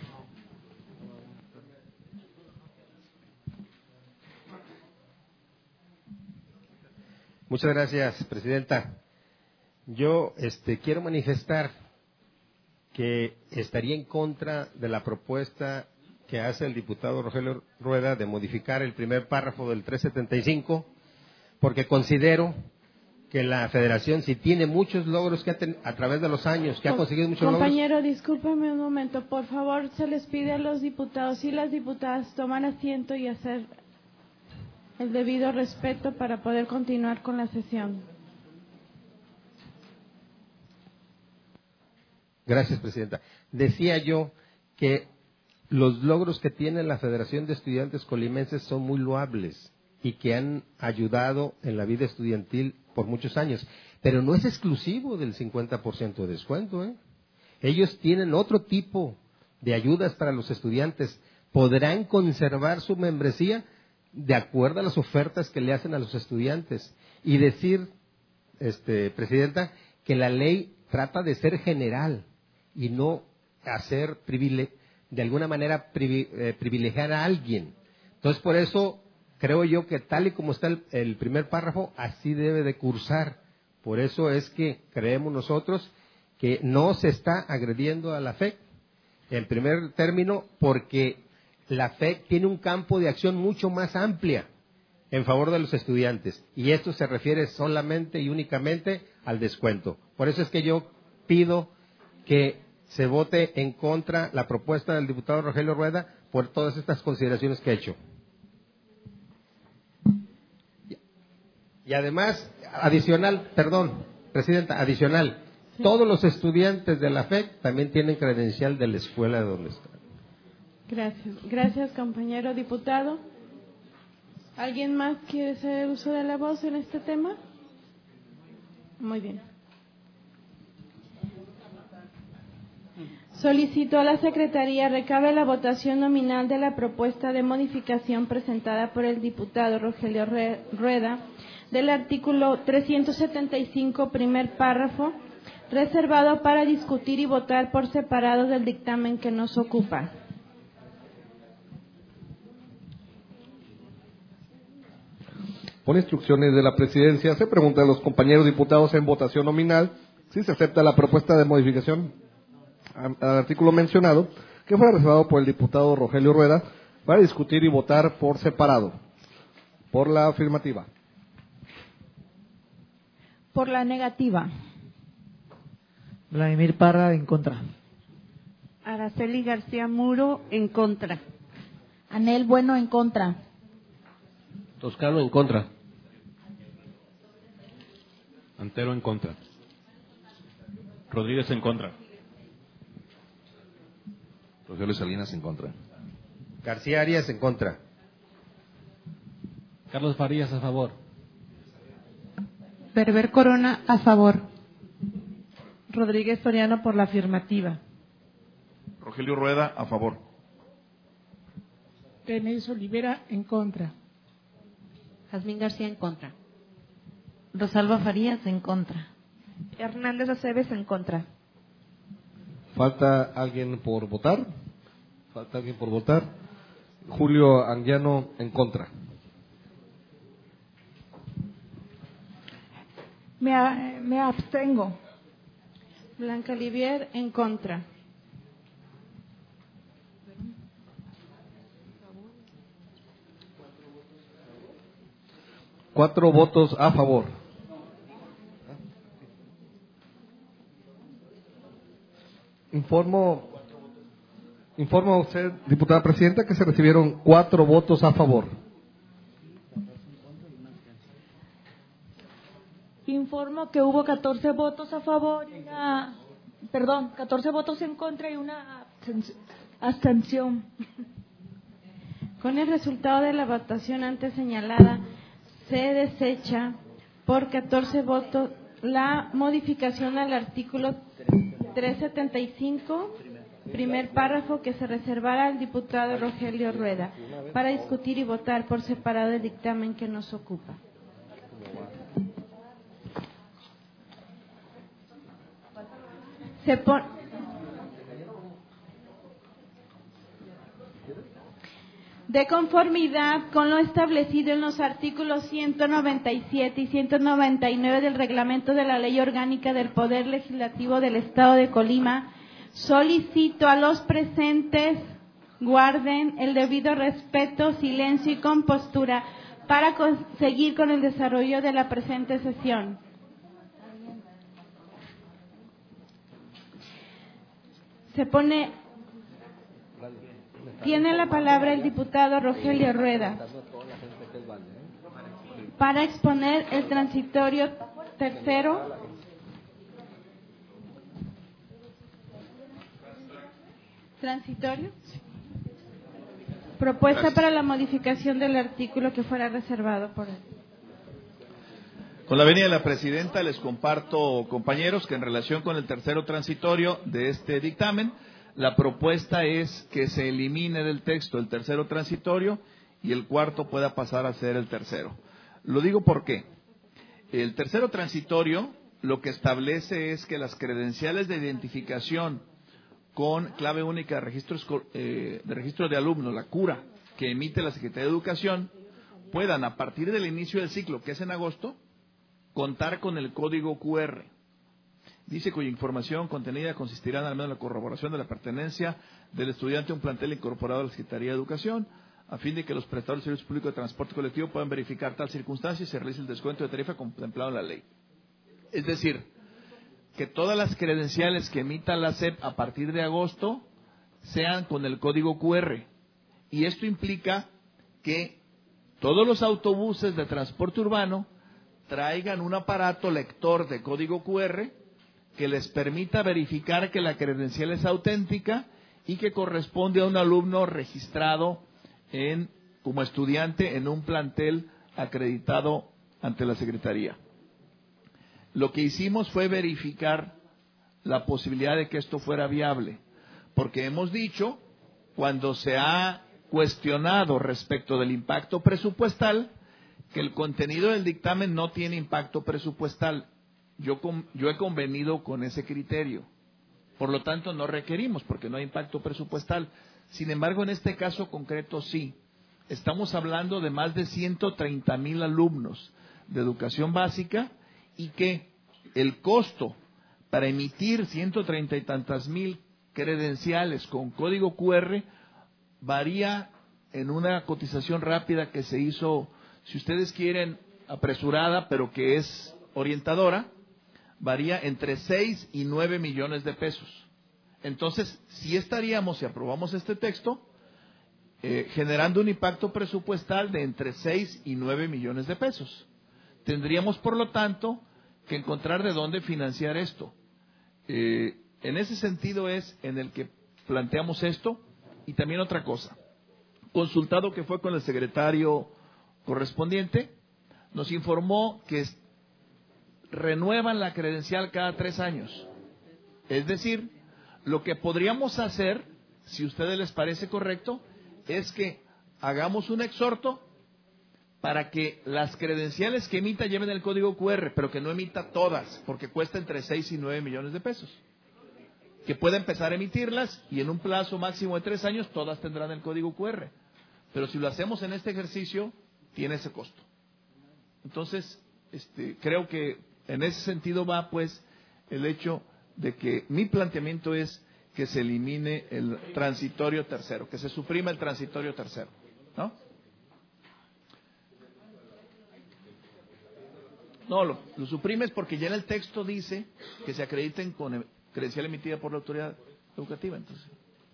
Muchas gracias, Presidenta. Yo quiero manifestar que estaría en contra de la propuesta que hace el diputado Rogelio Rueda de modificar el primer párrafo del 375, porque considero que la Federación, si tiene muchos logros que a través de los años, que ha conseguido muchos Compañero, discúlpame un momento, por favor, se les pide a los diputados y las diputadas tomar asiento y hacer el debido respeto para poder continuar con la sesión. Gracias, Presidenta. Decía yo que los logros que tiene la Federación de Estudiantes Colimenses son muy loables y que han ayudado en la vida estudiantil por muchos años, pero no es exclusivo del 50% de descuento, ¿eh? Ellos tienen otro tipo de ayudas para los estudiantes. Podrán conservar su membresía de acuerdo a las ofertas que le hacen a los estudiantes. Y decir, Presidenta, que la ley trata de ser general y no hacer de alguna manera privilegiar a alguien. Entonces, por eso creo yo que tal y como está el primer párrafo, así debe de cursar. Por eso es que creemos nosotros que no se está agrediendo a la FEC, en primer término, porque la FEC tiene un campo de acción mucho más amplia en favor de los estudiantes, y esto se refiere solamente y únicamente al descuento. Por eso es que yo pido que se vote en contra la propuesta del diputado Rogelio Rueda por todas estas consideraciones que he hecho. Y además, adicional, sí. Todos los estudiantes de la FEC también tienen credencial de la escuela de donde están. Gracias, compañero diputado. ¿Alguien más quiere hacer uso de la voz en este tema? Muy bien. Solicito a la Secretaría recabe la votación nominal de la propuesta de modificación presentada por el diputado Rogelio Rueda del artículo 375, primer párrafo, reservado para discutir y votar por separado del dictamen que nos ocupa. Por instrucciones de la Presidencia, se pregunta a los compañeros diputados en votación nominal si se acepta la propuesta de modificación al artículo mencionado, que fue reservado por el diputado Rogelio Rueda, para discutir y votar por separado. Por la afirmativa. Por la negativa. Vladimir Parra, en contra. Araceli García Muro, en contra. Anel Bueno, en contra. Toscano, en contra. Antero, en contra. Rodríguez, en contra. Rogelio Salinas, en contra. García Arias, en contra. Carlos Farías, a favor. Berber Corona, a favor. Rodríguez Soriano, por la afirmativa. Rogelio Rueda, a favor. Denise Olivera, en contra. Jazmín García, en contra. Rosalba Farías, en contra. Hernández Aceves, en contra. ¿Falta alguien por votar? ¿Falta alguien por votar? Julio Anguiano, en contra. Me abstengo. Blanca Olivier, en contra. Cuatro votos a favor. Informo a usted, diputada presidenta, que se recibieron 4 votos a favor. Informo que hubo 14 votos a favor y 14 votos en contra y una abstención. Con el resultado de la votación antes señalada, se desecha por 14 votos la modificación al artículo 375, primer párrafo, que se reservará al diputado Rogelio Rueda para discutir y votar por separado el dictamen que nos ocupa. De conformidad con lo establecido en los artículos 197 y 199 del reglamento de la Ley Orgánica del Poder Legislativo del Estado de Colima, solicito a los presentes guarden el debido respeto, silencio y compostura para seguir con el desarrollo de la presente sesión. Tiene la palabra el diputado Rogelio Rueda para exponer el transitorio tercero. ¿Transitorio? Propuesta para la modificación del artículo que fuera reservado por él. Con la venia de la presidenta les comparto, compañeros, que en relación con el tercero transitorio de este dictamen, la propuesta es que se elimine del texto el tercero transitorio y el cuarto pueda pasar a ser el tercero. Lo digo porque el tercero transitorio lo que establece es que las credenciales de identificación con clave única de registro de alumnos, la CURA, que emite la Secretaría de Educación, puedan, a partir del inicio del ciclo, que es en agosto, contar con el código QR. Dice cuya información contenida consistirá en al menos la corroboración de la pertenencia del estudiante a un plantel incorporado a la Secretaría de Educación, a fin de que los prestadores de servicios públicos de transporte colectivo puedan verificar tal circunstancia y se realice el descuento de tarifa contemplado en la ley. Es decir, que todas las credenciales que emita la SEP a partir de agosto sean con el código QR. Y esto implica que todos los autobuses de transporte urbano traigan un aparato lector de código QR que les permita verificar que la credencial es auténtica y que corresponde a un alumno registrado en como estudiante en un plantel acreditado ante la Secretaría. Lo que hicimos fue verificar la posibilidad de que esto fuera viable, porque hemos dicho, cuando se ha cuestionado respecto del impacto presupuestal, que el contenido del dictamen no tiene impacto presupuestal. Yo he convenido con ese criterio. Por lo tanto, no requerimos, porque no hay impacto presupuestal. Sin embargo, en este caso concreto sí. Estamos hablando de más de 130,000 alumnos de educación básica y que el costo para emitir 130 y tantas mil credenciales con código QR varía en una cotización rápida que se hizo, si ustedes quieren, apresurada, pero que es orientadora, varía entre 6 y 9 millones de pesos. Entonces, sí estaríamos, si aprobamos este texto, generando un impacto presupuestal de entre 6 y 9 millones de pesos. Tendríamos, por lo tanto, que encontrar de dónde financiar esto. En ese sentido es en el que planteamos esto. Y también otra cosa, consultado que fue con el secretario correspondiente, nos informó que renuevan la credencial cada 3 años. Es decir, lo que podríamos hacer, si a ustedes les parece correcto, es que hagamos un exhorto para que las credenciales que emita lleven el código QR, pero que no emita todas, porque cuesta entre 6 y 9 millones de pesos. Que pueda empezar a emitirlas y en un plazo máximo de 3 años todas tendrán el código QR. Pero si lo hacemos en este ejercicio, tiene ese costo. Entonces, creo que en ese sentido va pues el hecho de que mi planteamiento es que se elimine el transitorio tercero, que se suprima el transitorio tercero, ¿no? No, lo suprimes porque ya en el texto dice que se acrediten con credencial emitida por la autoridad educativa. Entonces,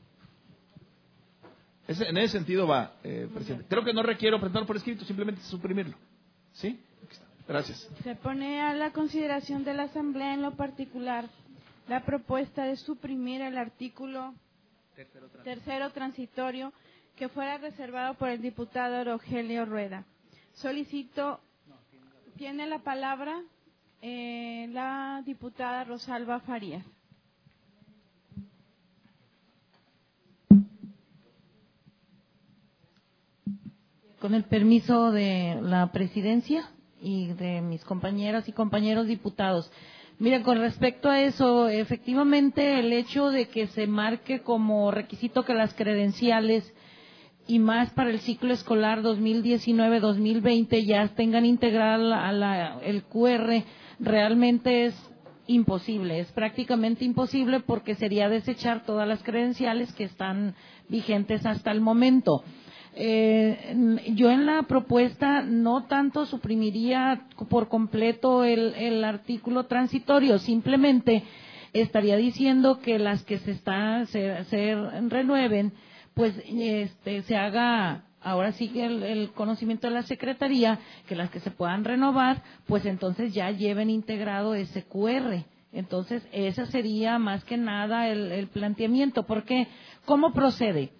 en ese sentido va, presidente. Creo que no requiero presentarlo por escrito, simplemente suprimirlo. ¿Sí? Gracias. Se pone a la consideración de la Asamblea en lo particular la propuesta de suprimir el artículo tercero transitorio que fuera reservado por el diputado Rogelio Rueda. Solicito, tiene la palabra la diputada Rosalba Farías. Con el permiso de la presidencia y de mis compañeras y compañeros diputados. Mira, con respecto a eso, efectivamente el hecho de que se marque como requisito que las credenciales y más para el ciclo escolar 2019-2020 ya tengan integrada el QR, realmente es imposible, es prácticamente imposible porque sería desechar todas las credenciales que están vigentes hasta el momento. Yo en la propuesta no tanto suprimiría por completo el artículo transitorio, simplemente estaría diciendo que las que se renueven, pues se haga ahora sí que el conocimiento de la Secretaría, que las que se puedan renovar, pues entonces ya lleven integrado ese QR. Entonces ese sería más que nada el planteamiento, porque ¿cómo procede?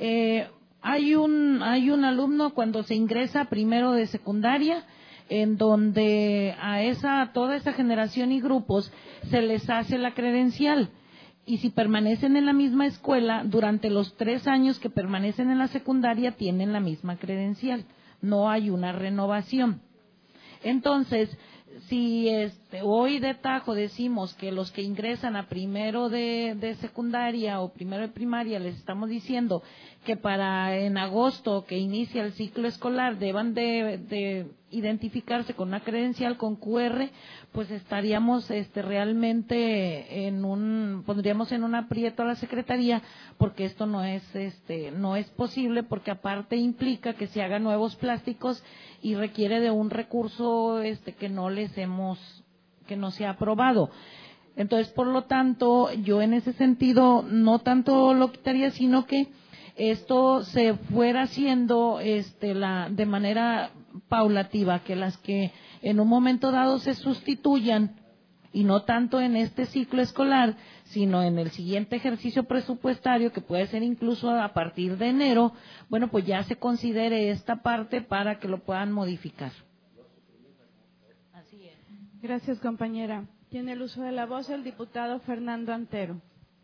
Hay un alumno cuando se ingresa primero de secundaria, en donde a toda esa generación y grupos se les hace la credencial. Y si permanecen en la misma escuela, durante los 3 años que permanecen en la secundaria, tienen la misma credencial. No hay una renovación. Entonces, si hoy de tajo decimos que los que ingresan a primero de secundaria o primero de primaria les estamos diciendo que para en agosto que inicia el ciclo escolar deban de identificarse con una credencial con QR, pues estaríamos realmente pondríamos en un aprieto a la Secretaría, porque esto no es posible, porque aparte implica que se hagan nuevos plásticos y requiere de un recurso que no se ha aprobado. Entonces, por lo tanto, yo en ese sentido no tanto lo quitaría, sino que esto se fuera haciendo de manera paulativa, que las que en un momento dado se sustituyan y no tanto en este ciclo escolar, sino en el siguiente ejercicio presupuestario, que puede ser incluso a partir de enero, bueno, pues ya se considere esta parte para que lo puedan modificar. Así es. Gracias, compañera. Tiene el uso de la voz el diputado Fernando Antero.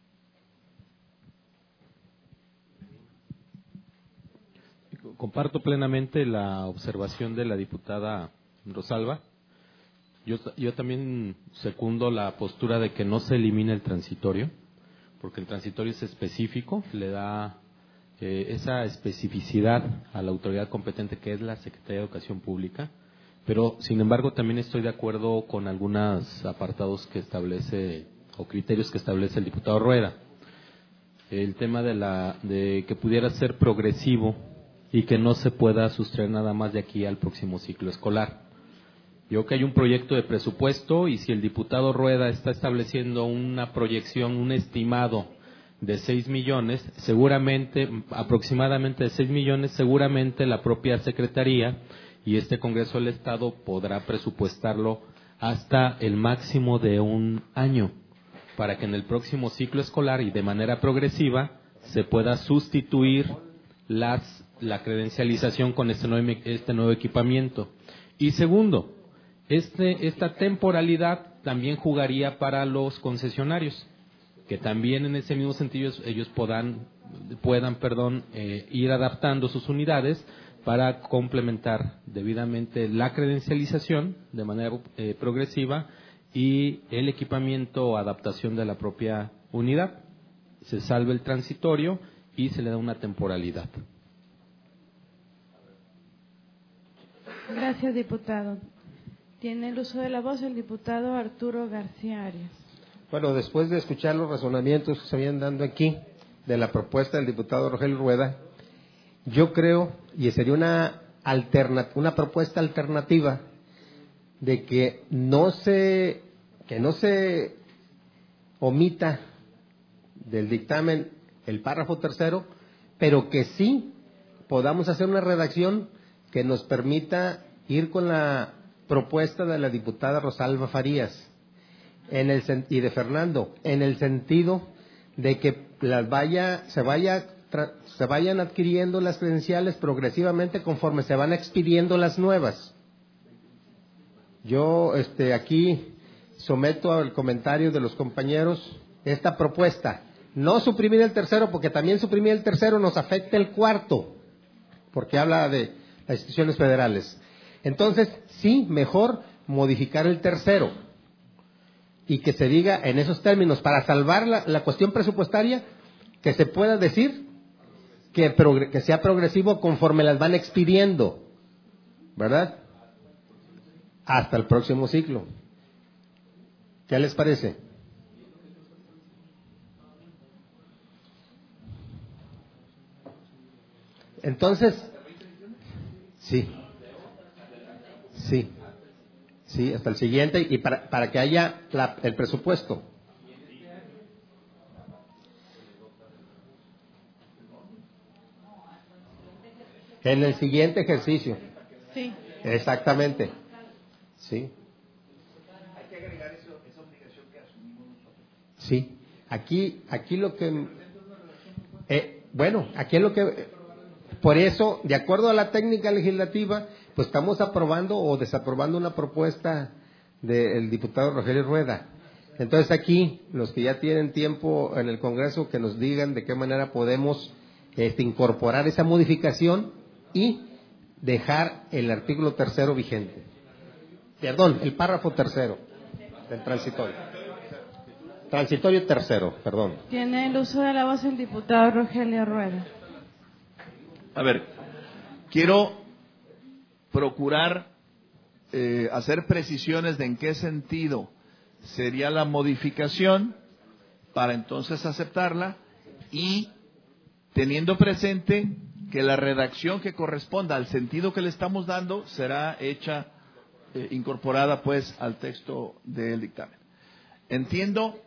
Comparto plenamente la observación de la diputada Rosalba. Yo también secundo la postura de que no se elimine el transitorio, porque el transitorio es específico, le da esa especificidad a la autoridad competente que es la Secretaría de Educación Pública, pero sin embargo también estoy de acuerdo con algunos apartados que establece o criterios que establece el diputado Rueda. El tema de que pudiera ser progresivo y que no se pueda sustraer nada más de aquí al próximo ciclo escolar. Yo creo que hay un proyecto de presupuesto y si el diputado Rueda está estableciendo una proyección, un estimado de 6 millones, seguramente, aproximadamente de 6 millones, seguramente la propia Secretaría y este Congreso del Estado podrá presupuestarlo hasta el máximo de un año, para que en el próximo ciclo escolar y de manera progresiva se pueda sustituir la credencialización con este nuevo equipamiento. Y segundo, esta temporalidad también jugaría para los concesionarios, que también en ese mismo sentido ellos puedan ir adaptando sus unidades para complementar debidamente la credencialización de manera progresiva y el equipamiento o adaptación de la propia unidad. Se salva el transitorio y se le da una temporalidad. Gracias, diputado. Tiene el uso de la voz el diputado Arturo García Arias. Bueno, después de escuchar los razonamientos que se habían dando aquí de la propuesta del diputado Rogelio Rueda, yo creo, y sería una propuesta alternativa, de que no se omita del dictamen el párrafo tercero, pero que sí podamos hacer una redacción que nos permita ir con la propuesta de la diputada Rosalba Farías y de Fernando, en el sentido de que se vayan adquiriendo las credenciales progresivamente conforme se van expidiendo las nuevas. Yo aquí someto al comentario de los compañeros esta propuesta. No suprimir el tercero, porque también suprimir el tercero nos afecta el cuarto, porque habla de las instituciones federales. Entonces, sí, mejor modificar el tercero y que se diga en esos términos, para salvar la cuestión presupuestaria, que se pueda decir que sea progresivo conforme las van expidiendo, ¿verdad? Hasta el próximo ciclo. ¿Qué les parece? Entonces, sí, hasta el siguiente, y para que haya el presupuesto. En el siguiente ejercicio. Sí. Exactamente. Sí. Hay que agregar esa obligación que asumimos nosotros. Sí. Aquí lo que... aquí es lo que... Por eso, de acuerdo a la técnica legislativa, pues estamos aprobando o desaprobando una propuesta del diputado Rogelio Rueda. Entonces aquí, los que ya tienen tiempo en el Congreso, que nos digan de qué manera podemos incorporar esa modificación y dejar el artículo tercero vigente. Perdón, el párrafo tercero del transitorio. Transitorio tercero, perdón. Tiene el uso de la voz el diputado Rogelio Rueda. A ver, quiero procurar hacer precisiones de en qué sentido sería la modificación para entonces aceptarla y teniendo presente que la redacción que corresponda al sentido que le estamos dando será hecha, incorporada pues al texto del dictamen. Entiendo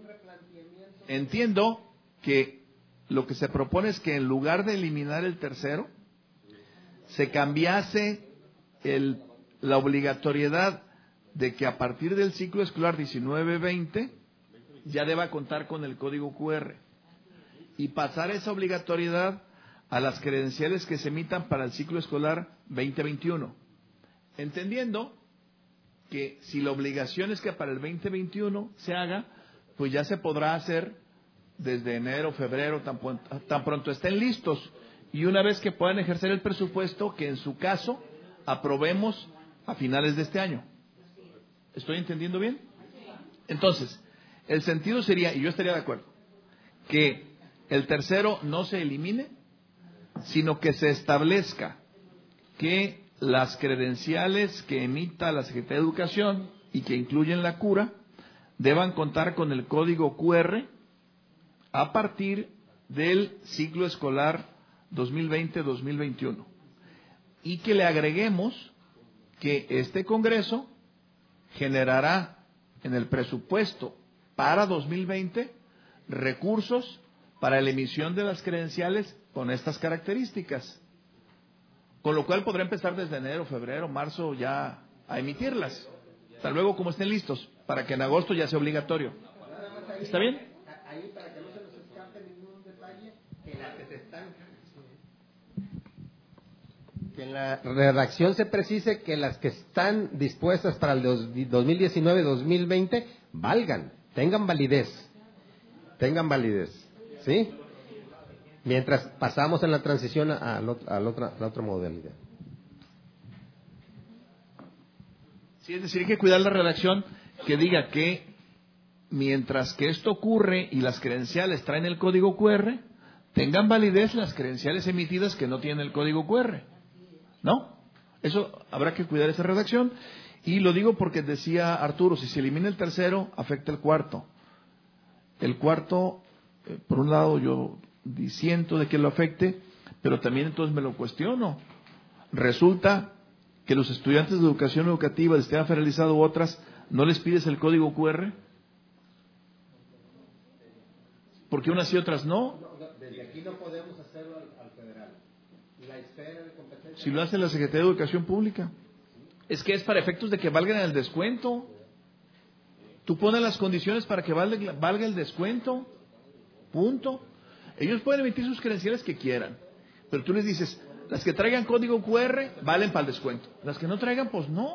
que lo que se propone es que en lugar de eliminar el tercero, se cambiase la obligatoriedad de que a partir del ciclo escolar 19-20 ya deba contar con el código QR y pasar esa obligatoriedad a las credenciales que se emitan para el ciclo escolar 2021, entendiendo que si la obligación es que para el 2021 se haga, pues ya se podrá hacer desde enero, febrero, tan pronto estén listos, y una vez que puedan ejercer el presupuesto, que en su caso aprobemos a finales de este año. ¿Estoy entendiendo bien? Entonces, el sentido sería, y yo estaría de acuerdo, que el tercero no se elimine, sino que se establezca que las credenciales que emita la Secretaría de Educación y que incluyen la cura deban contar con el código QR a partir del ciclo escolar 2020-2021 y que le agreguemos que este Congreso generará en el presupuesto para 2020 recursos para la emisión de las credenciales con estas características, con lo cual podrá empezar desde enero, febrero, marzo ya a emitirlas, hasta luego como estén listos, para que en agosto ya sea obligatorio. ¿Está bien? Ahí, para que no se nos escape ningún detalle, que las que se están... Que en la redacción se precise que las que están dispuestas para el 2019-2020 valgan, tengan validez, ¿sí? Mientras pasamos en la transición a la otra modalidad. Sí, es decir, hay que cuidar la redacción que diga que mientras que esto ocurre y las credenciales traen el código QR, tengan validez las credenciales emitidas que no tienen el código QR. ¿No? Eso habrá que cuidar esa redacción. Y lo digo porque decía Arturo, si se elimina el tercero, afecta el cuarto. El cuarto, por un lado, yo disiento de que lo afecte, pero también entonces me lo cuestiono. Resulta que los estudiantes de educación educativa del sistema federalizado u otras, ¿no les pides el código QR? ¿Por qué unas y otras no? Desde aquí no podemos hacerlo al federal. La esfera de competencia... Si lo hace la Secretaría de Educación Pública. Es que es para efectos de que valgan el descuento. Tú pones las condiciones para que valga el descuento. Punto. Ellos pueden emitir sus credenciales que quieran, pero tú les dices, las que traigan código QR valen para el descuento. Las que no traigan, pues no.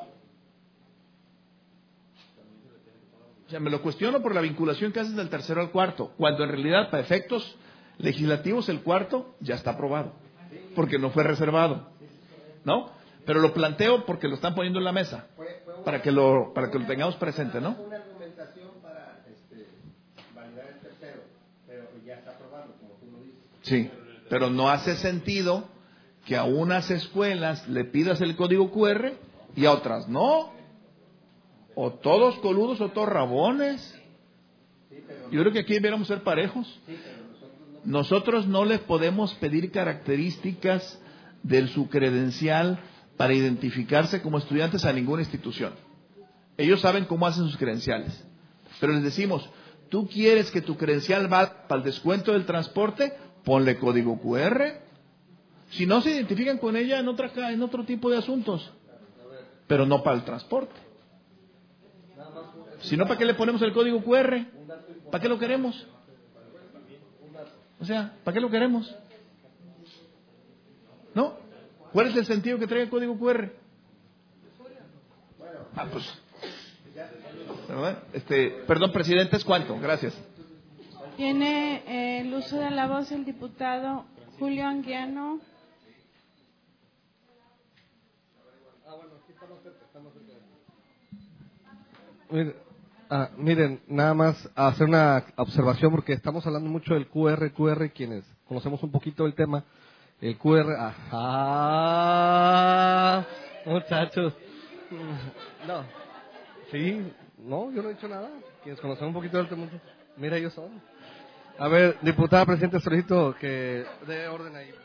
O sea, me lo cuestiono por la vinculación que haces del tercero al cuarto, cuando en realidad para efectos legislativos el cuarto ya está aprobado, porque no fue reservado, ¿no? Pero lo planteo porque lo están poniendo en la mesa, para que lo tengamos presente, ¿no? Una argumentación para validar el tercero, pero ya está aprobado, como tú lo dices. Sí, pero no hace sentido que a unas escuelas le pidas el código QR y a otras no. O todos coludos o todos rabones. Yo creo que aquí deberíamos ser parejos. Nosotros no les podemos pedir características de su credencial para identificarse como estudiantes a ninguna institución. Ellos saben cómo hacen sus credenciales. Pero les decimos, ¿tú quieres que tu credencial valga para el descuento del transporte? Ponle código QR. Si no, se identifican con ella en otro tipo de asuntos. Pero no para el transporte. Si no, ¿para qué le ponemos el código QR? ¿Para qué lo queremos? O sea, ¿para qué lo queremos? ¿No? ¿Cuál es el sentido que traiga el código QR? Ah, pues. Perdón, presidente, ¿es cuánto? Gracias. Tiene el uso de la voz el diputado Julio Anguiano. Miren, nada más hacer una observación porque estamos hablando mucho del QR, quienes conocemos un poquito del tema. El QR, muchachos. No, sí, no, yo no he dicho nada. Quienes conocemos un poquito del tema, mira, ellos son. A ver, diputada presidente, solicito que dé orden ahí.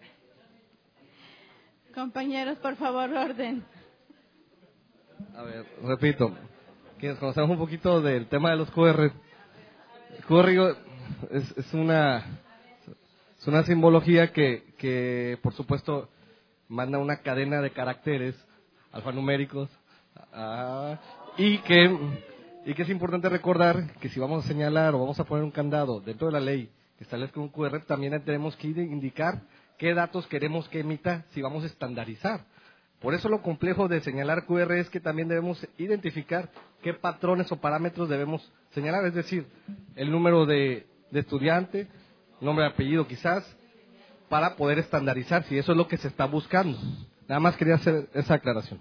Compañeros, por favor, orden. A ver, repito. Quienes conocemos un poquito del tema de los QR, el QR es una simbología que por supuesto manda una cadena de caracteres alfanuméricos Y que es importante recordar que si vamos a señalar o vamos a poner un candado dentro de la ley que establezca un QR, también tenemos que indicar qué datos queremos que emita si vamos a estandarizar. Por eso lo complejo de señalar QR es que también debemos identificar qué patrones o parámetros debemos señalar, es decir, el número de estudiante, nombre y apellido quizás, para poder estandarizar si eso es lo que se está buscando. Nada más quería hacer esa aclaración.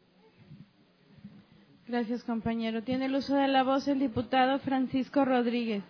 Gracias, compañero. Tiene el uso de la voz el diputado Francisco Rodríguez.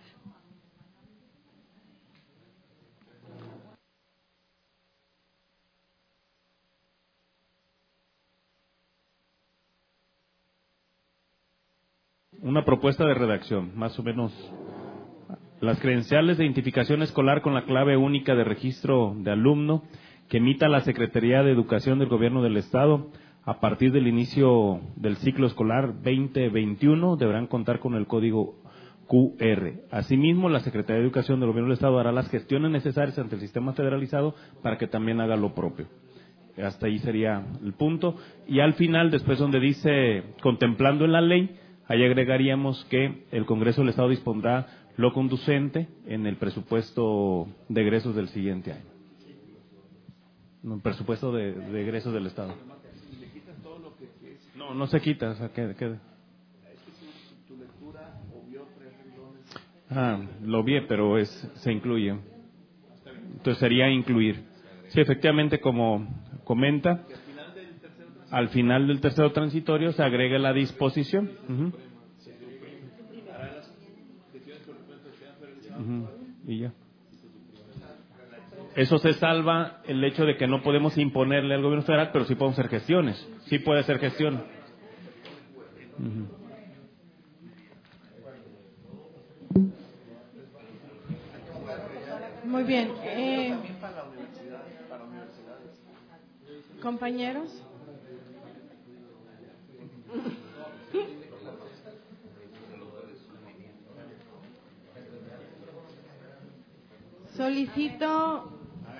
Una propuesta de redacción, más o menos. Las credenciales de identificación escolar con la clave única de registro de alumno que emita la Secretaría de Educación del Gobierno del Estado a partir del inicio del ciclo escolar 2021 deberán contar con el código QR. Asimismo, la Secretaría de Educación del Gobierno del Estado hará las gestiones necesarias ante el sistema federalizado para que también haga lo propio. Hasta ahí sería el punto. Y al final, después donde dice contemplando en la ley, ahí agregaríamos que el Congreso del Estado dispondrá lo conducente en el presupuesto de egresos del siguiente año. No, el presupuesto de egresos del Estado. No se quita, o sea, queda. Lo vi, pero se incluye. Entonces sería incluir. Sí, efectivamente, como comenta, al final del tercero transitorio se agrega la disposición. Y ya. Eso se salva el hecho de que no podemos imponerle al gobierno federal, pero sí podemos hacer gestiones. Sí puede hacer gestión. Muy bien. Compañeros. Solicito.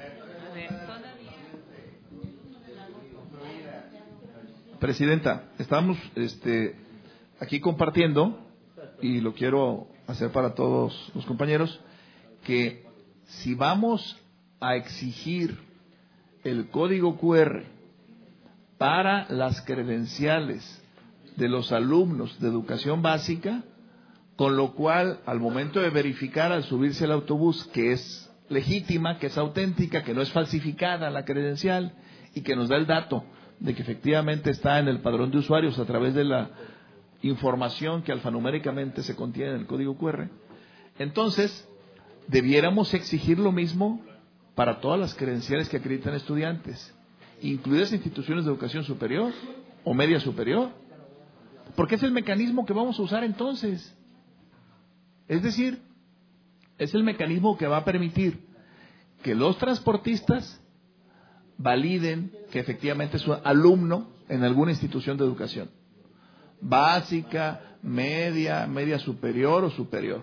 Presidenta, estamos aquí compartiendo, y lo quiero hacer para todos los compañeros, que si vamos a exigir el código QR para las credenciales de los alumnos de educación básica, con lo cual al momento de verificar al subirse al autobús que es legítima, que es auténtica, que no es falsificada la credencial y que nos da el dato de que efectivamente está en el padrón de usuarios a través de la información que alfanuméricamente se contiene en el código QR, entonces debiéramos exigir lo mismo para todas las credenciales que acreditan estudiantes, incluidas instituciones de educación superior o media superior, porque es el mecanismo que vamos a usar entonces. Es decir, es el mecanismo que va a permitir que los transportistas validen que efectivamente es un alumno en alguna institución de educación, básica, media superior o superior.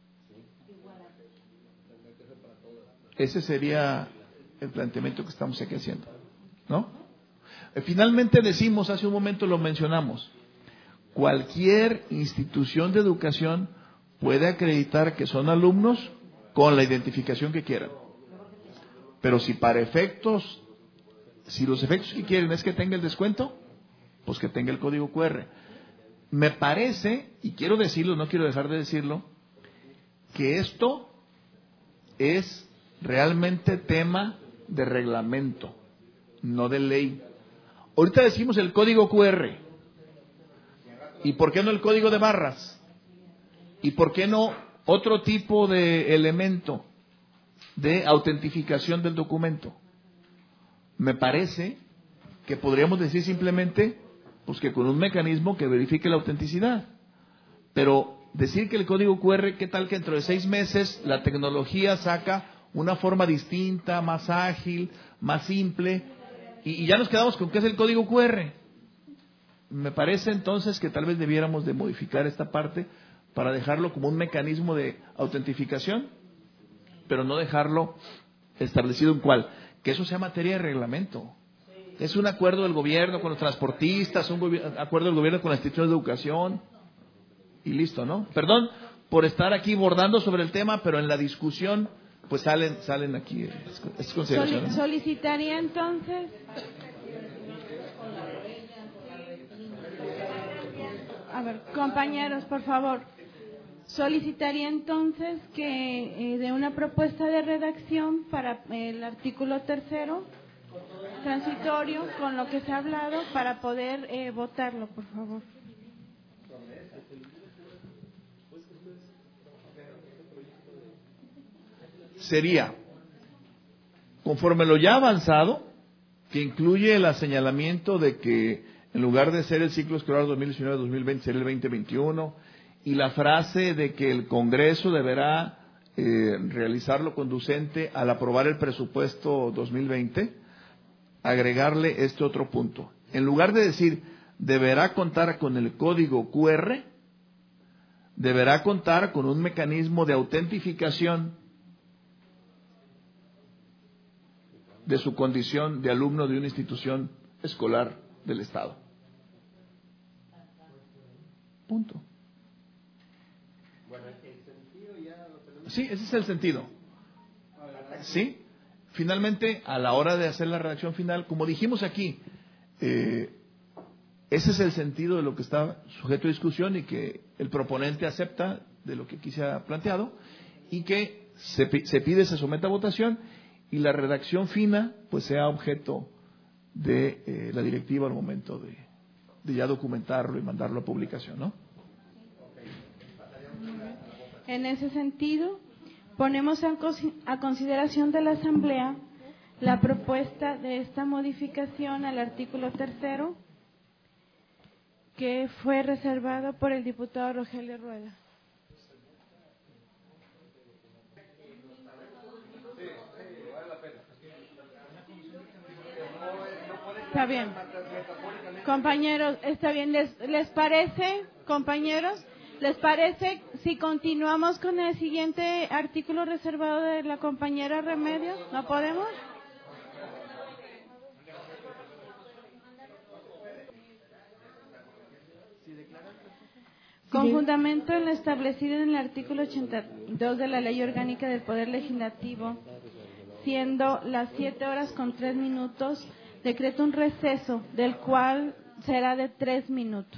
Ese sería el planteamiento que estamos aquí haciendo, ¿no? Finalmente decimos, hace un momento lo mencionamos, cualquier institución de educación puede acreditar que son alumnos con la identificación que quieran. Pero si los efectos que quieren es que tenga el descuento, pues que tenga el código QR. Me parece, y quiero decirlo, no quiero dejar de decirlo, que esto es realmente tema de reglamento, no de ley. Ahorita decimos el código QR. ¿Y por qué no el código de barras? ¿Y por qué no otro tipo de elemento de autentificación del documento? Me parece que podríamos decir simplemente pues que con un mecanismo que verifique la autenticidad. Pero decir que el código QR, ¿qué tal que dentro de 6 meses la tecnología saca una forma distinta, más ágil, más simple, y ya nos quedamos con qué es el código QR? Me parece entonces que tal vez debiéramos de modificar esta parte para dejarlo como un mecanismo de autentificación, pero no dejarlo establecido en cuál, que eso sea materia de reglamento. Es un acuerdo del gobierno con los transportistas, un acuerdo del gobierno con las instituciones de educación y listo, ¿no? Perdón por estar aquí bordando sobre el tema, pero en la discusión pues salen aquí estas consideraciones. Solicitaría entonces a ver, compañeros, por favor. Solicitaría entonces que de una propuesta de redacción para el artículo 3º transitorio con lo que se ha hablado para poder votarlo, por favor. Sería, conforme lo ya avanzado, que incluye el señalamiento de que en lugar de ser el ciclo escolar 2019-2020 será el 2021, y la frase de que el Congreso deberá realizar lo conducente al aprobar el presupuesto 2020, agregarle este otro punto. En lugar de decir deberá contar con el código QR, deberá contar con un mecanismo de autentificación de su condición de alumno de una institución escolar del Estado. Punto. Sí, ese es el sentido. Sí, finalmente, a la hora de hacer la redacción final, como dijimos aquí, ese es el sentido de lo que está sujeto a discusión y que el proponente acepta de lo que aquí se ha planteado y que se pide, se someta a votación y la redacción fina pues sea objeto de la directiva al momento de ya documentarlo y mandarlo a publicación, ¿no? En ese sentido, ponemos a consideración de la Asamblea la propuesta de esta modificación al artículo 3º que fue reservado por el diputado Rogelio Rueda. Está bien. Compañeros, está bien. ¿Les parece, compañeros? ¿Les parece si continuamos con el siguiente artículo reservado de la compañera Remedios? ¿No podemos? Con fundamento en lo establecido en el artículo 82 de la Ley Orgánica del Poder Legislativo, siendo las 7:03, decreto un receso, del cual será de 3 minutos.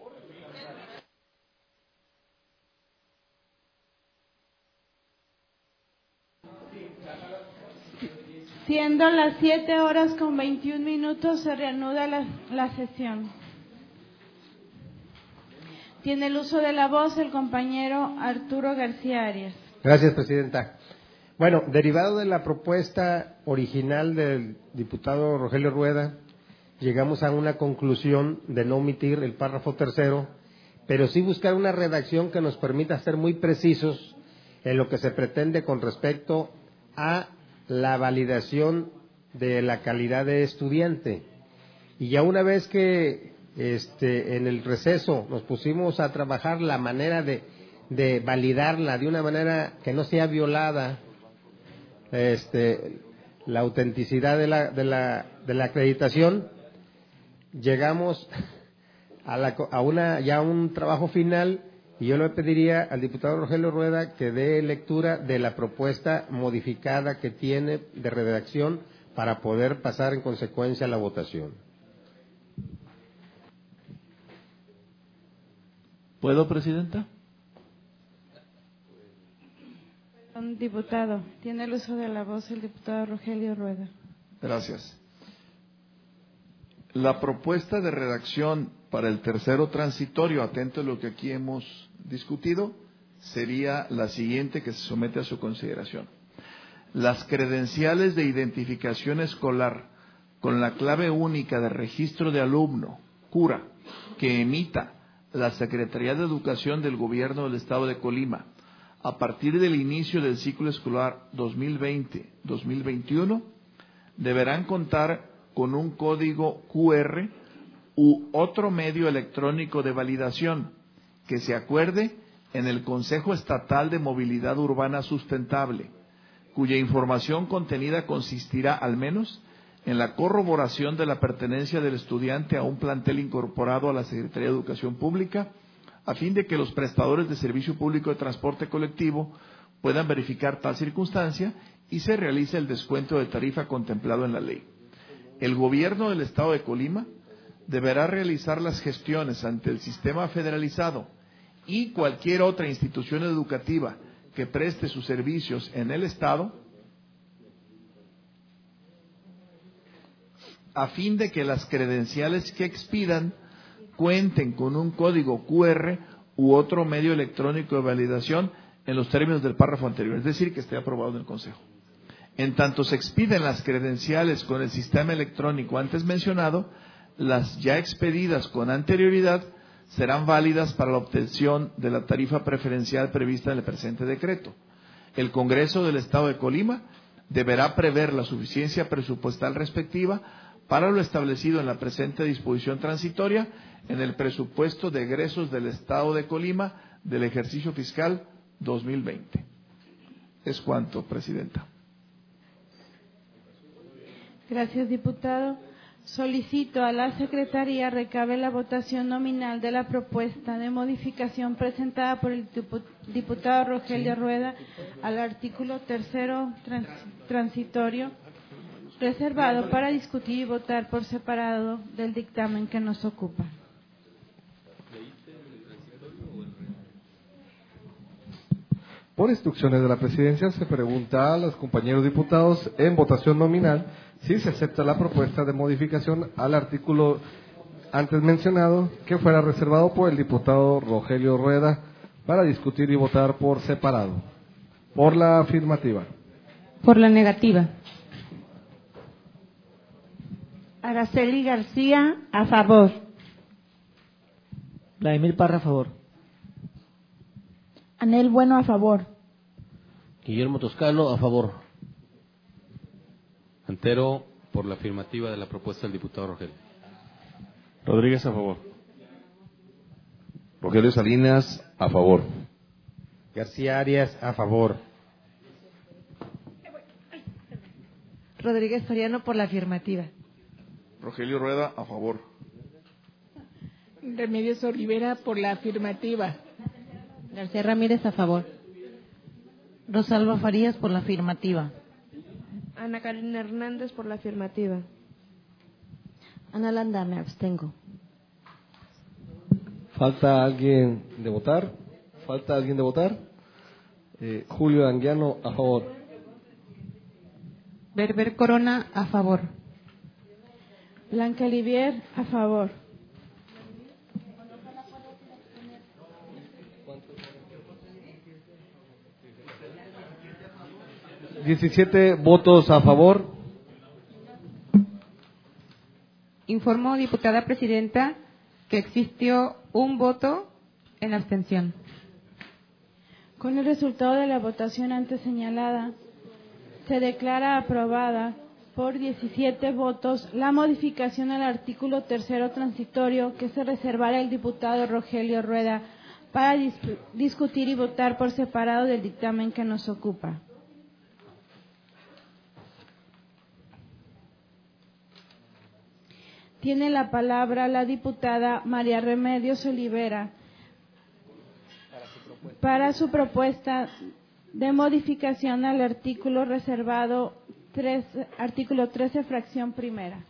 Siendo las 7:21, se reanuda la sesión. Tiene el uso de la voz el compañero Arturo García Arias. Gracias, presidenta. Bueno, derivado de la propuesta original del diputado Rogelio Rueda, llegamos a una conclusión de no omitir el párrafo 3º, pero sí buscar una redacción que nos permita ser muy precisos en lo que se pretende con respecto a la validación de la calidad de estudiante. Y ya una vez que en el receso nos pusimos a trabajar la manera de validarla de una manera que no sea violada la autenticidad de la acreditación, llegamos a un trabajo final, y yo le pediría al diputado Rogelio Rueda que dé lectura de la propuesta modificada que tiene de redacción para poder pasar en consecuencia a la votación. ¿Puedo, presidenta? Diputado, tiene el uso de la voz el diputado Rogelio Rueda. Gracias. La propuesta de redacción para el tercero transitorio, atento a lo que aquí hemos discutido, sería la siguiente que se somete a su consideración. Las credenciales de identificación escolar con la clave única de registro de alumno, CURA, que emita la Secretaría de Educación del Gobierno del Estado de Colima a partir del inicio del ciclo escolar 2020-2021, deberán contar con un código QR u otro medio electrónico de validación que se acuerde en el Consejo Estatal de Movilidad Urbana Sustentable, cuya información contenida consistirá al menos en la corroboración de la pertenencia del estudiante a un plantel incorporado a la Secretaría de Educación Pública, a fin de que los prestadores de servicio público de transporte colectivo puedan verificar tal circunstancia y se realice el descuento de tarifa contemplado en la ley. El Gobierno del Estado de Colima deberá realizar las gestiones ante el sistema federalizado y cualquier otra institución educativa que preste sus servicios en el Estado, a fin de que las credenciales que expidan cuenten con un código QR u otro medio electrónico de validación en los términos del párrafo anterior, es decir, que esté aprobado en el Consejo. En tanto se expiden las credenciales con el sistema electrónico antes mencionado, las ya expedidas con anterioridad serán válidas para la obtención de la tarifa preferencial prevista en el presente decreto. El Congreso del Estado de Colima deberá prever la suficiencia presupuestal respectiva para lo establecido en la presente disposición transitoria en el presupuesto de egresos del Estado de Colima del ejercicio fiscal 2020. Es cuanto, Presidenta. Gracias, diputado. Solicito a la Secretaría recabe la votación nominal de la propuesta de modificación presentada por el diputado Rogelio Rueda al artículo 3º transitorio, reservado para discutir y votar por separado del dictamen que nos ocupa. Por instrucciones de la Presidencia, se pregunta a los compañeros diputados en votación nominal si se acepta la propuesta de modificación al artículo antes mencionado que fuera reservado por el diputado Rogelio Rueda para discutir y votar por separado. Por la afirmativa. Por la negativa. Araceli García, a favor. Vladimir Parra, a favor. Anel Bueno, a favor. Guillermo Toscano, a favor. Antero, por la afirmativa de la propuesta del diputado Rogelio. Rodríguez, a favor. Rogelio Salinas, a favor. García Arias, a favor. Rodríguez Soriano, por la afirmativa. Rogelio Rueda, a favor. Remedios Olivera, por la afirmativa. García Ramírez, a favor. Rosalba Farías, por la afirmativa. Ana Karina Hernández, por la afirmativa. Ana Landa, me abstengo. ¿Falta alguien de votar? ¿Falta alguien de votar? Julio Anguiano, a favor. Berber Corona, a favor. Blanca Olivier, a favor. ¿17 votos a favor? Informo, diputada presidenta, que existió un voto en abstención. Con el resultado de la votación antes señalada, se declara aprobada por 17 votos la modificación al artículo 3º transitorio que se reservará el diputado Rogelio Rueda para discutir y votar por separado del dictamen que nos ocupa. Tiene la palabra la diputada María Remedios Olivera para su propuesta de modificación al artículo reservado, artículo 13, fracción primera.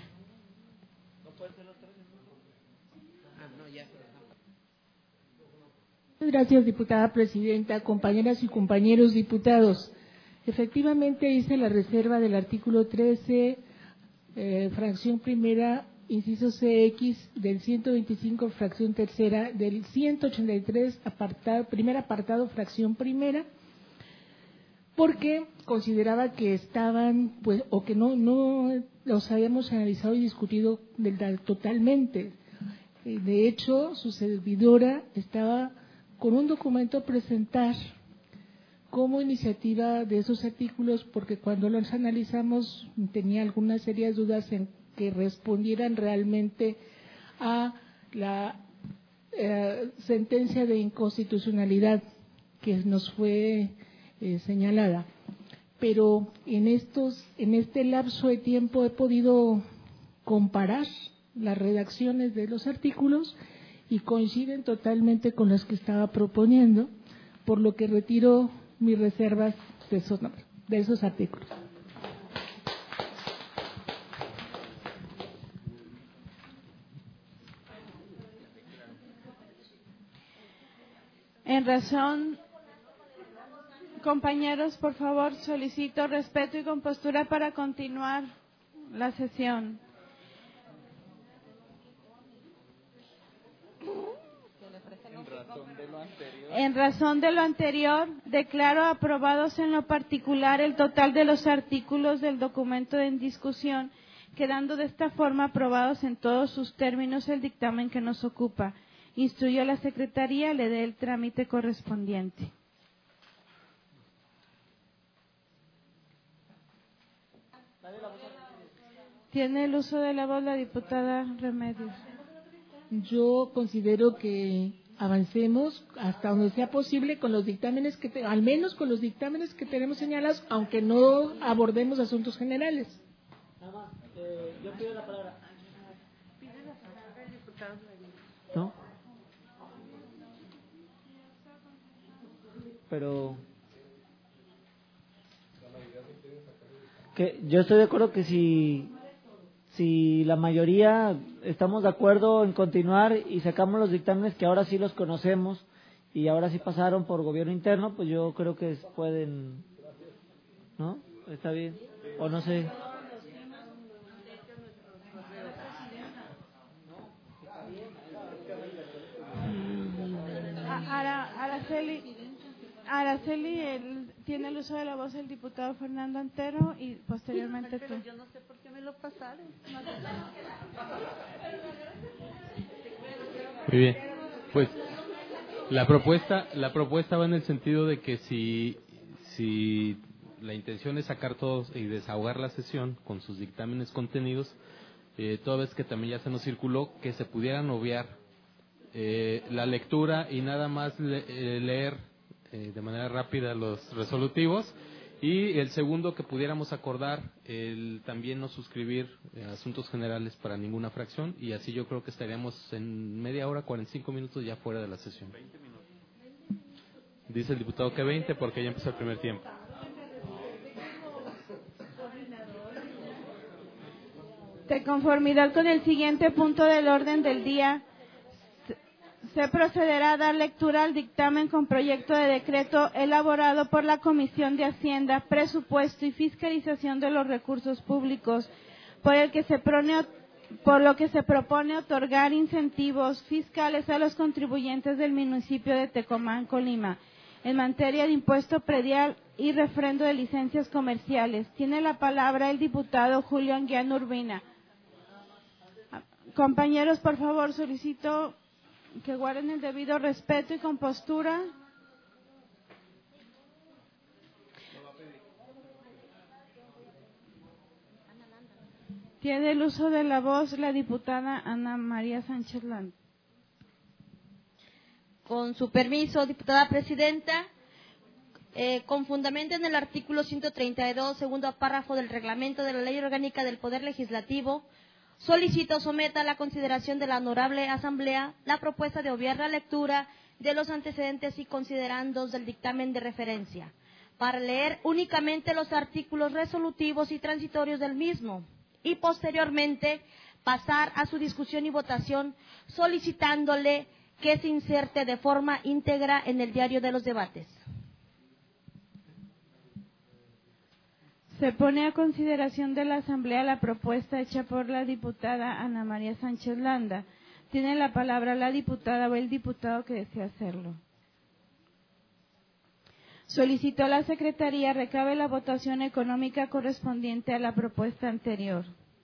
Gracias, diputada presidenta, compañeras y compañeros diputados. Efectivamente hice la reserva del artículo 13, fracción primera, inciso CX, del 125, fracción tercera, del 183, primer apartado, fracción primera, porque consideraba que estaban, pues, o que no los habíamos analizado y discutido totalmente. De hecho, su servidora estaba con un documento a presentar como iniciativa de esos artículos, porque cuando los analizamos tenía algunas serias dudas en que respondieran realmente a la sentencia de inconstitucionalidad que nos fue señalada. pero en este lapso de tiempo he podido comparar las redacciones de los artículos y coinciden totalmente con las que estaba proponiendo, por lo que retiro mis reservas de esos artículos. En razón, compañeros, por favor, solicito respeto y compostura para continuar la sesión. En razón de lo anterior, declaro aprobados en lo particular el total de los artículos del documento en discusión, quedando de esta forma aprobados en todos sus términos el dictamen que nos ocupa. Instruyo a la Secretaría, le dé el trámite correspondiente. Tiene el uso de la voz la diputada Remedios. Yo considero que avancemos hasta donde sea posible con los dictámenes al menos con los dictámenes que tenemos señalados, aunque no abordemos asuntos generales. Yo pido la palabra. Pide la palabra el diputado. ¿No? Pero que yo estoy de acuerdo que si la mayoría estamos de acuerdo en continuar y sacamos los dictámenes que ahora sí los conocemos y ahora sí pasaron por gobierno interno, pues yo creo que pueden, ¿no? Está bien, o no sé. Araceli, tiene el uso de la voz el diputado Fernando Antero y posteriormente tú. Yo no sé por qué me lo pasaron. Muy bien, pues la propuesta va en el sentido de que si la intención es sacar todos y desahogar la sesión con sus dictámenes contenidos, toda vez que también ya se nos circuló que se pudieran obviar la lectura y nada más leer de manera rápida los resolutivos, y el segundo, que pudiéramos acordar el también no suscribir asuntos generales para ninguna fracción, y así yo creo que estaríamos en media hora, 45 minutos ya fuera de la sesión. 20 minutos. Dice el diputado que 20 porque ya empezó el primer tiempo. De conformidad con el siguiente punto del orden del día, se procederá a dar lectura al dictamen con proyecto de decreto elaborado por la Comisión de Hacienda, Presupuesto y Fiscalización de los Recursos Públicos, por lo que se propone otorgar incentivos fiscales a los contribuyentes del municipio de Tecomán, Colima, en materia de impuesto predial y refrendo de licencias comerciales. Tiene la palabra el diputado Julio Anguiano Urbina. Compañeros, por favor, solicito que guarden el debido respeto y compostura. Tiene el uso de la voz la diputada Ana María Sánchez Land. Con su permiso, diputada presidenta, con fundamento en el artículo 132, segundo párrafo del reglamento de la Ley Orgánica del Poder Legislativo, solicito someta a la consideración de la Honorable Asamblea la propuesta de obviar la lectura de los antecedentes y considerandos del dictamen de referencia, para leer únicamente los artículos resolutivos y transitorios del mismo, y posteriormente pasar a su discusión y votación, solicitándole que se inserte de forma íntegra en el diario de los debates. Se pone a consideración de la Asamblea la propuesta hecha por la diputada Ana María Sánchez Landa. Tiene la palabra la diputada o el diputado que desea hacerlo. Solicitó a la Secretaría recabe la votación económica correspondiente a la propuesta anterior.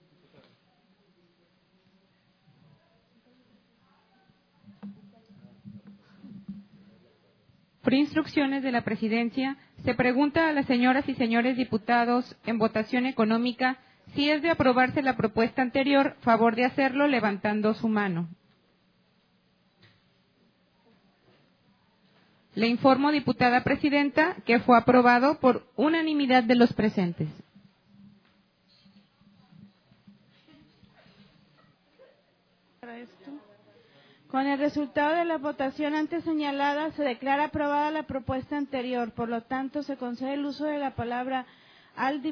Por instrucciones de la Presidencia, se pregunta a las señoras y señores diputados en votación económica si es de aprobarse la propuesta anterior, favor de hacerlo levantando su mano. Le informo, diputada presidenta, que fue aprobado por unanimidad de los presentes. Con el resultado de la votación antes señalada, se declara aprobada la propuesta anterior. Por lo tanto, se concede el uso de la palabra a la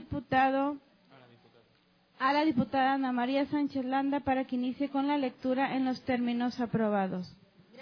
diputada Ana María Sánchez Landa para que inicie con la lectura en los términos aprobados.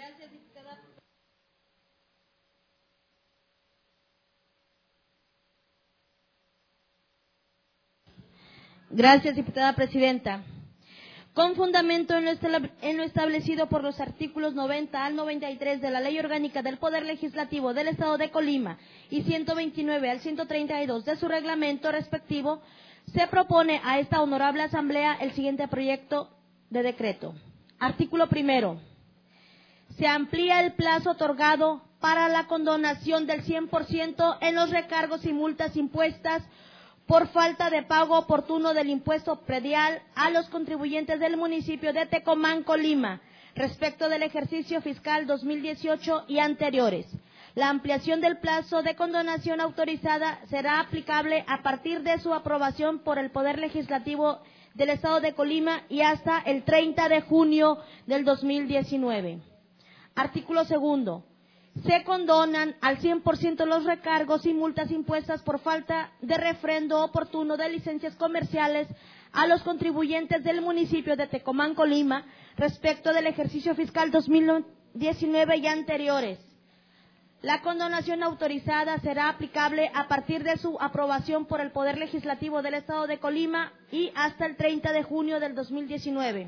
Gracias, diputada presidenta. Con fundamento en lo establecido por los artículos 90 al 93 de la Ley Orgánica del Poder Legislativo del Estado de Colima y 129 al 132 de su reglamento respectivo, se propone a esta honorable Asamblea el siguiente proyecto de decreto. Artículo primero. Se amplía el plazo otorgado para la condonación del 100% en los recargos y multas impuestas por falta de pago oportuno del impuesto predial a los contribuyentes del municipio de Tecomán, Colima, respecto del ejercicio fiscal 2018 y anteriores. La ampliación del plazo de condonación autorizada será aplicable a partir de su aprobación por el Poder Legislativo del Estado de Colima y hasta el 30 de junio del 2019. Artículo segundo. Se condonan al 100% los recargos y multas impuestas por falta de refrendo oportuno de licencias comerciales a los contribuyentes del municipio de Tecomán, Colima, respecto del ejercicio fiscal 2019 y anteriores. La condonación autorizada será aplicable a partir de su aprobación por el Poder Legislativo del Estado de Colima y hasta el 30 de junio del 2019.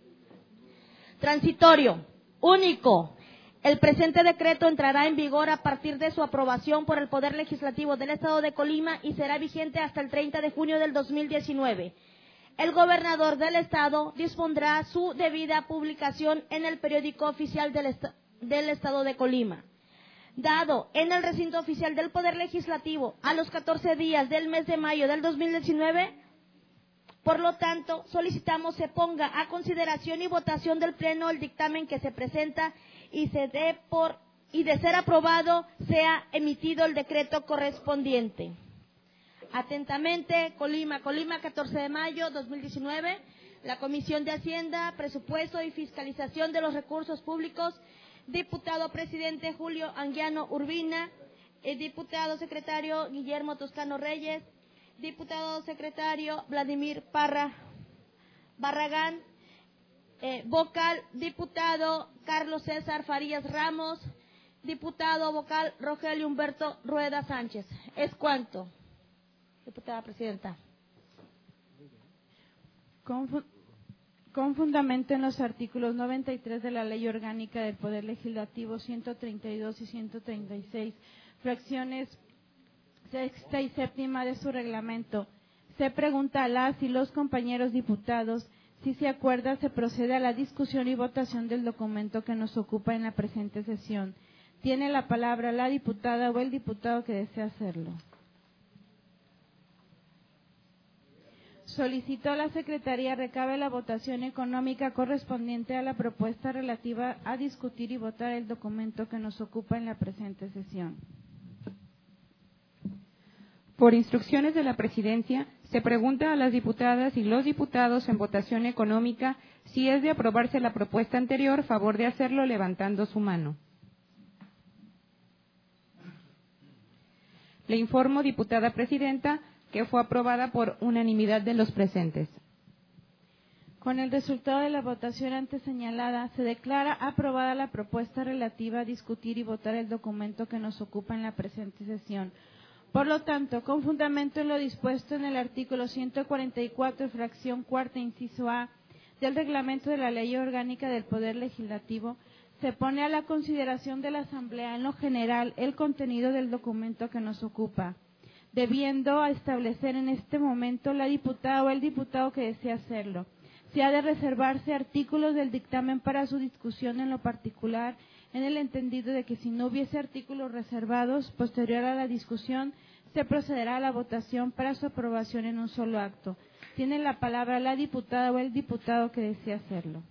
Transitorio. Único. El presente decreto entrará en vigor a partir de su aprobación por el Poder Legislativo del Estado de Colima y será vigente hasta el 30 de junio del 2019. El gobernador del Estado dispondrá su debida publicación en el periódico oficial del Estado de Colima. Dado en el recinto oficial del Poder Legislativo a los 14 días del mes de mayo del 2019, por lo tanto, solicitamos se ponga a consideración y votación del Pleno el dictamen que se presenta y de ser aprobado sea emitido el decreto correspondiente. Atentamente, Colima, 14 de mayo 2019, la Comisión de Hacienda, Presupuesto y Fiscalización de los Recursos Públicos, diputado presidente Julio Anguiano Urbina, diputado secretario Guillermo Toscano Reyes, diputado secretario Vladimir Parra Barragán, vocal diputado Carlos César Farías Ramos, diputado vocal Rogelio Humberto Rueda Sánchez. Es cuanto, diputada presidenta. Con fundamento en los artículos 93 de la Ley Orgánica del Poder Legislativo, 132 y 136, fracciones sexta y séptima de su reglamento, se pregunta a las y los compañeros diputados si se acuerda, se procede a la discusión y votación del documento que nos ocupa en la presente sesión. Tiene la palabra la diputada o el diputado que desea hacerlo. Solicito a la Secretaría recabe la votación económica correspondiente a la propuesta relativa a discutir y votar el documento que nos ocupa en la presente sesión. Por instrucciones de la Presidencia, se pregunta a las diputadas y los diputados en votación económica si es de aprobarse la propuesta anterior, favor de hacerlo levantando su mano. Le informo, diputada presidenta, que fue aprobada por unanimidad de los presentes. Con el resultado de la votación antes señalada, se declara aprobada la propuesta relativa a discutir y votar el documento que nos ocupa en la presente sesión. Por lo tanto, con fundamento en lo dispuesto en el artículo 144, fracción cuarta, inciso A, del reglamento de la Ley Orgánica del Poder Legislativo, se pone a la consideración de la Asamblea en lo general el contenido del documento que nos ocupa, debiendo establecer en este momento la diputada o el diputado que desea hacerlo. Se ha de reservarse artículos del dictamen para su discusión en lo particular, en el entendido de que si no hubiese artículos reservados, posterior a la discusión, se procederá a la votación para su aprobación en un solo acto. Tiene la palabra la diputada o el diputado que desea hacerlo.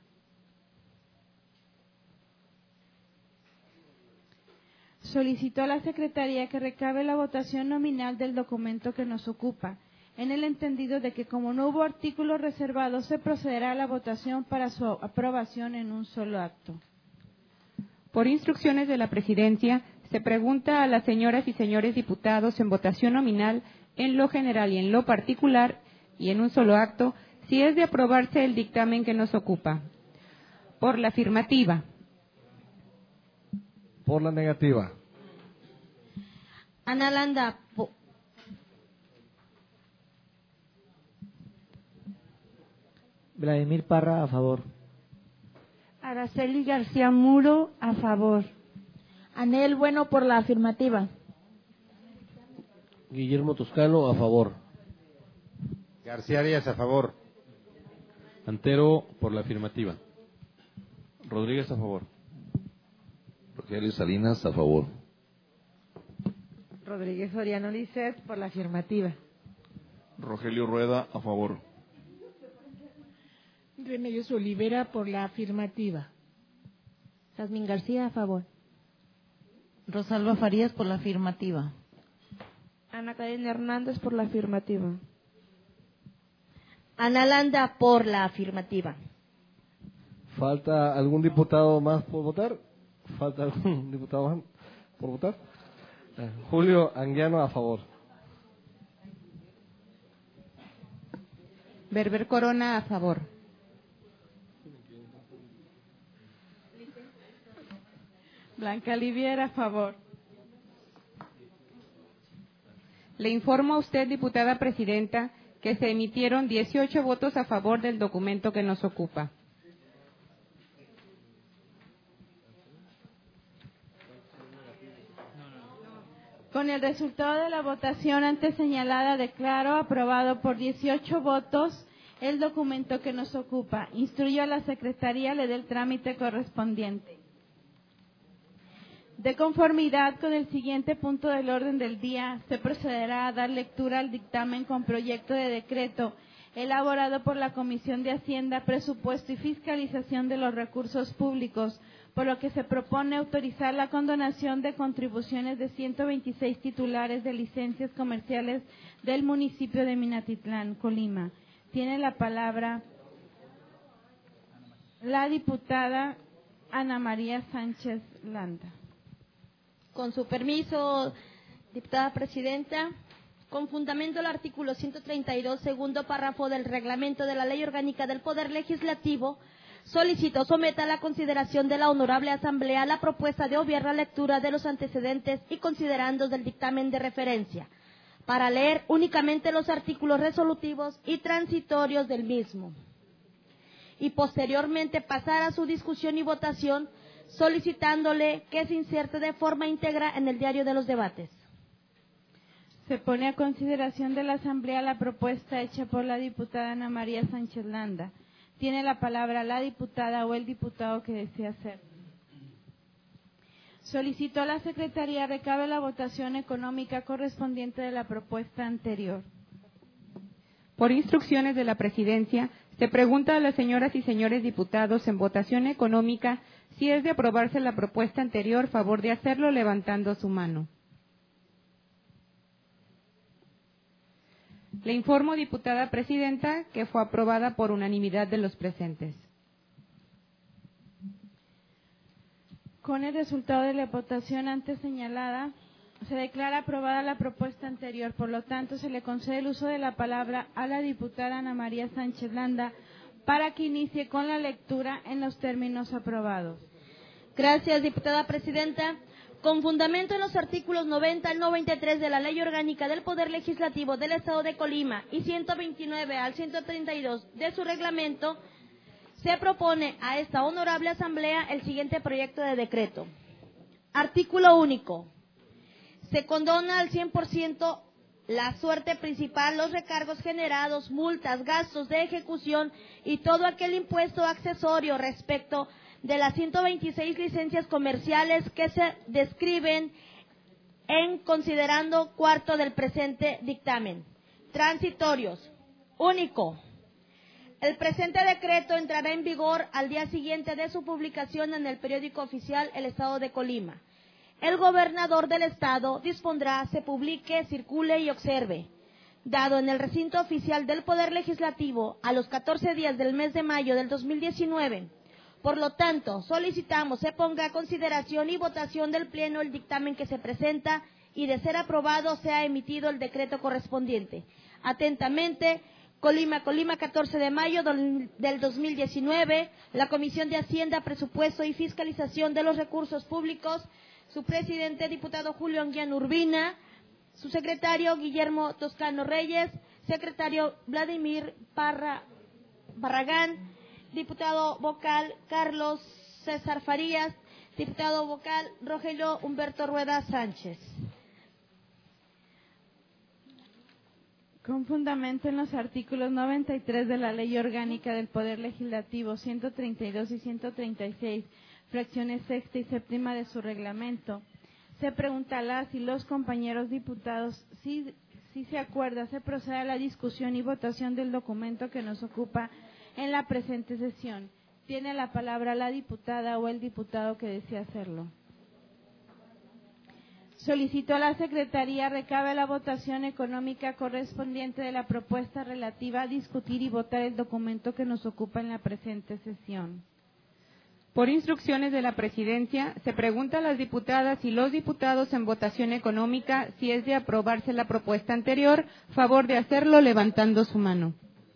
Solicitó a la Secretaría que recabe la votación nominal del documento que nos ocupa, en el entendido de que como no hubo artículos reservados, se procederá a la votación para su aprobación en un solo acto. Por instrucciones de la Presidencia, se pregunta a las señoras y señores diputados en votación nominal, en lo general y en lo particular, y en un solo acto, si es de aprobarse el dictamen que nos ocupa. Por la afirmativa. Por la negativa. Ana Landa. Vladimir Parra, a favor. Araceli García Muro, a favor. Anel Bueno, por la afirmativa. Guillermo Toscano, a favor. García Díaz, a favor. Antero, por la afirmativa. Rodríguez, a favor. Rogelio Salinas, a favor. Rodríguez Soriano Lisset, por la afirmativa. Rogelio Rueda, a favor. Remedios Olivera, por la afirmativa. Jazmín García, a favor. Rosalba Farías, por la afirmativa. Ana Karen Hernández, por la afirmativa. Ana Landa, por la afirmativa. ¿Falta algún diputado más por votar? ¿Falta algún diputado más por votar? Julio Anguiano, a favor. Berber Corona, a favor. Blanca Liviera, a favor. Le informo a usted, diputada presidenta, que se emitieron 18 votos a favor del documento que nos ocupa. Con el resultado de la votación antes señalada, declaro aprobado por 18 votos el documento que nos ocupa. Instruyo a la Secretaría le dé el trámite correspondiente. De conformidad con el siguiente punto del orden del día, se procederá a dar lectura al dictamen con proyecto de decreto elaborado por la Comisión de Hacienda, Presupuesto y Fiscalización de los Recursos Públicos, por lo que se propone autorizar la condonación de contribuciones de 126 titulares de licencias comerciales del municipio de Minatitlán, Colima. Tiene la palabra la diputada Ana María Sánchez Landa. Con su permiso, diputada presidenta, con fundamento el artículo 132, segundo párrafo del reglamento de la Ley Orgánica del Poder Legislativo, solicito someta a la consideración de la Honorable Asamblea la propuesta de obviar la lectura de los antecedentes y considerandos del dictamen de referencia, para leer únicamente los artículos resolutivos y transitorios del mismo, y posteriormente pasar a su discusión y votación, solicitándole que se inserte de forma íntegra en el diario de los debates. Se pone a consideración de la Asamblea la propuesta hecha por la diputada Ana María Sánchez Landa. Tiene la palabra la diputada o el diputado que desea hacer. Solicito a la Secretaría recabe la votación económica correspondiente de la propuesta anterior. Por instrucciones de la Presidencia, se pregunta a las señoras y señores diputados en votación económica si es de aprobarse la propuesta anterior, favor de hacerlo levantando su mano. Le informo, diputada presidenta, que fue aprobada por unanimidad de los presentes. Con el resultado de la votación antes señalada, se declara aprobada la propuesta anterior. Por lo tanto, se le concede el uso de la palabra a la diputada Ana María Sánchez Landa para que inicie con la lectura en los términos aprobados. Gracias, diputada presidenta. Con fundamento en los artículos 90 al 93 de la Ley Orgánica del Poder Legislativo del Estado de Colima y 129 al 132 de su reglamento, se propone a esta honorable Asamblea el siguiente proyecto de decreto. Artículo único. Se condona al 100% la suerte principal, los recargos generados, multas, gastos de ejecución y todo aquel impuesto accesorio respecto de las 126 licencias comerciales que se describen en considerando cuarto del presente dictamen. Transitorios. Único. El presente decreto entrará en vigor al día siguiente de su publicación en el periódico oficial El Estado de Colima. el gobernador del estado dispondrá, se publique, circule y observe. Dado en el recinto oficial del Poder Legislativo a los 14 días del mes de mayo del 2019. Por lo tanto, solicitamos se ponga a consideración y votación del Pleno el dictamen que se presenta y de ser aprobado sea emitido el decreto correspondiente. Atentamente, Colima, 14 de mayo del 2019, la Comisión de Hacienda, Presupuesto y Fiscalización de los Recursos Públicos, su presidente, diputado Julio Anguiano Urbina, su secretario Guillermo Toscano Reyes, secretario Vladimir Barragán, diputado vocal Carlos César Farías, diputado vocal Rogelio Humberto Rueda Sánchez. Con fundamento en los artículos 93 de la Ley Orgánica del Poder Legislativo, 132 y 136, fracciones sexta y séptima de su reglamento, se pregunta a las y los compañeros diputados si se acuerda, se procede a la discusión y votación del documento que nos ocupa en la presente sesión. Tiene la palabra la diputada o el diputado que desea hacerlo. Solicito a la Secretaría recabe la votación económica correspondiente de la propuesta relativa a discutir y votar el documento que nos ocupa en la presente sesión. Por instrucciones de la Presidencia, se pregunta a las diputadas y los diputados en votación económica si es de aprobarse la propuesta anterior, favor de hacerlo levantando su mano.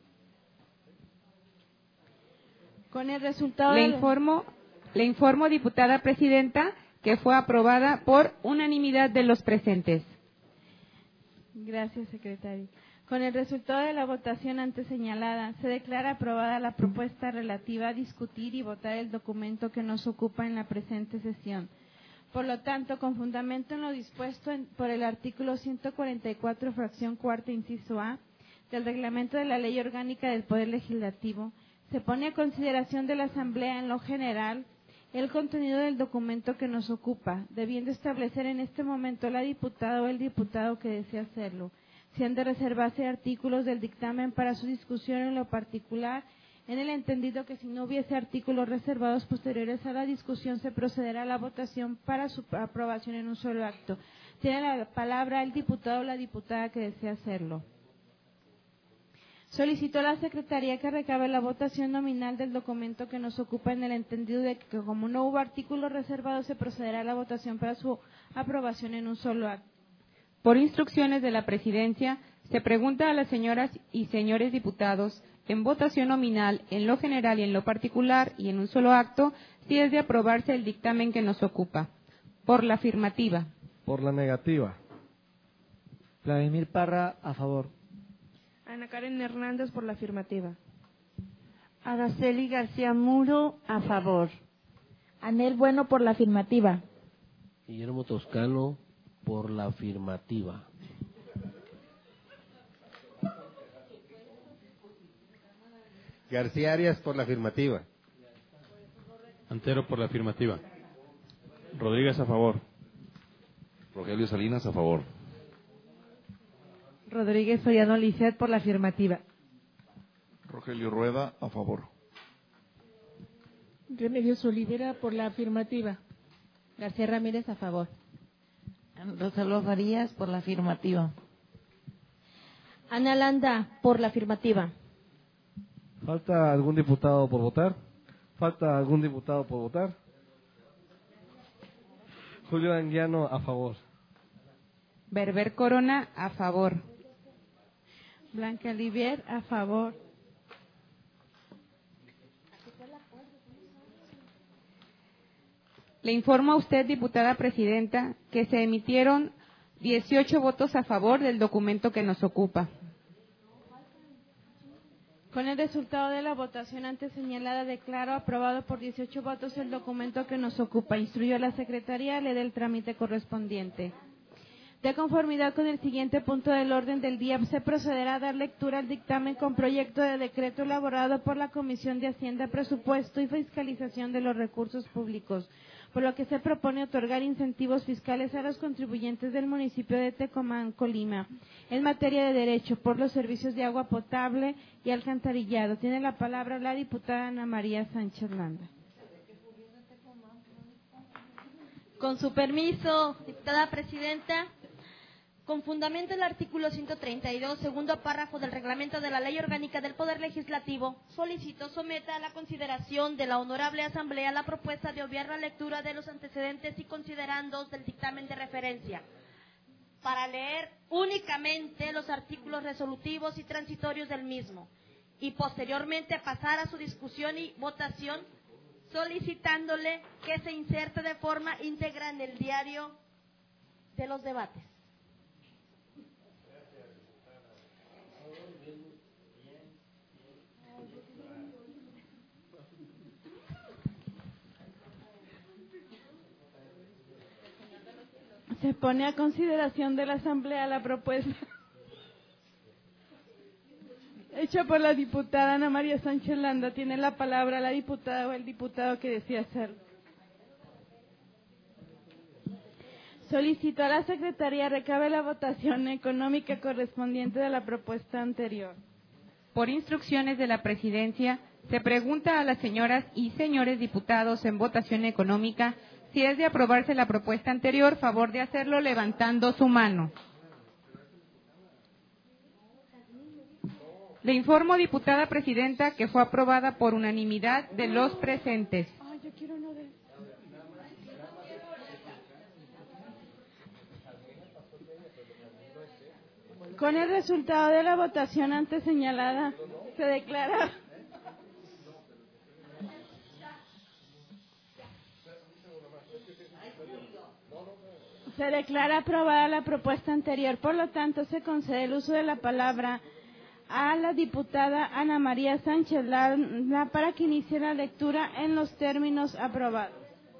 Con el resultado Le informo, diputada presidenta, que fue aprobada por unanimidad de los presentes. Gracias, secretario. Con el resultado de la votación antes señalada, se declara aprobada la propuesta relativa a discutir y votar el documento que nos ocupa en la presente sesión. Por lo tanto, con fundamento en lo dispuesto por el artículo 144, fracción cuarta, inciso A, del reglamento de la Ley Orgánica del Poder Legislativo, se pone a consideración de la Asamblea en lo general el contenido del documento que nos ocupa, debiendo establecer en este momento la diputada o el diputado que desea hacerlo, si han de reservarse artículos del dictamen para su discusión en lo particular, en el entendido que si no hubiese artículos reservados posteriores a la discusión, se procederá a la votación para su aprobación en un solo acto. Tiene la palabra el diputado o la diputada que desea hacerlo. Solicito a la Secretaría que recabe la votación nominal del documento que nos ocupa en el entendido de que como no hubo artículos reservados, se procederá a la votación para su aprobación en un solo acto. Por instrucciones de la Presidencia, se pregunta a las señoras y señores diputados, en votación nominal, en lo general y en lo particular, y en un solo acto, si es de aprobarse el dictamen que nos ocupa. Por la afirmativa. Por la negativa. Vladimir Parra, a favor. Ana Karen Hernández, por la afirmativa. Araceli García Muro, a favor. Anel Bueno, por la afirmativa. Guillermo Toscano, por la afirmativa. García Arias, por la afirmativa. Antero, por la afirmativa. Rodríguez, a favor. Rogelio Salinas, a favor. Rodríguez Soriano Lisset, por la afirmativa. Rogelio Rueda, a favor. Remedios Olivera, por la afirmativa. García Ramírez, a favor. Rosalba Farías, por la afirmativa. Ana Landa, por la afirmativa. ¿Falta algún diputado por votar? ¿Falta algún diputado por votar? Julio Anguiano, a favor. Berber Corona, a favor. Blanca Olivier, a favor. Le informo a usted, diputada presidenta, que se emitieron 18 votos a favor del documento que nos ocupa. Con el resultado de la votación antes señalada, declaro aprobado por 18 votos el documento que nos ocupa. Instruyo a la Secretaría, le dé el trámite correspondiente. De conformidad con el siguiente punto del orden del día, se procederá a dar lectura al dictamen con proyecto de decreto elaborado por la Comisión de Hacienda, Presupuesto y Fiscalización de los Recursos Públicos, por lo que se propone otorgar incentivos fiscales a los contribuyentes del municipio de Tecomán, Colima, en materia de derecho por los servicios de agua potable y alcantarillado. Tiene la palabra la diputada Ana María Sánchez Landa. Con su permiso, diputada presidenta, con fundamento en el artículo 132, segundo párrafo del reglamento de la Ley Orgánica del Poder Legislativo, solicito someta a la consideración de la Honorable Asamblea la propuesta de obviar la lectura de los antecedentes y considerandos del dictamen de referencia, para leer únicamente los artículos resolutivos y transitorios del mismo, y posteriormente pasar a su discusión y votación, solicitándole que se inserte de forma íntegra en el diario de los debates. Se pone a consideración de la Asamblea la propuesta hecha por la diputada Ana María Sánchez Landa. Tiene la palabra la diputada o el diputado que desea hacerlo. Solicito a la Secretaría recabe la votación económica correspondiente de la propuesta anterior. Por instrucciones de la Presidencia, se pregunta a las señoras y señores diputados en votación económica si es de aprobarse la propuesta anterior, favor de hacerlo levantando su mano. Le informo, diputada presidenta, que fue aprobada por unanimidad de los presentes. Ay, yo quiero uno de... Con el resultado de la votación antes señalada, se declara aprobada la propuesta anterior. Por lo tanto, se concede el uso de la palabra a la diputada Ana María Sánchez Landa para que inicie la lectura en los términos aprobados.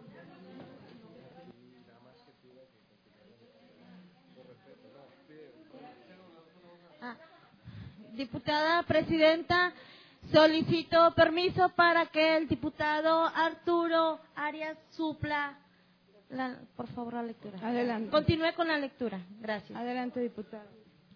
Diputada presidenta, solicito permiso para que el diputado Arturo Arias supla, por favor, la lectura. Adelante. Continúe con la lectura. Gracias. Adelante, diputado.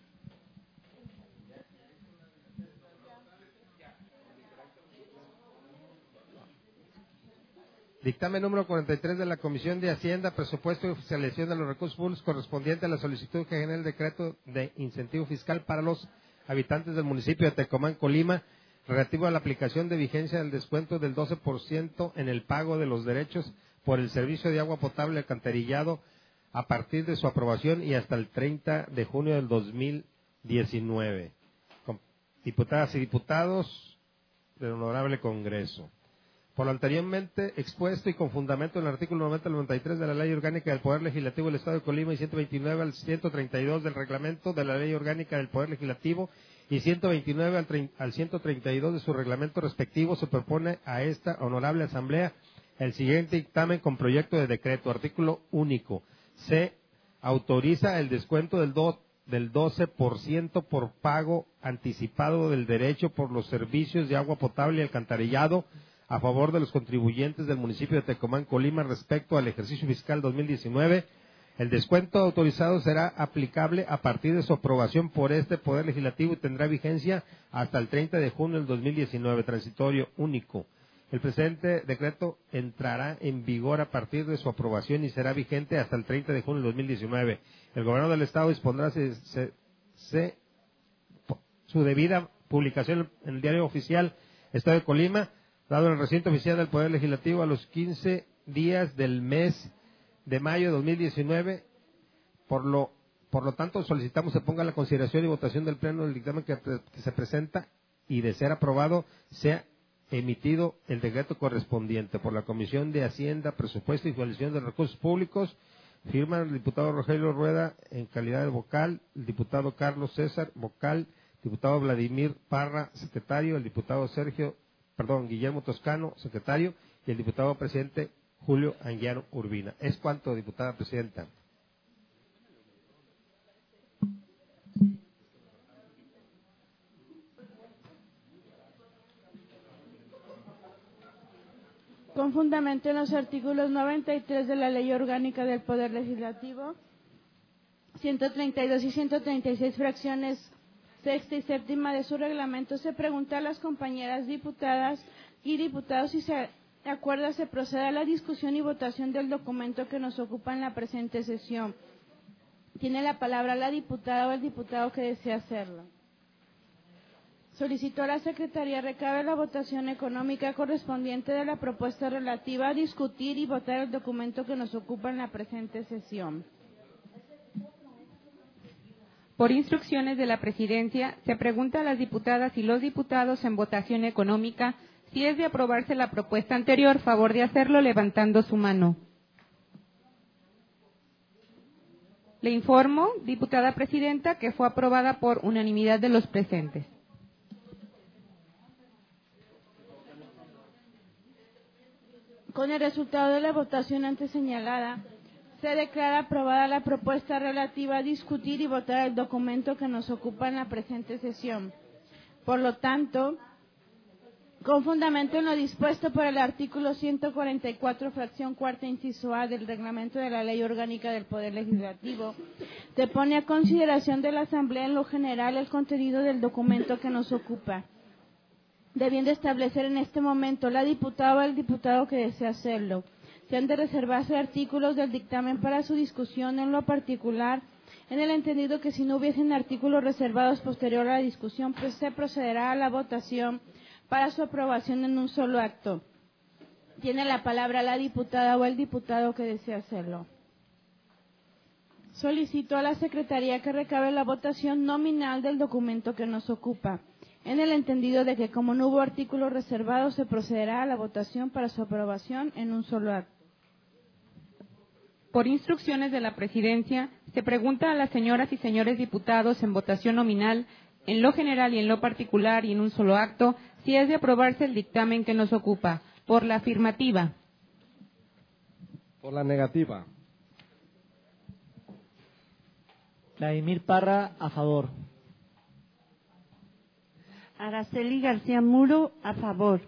Dictamen número 43 de la Comisión de Hacienda, Presupuesto y Fiscalización de los Recursos Públicos correspondiente a la solicitud que genera el decreto de incentivo fiscal para los habitantes del municipio de Tecomán, Colima, relativo a la aplicación de vigencia del descuento del 12% en el pago de los derechos por el servicio de agua potable y alcantarillado a partir de su aprobación y hasta el 30 de junio del 2019. Diputadas y diputados del Honorable Congreso. Por lo anteriormente expuesto y con fundamento en el artículo 90 al 93 de la Ley Orgánica del Poder Legislativo del Estado de Colima y 129 al 132 del Reglamento de la Ley Orgánica del Poder Legislativo y 129 al 132 de su reglamento respectivo, se propone a esta Honorable Asamblea el siguiente dictamen con proyecto de decreto. Artículo único. Se autoriza el descuento del 12% por pago anticipado del derecho por los servicios de agua potable y alcantarillado a favor de los contribuyentes del municipio de Tecomán, Colima, respecto al ejercicio fiscal 2019. El descuento autorizado será aplicable a partir de su aprobación por este Poder Legislativo y tendrá vigencia hasta el 30 de junio del 2019, transitorio único. El presente decreto entrará en vigor a partir de su aprobación y será vigente hasta el 30 de junio del 2019. El gobernador del Estado dispondrá su debida publicación en el Diario Oficial Estado de Colima, dado en el recinto oficial del Poder Legislativo a los 15 días del mes de mayo de 2019. Por lo tanto, solicitamos se ponga a la consideración y votación del Pleno del dictamen que se presenta y, de ser aprobado, sea emitido el decreto correspondiente por la Comisión de Hacienda, Presupuesto y Fiscalización de Recursos Públicos. Firman el diputado Rogelio Rueda en calidad de vocal, el diputado Carlos César, vocal, diputado Vladimir Parra, secretario, el diputado Guillermo Toscano, secretario, y el diputado presidente Julio Anguiano Urbina. Es cuanto, diputada presidenta. Con fundamento en los artículos 93 de la Ley Orgánica del Poder Legislativo, 132 y 136 fracciones sexta y séptima de su reglamento, se pregunta a las compañeras diputadas y diputados si se de acuerdo, se procede a la discusión y votación del documento que nos ocupa en la presente sesión. Tiene la palabra la diputada o el diputado que desea hacerlo. Solicitó a la Secretaría recabe la votación económica correspondiente de la propuesta relativa a discutir y votar el documento que nos ocupa en la presente sesión. Por instrucciones de la Presidencia, se pregunta a las diputadas y los diputados en votación económica si es de aprobarse la propuesta anterior, favor de hacerlo levantando su mano. Le informo, diputada presidenta, que fue aprobada por unanimidad de los presentes. Con el resultado de la votación antes señalada, se declara aprobada la propuesta relativa a discutir y votar el documento que nos ocupa en la presente sesión. Por lo tanto, con fundamento en lo dispuesto por el artículo 144, fracción cuarta, inciso A del reglamento de la Ley Orgánica del Poder Legislativo, se pone a consideración de la Asamblea en lo general el contenido del documento que nos ocupa, debiendo establecer en este momento la diputada o el diputado que desea hacerlo. Se han de reservarse artículos del dictamen para su discusión en lo particular, en el entendido que si no hubiesen artículos reservados posterior a la discusión, pues se procederá a la votación para su aprobación en un solo acto. Tiene la palabra la diputada o el diputado que desea hacerlo. Solicito a la Secretaría que recabe la votación nominal del documento que nos ocupa, en el entendido de que como no hubo artículos reservados, se procederá a la votación para su aprobación en un solo acto. Por instrucciones de la Presidencia, se pregunta a las señoras y señores diputados en votación nominal, en lo general y en lo particular y en un solo acto, si es de aprobarse el dictamen que nos ocupa. Por la afirmativa. Por la negativa. Vladimir Parra, a favor. Araceli García Muro, a favor.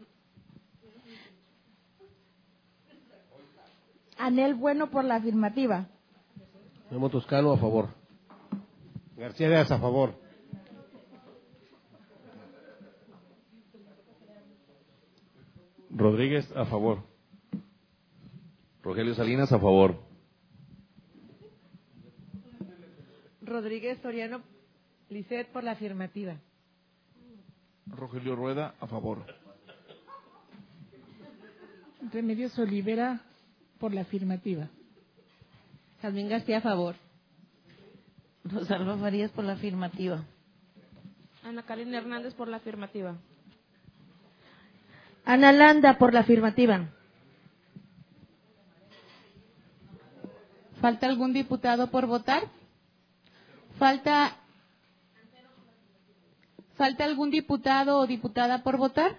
Anel Bueno, por la afirmativa. Memo Toscano, a favor. García Díaz, a favor. Rodríguez, a favor. Rogelio Salinas, a favor. Rodríguez Soriano Lisset, por la afirmativa. Rogelio Rueda, a favor. Remedios Olivera, por la afirmativa. Jazmín García, a favor. Rosalba Farías, por la afirmativa. Ana Karina Hernández, por la afirmativa. Ana Landa, por la afirmativa. ¿Falta algún diputado por votar? ¿Falta algún diputado o diputada por votar?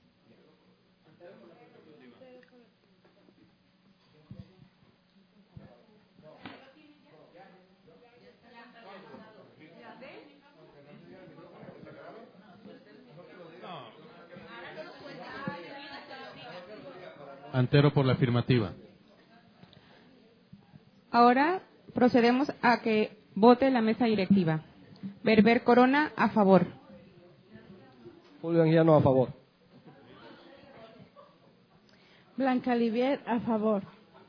Antero, por la afirmativa. Ahora procedemos a que vote la mesa directiva. Berber Corona, a favor. Julio Anguiano, a favor. Blanca Olivier, a favor.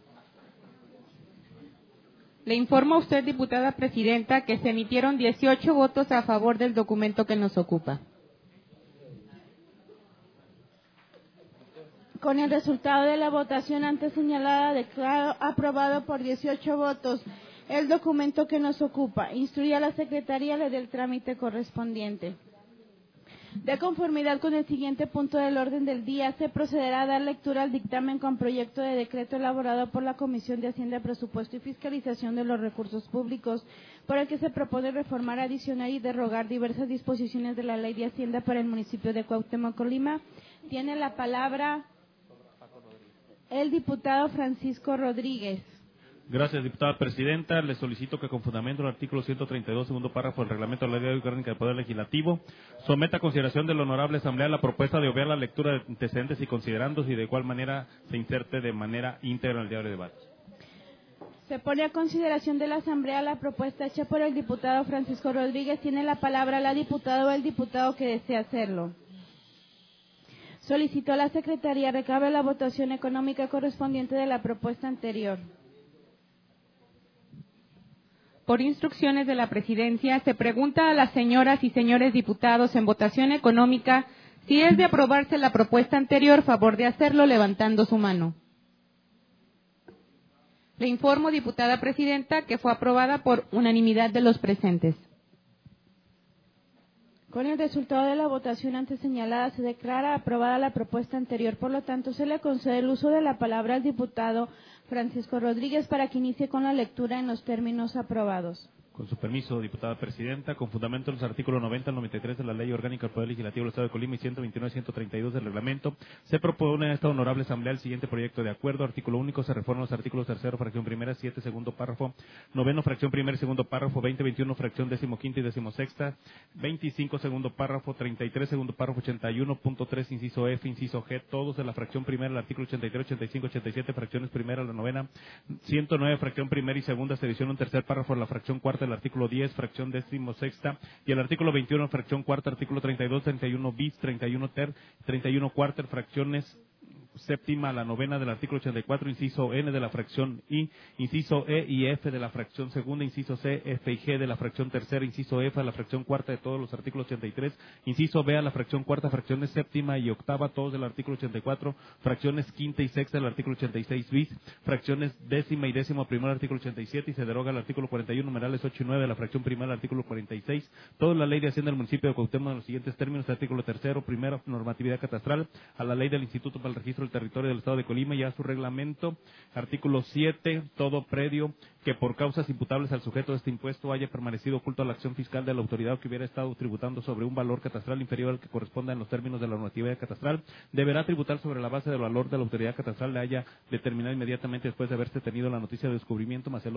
Le informo a usted, diputada presidenta, que se emitieron 18 votos a favor del documento que nos ocupa. Con el resultado de la votación antes señalada, declaro aprobado por 18 votos el documento que nos ocupa. Instruye a la Secretaría le dé el trámite correspondiente. De conformidad con el siguiente punto del orden del día, se procederá a dar lectura al dictamen con proyecto de decreto elaborado por la Comisión de Hacienda, Presupuesto y Fiscalización de los Recursos Públicos, por el que se propone reformar, adicionar y derogar diversas disposiciones de la Ley de Hacienda para el municipio de Cuauhtémoc, Colima. Tiene la palabra el diputado Francisco Rodríguez. Gracias, diputada presidenta. Le solicito que con fundamento en el artículo 132, segundo párrafo del reglamento de la Ley Orgánica del Poder Legislativo, someta a consideración de la honorable Asamblea la propuesta de obviar la lectura de antecedentes y considerandos y de igual manera se inserte de manera íntegra en el diario de debate. Se pone a consideración de la Asamblea la propuesta hecha por el diputado Francisco Rodríguez. Tiene la palabra la diputada o el diputado que desea hacerlo. Solicitó a la Secretaría recabe la votación económica correspondiente de la propuesta anterior. Por instrucciones de la Presidencia, se pregunta a las señoras y señores diputados en votación económica si es de aprobarse la propuesta anterior, favor de hacerlo levantando su mano. Le informo, diputada presidenta, que fue aprobada por unanimidad de los presentes. Con el resultado de la votación antes señalada, se declara aprobada la propuesta anterior. Por lo tanto, se le concede el uso de la palabra al diputado Francisco Rodríguez para que inicie con la lectura en los términos aprobados. Con su permiso, diputada presidenta, con fundamento en los artículos 90 al 93 de la Ley Orgánica del Poder Legislativo del Estado de Colima y 129 y 132 del Reglamento, se propone a esta honorable Asamblea el siguiente proyecto de acuerdo. Artículo único, se reforman los artículos 3º, fracción primera, 7, segundo párrafo, 9, fracción primera y segundo párrafo, 20, 21, fracción 15ª y 16ª, 25, segundo párrafo, 33, segundo párrafo, 81.3, inciso F, inciso G, todos de la fracción primera, el artículo 83, 85, 87, fracciones primera, la novena, 109, fracción primera y segunda, se adiciona un tercer párrafo en la fracción cuarta, el artículo 10, fracción 16ª, y el artículo 21, fracción cuarta, artículo 32, 31 bis, 31 ter, 31 cuarter, fracciones séptima a la novena del artículo 84, inciso N de la fracción I, inciso E y F de la fracción segunda, inciso C, F y G de la fracción tercera, inciso F a la fracción cuarta de todos los artículos 83, inciso B a la fracción cuarta, fracciones séptima y octava, todos del artículo 84, fracciones quinta y sexta del artículo 86 bis, fracciones décima y décimo primero del artículo 87 y se deroga el artículo 41, numerales 8 y 9 de la fracción primera del artículo 46, toda la ley de Hacienda del municipio de Cuauhtémoc en los siguientes términos: artículo tercero, primero, normatividad catastral, a la ley del Instituto para el Registro del Territorio del Estado de Colima y a su reglamento. Artículo 7, todo predio que por causas imputables al sujeto de este impuesto haya permanecido oculto a la acción fiscal de la autoridad o que hubiera estado tributando sobre un valor catastral inferior al que corresponda en los términos de la normatividad catastral, deberá tributar sobre la base del valor de la autoridad catastral le haya determinado inmediatamente después de haberse tenido la noticia de descubrimiento más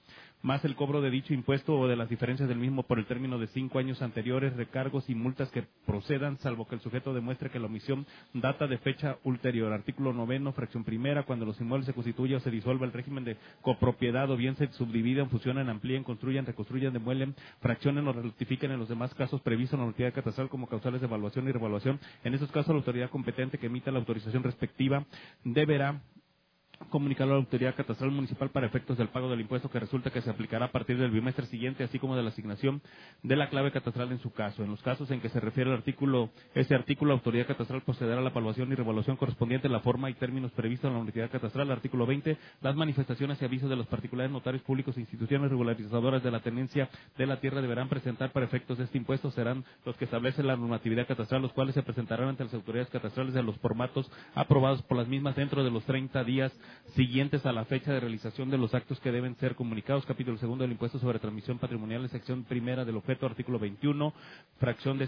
el cobro de dicho impuesto o de las diferencias del mismo por el término de 5 años anteriores, recargos y multas que procedan, salvo que el sujeto demuestre que la omisión data de fecha ulterior. Artículo 9, fracción primera, cuando los inmuebles se constituya o se disuelva el régimen de copropiedad o bien se subdividan, fusionan, amplíen, construyan, reconstruyan, demuelen, fraccionen o rectifiquen en los demás casos previstos en la normatividad catastral como causales de evaluación y revaluación. En esos casos, la autoridad competente que emita la autorización respectiva deberá comunicarlo a la autoridad catastral municipal para efectos del pago del impuesto que resulta que se aplicará a partir del bimestre siguiente, así como de la asignación de la clave catastral en su caso. En los casos en que se refiere este artículo, la autoridad catastral procederá a la evaluación y revaluación correspondiente en la forma y términos previstos en la normatividad catastral. Artículo 20. Las manifestaciones y avisos de los particulares, notarios públicos e instituciones regularizadoras de la tenencia de la tierra deberán presentar para efectos de este impuesto serán los que establece la normatividad catastral, los cuales se presentarán ante las autoridades catastrales de los formatos aprobados por las mismas dentro de los 30 días siguientes a la fecha de realización de los actos que deben ser comunicados. Capítulo 2 del impuesto sobre transmisión patrimonial, sección primera del objeto, artículo 21, fracción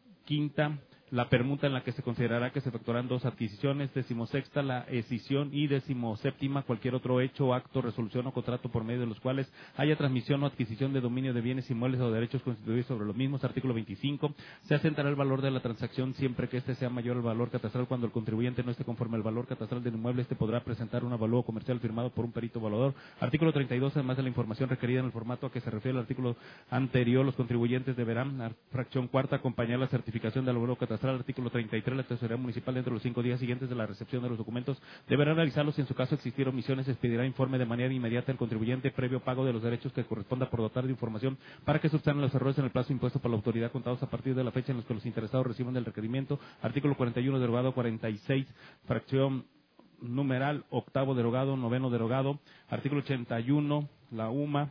15ª, la permuta en la que se considerará que se efectuarán 2 adquisiciones, 16ª la escisión y 17ª cualquier otro hecho, acto, resolución o contrato por medio de los cuales haya transmisión o adquisición de dominio de bienes inmuebles o derechos constituidos sobre los mismos. Artículo 25, se asentará el valor de la transacción siempre que éste sea mayor al valor catastral. Cuando el contribuyente no esté conforme al valor catastral del inmueble, este podrá presentar un avalúo comercial firmado por un perito evaluador. Artículo 32, además de la información requerida en el formato a que se refiere el artículo anterior, los contribuyentes deberán, fracción cuarta, acompañar la certificación del avalúo catastral. Artículo 33, la tesorería municipal dentro de los 5 días siguientes de la recepción de los documentos deberá realizarlos si en su caso existir omisiones, expedirá informe de manera inmediata al contribuyente previo pago de los derechos que corresponda por dotar de información para que subsanen los errores en el plazo impuesto por la autoridad contados a partir de la fecha en los que los interesados reciban el requerimiento. Artículo 41, derogado 46, fracción numeral, octavo derogado, noveno derogado. Artículo 81, la UMA,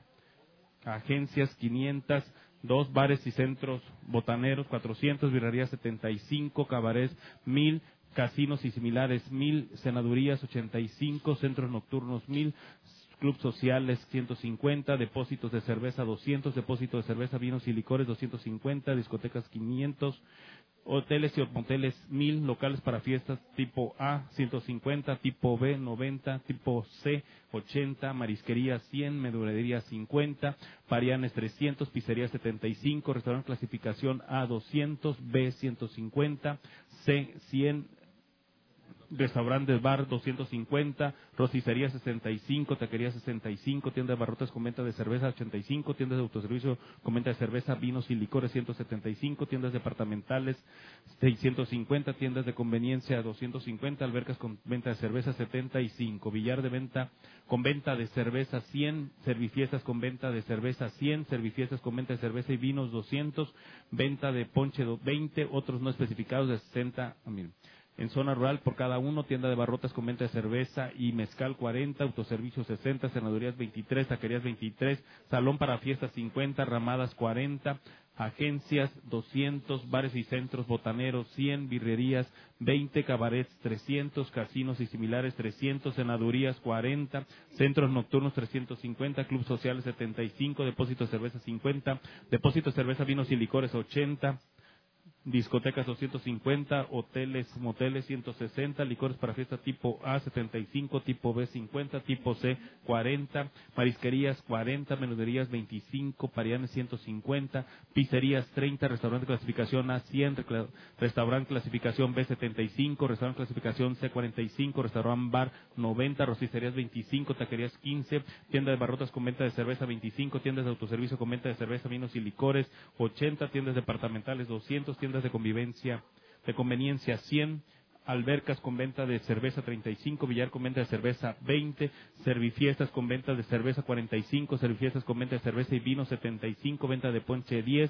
agencias 500, 2 bares y centros botaneros, 400, birrerías 75, cabarets 1000, casinos y similares 1000, senadurías 85, centros nocturnos 1000, clubes sociales 150, depósitos de cerveza 200, depósitos de cerveza, vinos y licores 250, discotecas 500, hoteles y moteles 1000, locales para fiestas tipo A 150, tipo B 90, tipo C 80, marisquería 100, medulería 50, parianes 300, pizzería 75, restaurante clasificación A 200, B 150, C 100 Restaurantes Bar 250, Rosticería 65, Taquería 65, tiendas de abarrotes con venta de cerveza 85, tiendas de autoservicio con venta de cerveza, vinos y licores 175, tiendas departamentales 650, tiendas de conveniencia 250, albercas con venta de cerveza 75, billar de venta con venta de cerveza 100, servifiestas con venta de cerveza 100, servifiestas con venta de cerveza y vinos 200, venta de ponche 20, otros no especificados de 60 mil. En zona rural, por cada uno, tienda de barrotas con venta de cerveza y mezcal 40, autoservicios 60, senadurías 23, taquerías 23, salón para fiestas 50, ramadas 40, agencias 200, bares y centros botaneros 100, birrerías 20, cabarets 300, casinos y similares 300, senadurías 40, centros nocturnos 350, clubes sociales 75, depósitos de cerveza 50, depósitos de cerveza, vinos y licores 80, discotecas 250, hoteles, moteles 160, licores para fiesta tipo A 75, tipo B 50, tipo C 40, marisquerías 40, menuderías 25, parianes 150, pizzerías 30, restaurante clasificación A 100, restaurante clasificación B 75, restaurante clasificación C 45, restaurante bar 90, rosticerías 25, taquerías 15, tienda de barrotas con venta de cerveza 25, tiendas de autoservicio con venta de cerveza, vinos y licores 80, tiendas departamentales 200, tiendas de conveniencia 100, albercas con venta de cerveza 35, billar con venta de cerveza 20, servifiestas con venta de cerveza 45, servifiestas con venta de cerveza y vino 75, venta de ponche 10,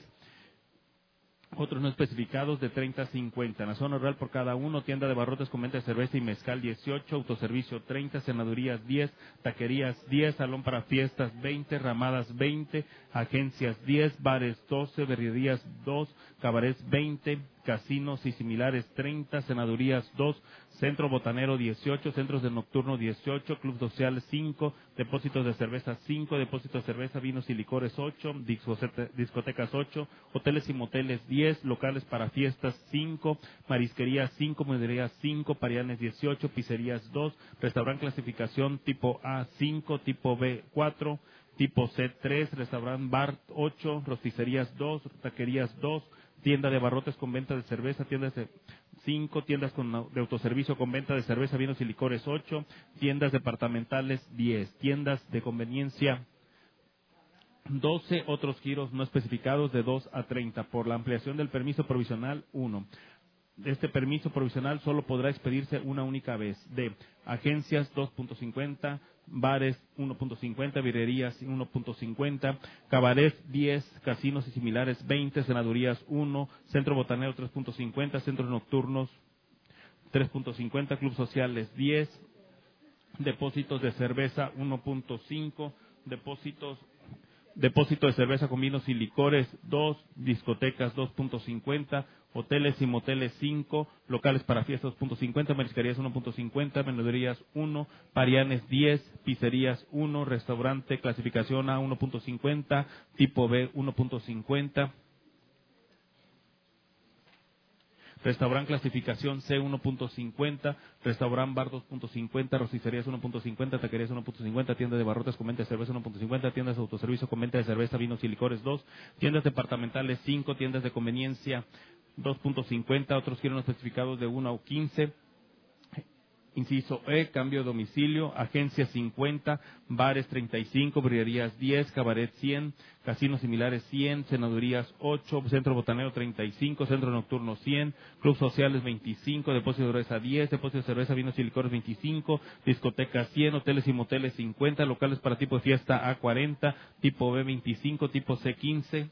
otros no especificados de 30 a 50. En la zona rural, por cada uno, tienda de barrotes con venta de cerveza y mezcal 18, autoservicio 30, senadurías 10, taquerías 10, salón para fiestas 20, ramadas 20, agencias 10, bares 12, berrerías 2, cabarets 20, casinos y similares 30, senadurías 2, centro botanero 18, centros de nocturno 18, club social 5, depósitos de cerveza 5, depósitos de cerveza, vinos y licores 8, discotecas 8, hoteles y moteles 10, locales para fiestas 5, marisquerías 5, mueblerías 5, parianes 18, pizzerías 2, restaurante clasificación tipo A 5, tipo B 4, tipo C 3, restaurante bar 8, rosticerías 2, taquerías 2, tienda de abarrotes con venta de cerveza, tiendas de 5, tiendas de autoservicio con venta de cerveza, vinos y licores 8, tiendas departamentales 10, tiendas de conveniencia 12, otros giros no especificados de 2 a 30. Por la ampliación del permiso provisional 1. Este permiso provisional solo podrá expedirse una única vez. De agencias 2.50, bares 1.50, birrerías 1.50, cabarets 10, casinos y similares 20, senadurías 1, centro botanero 3.50, centros nocturnos 3.50, clubes sociales 10, depósitos de cerveza 1.5, depósito de cerveza con vinos y licores 2, discotecas 2.50, hoteles y moteles 5, locales para fiestas 2.50, marisquerías 1.50, menuderías 1, parianes 10, pizzerías 1, restaurante clasificación A 1.50, tipo B 1.50, restaurante clasificación C 1.50, restaurante bar 2.50, rosticerías 1.50, taquerías 1.50, tiendas de barrotas con venta de cerveza 1.50, tiendas de autoservicio con venta de cerveza, vinos y licores 2, tiendas departamentales 5, tiendas de conveniencia 2.50, otros giros no especificados de 1 a 15. Inciso E, cambio de domicilio, agencias 50, bares 35, birrerías 10, cabaret 100, casinos similares 100, senadurías 8, centro botanero 35, centro nocturno 100, clubes sociales 25, depósito de cerveza 10, depósito de cerveza, vinos y licores 25, discotecas 100, hoteles y moteles 50, locales para tipo de fiesta A 40, tipo B 25, tipo C 15,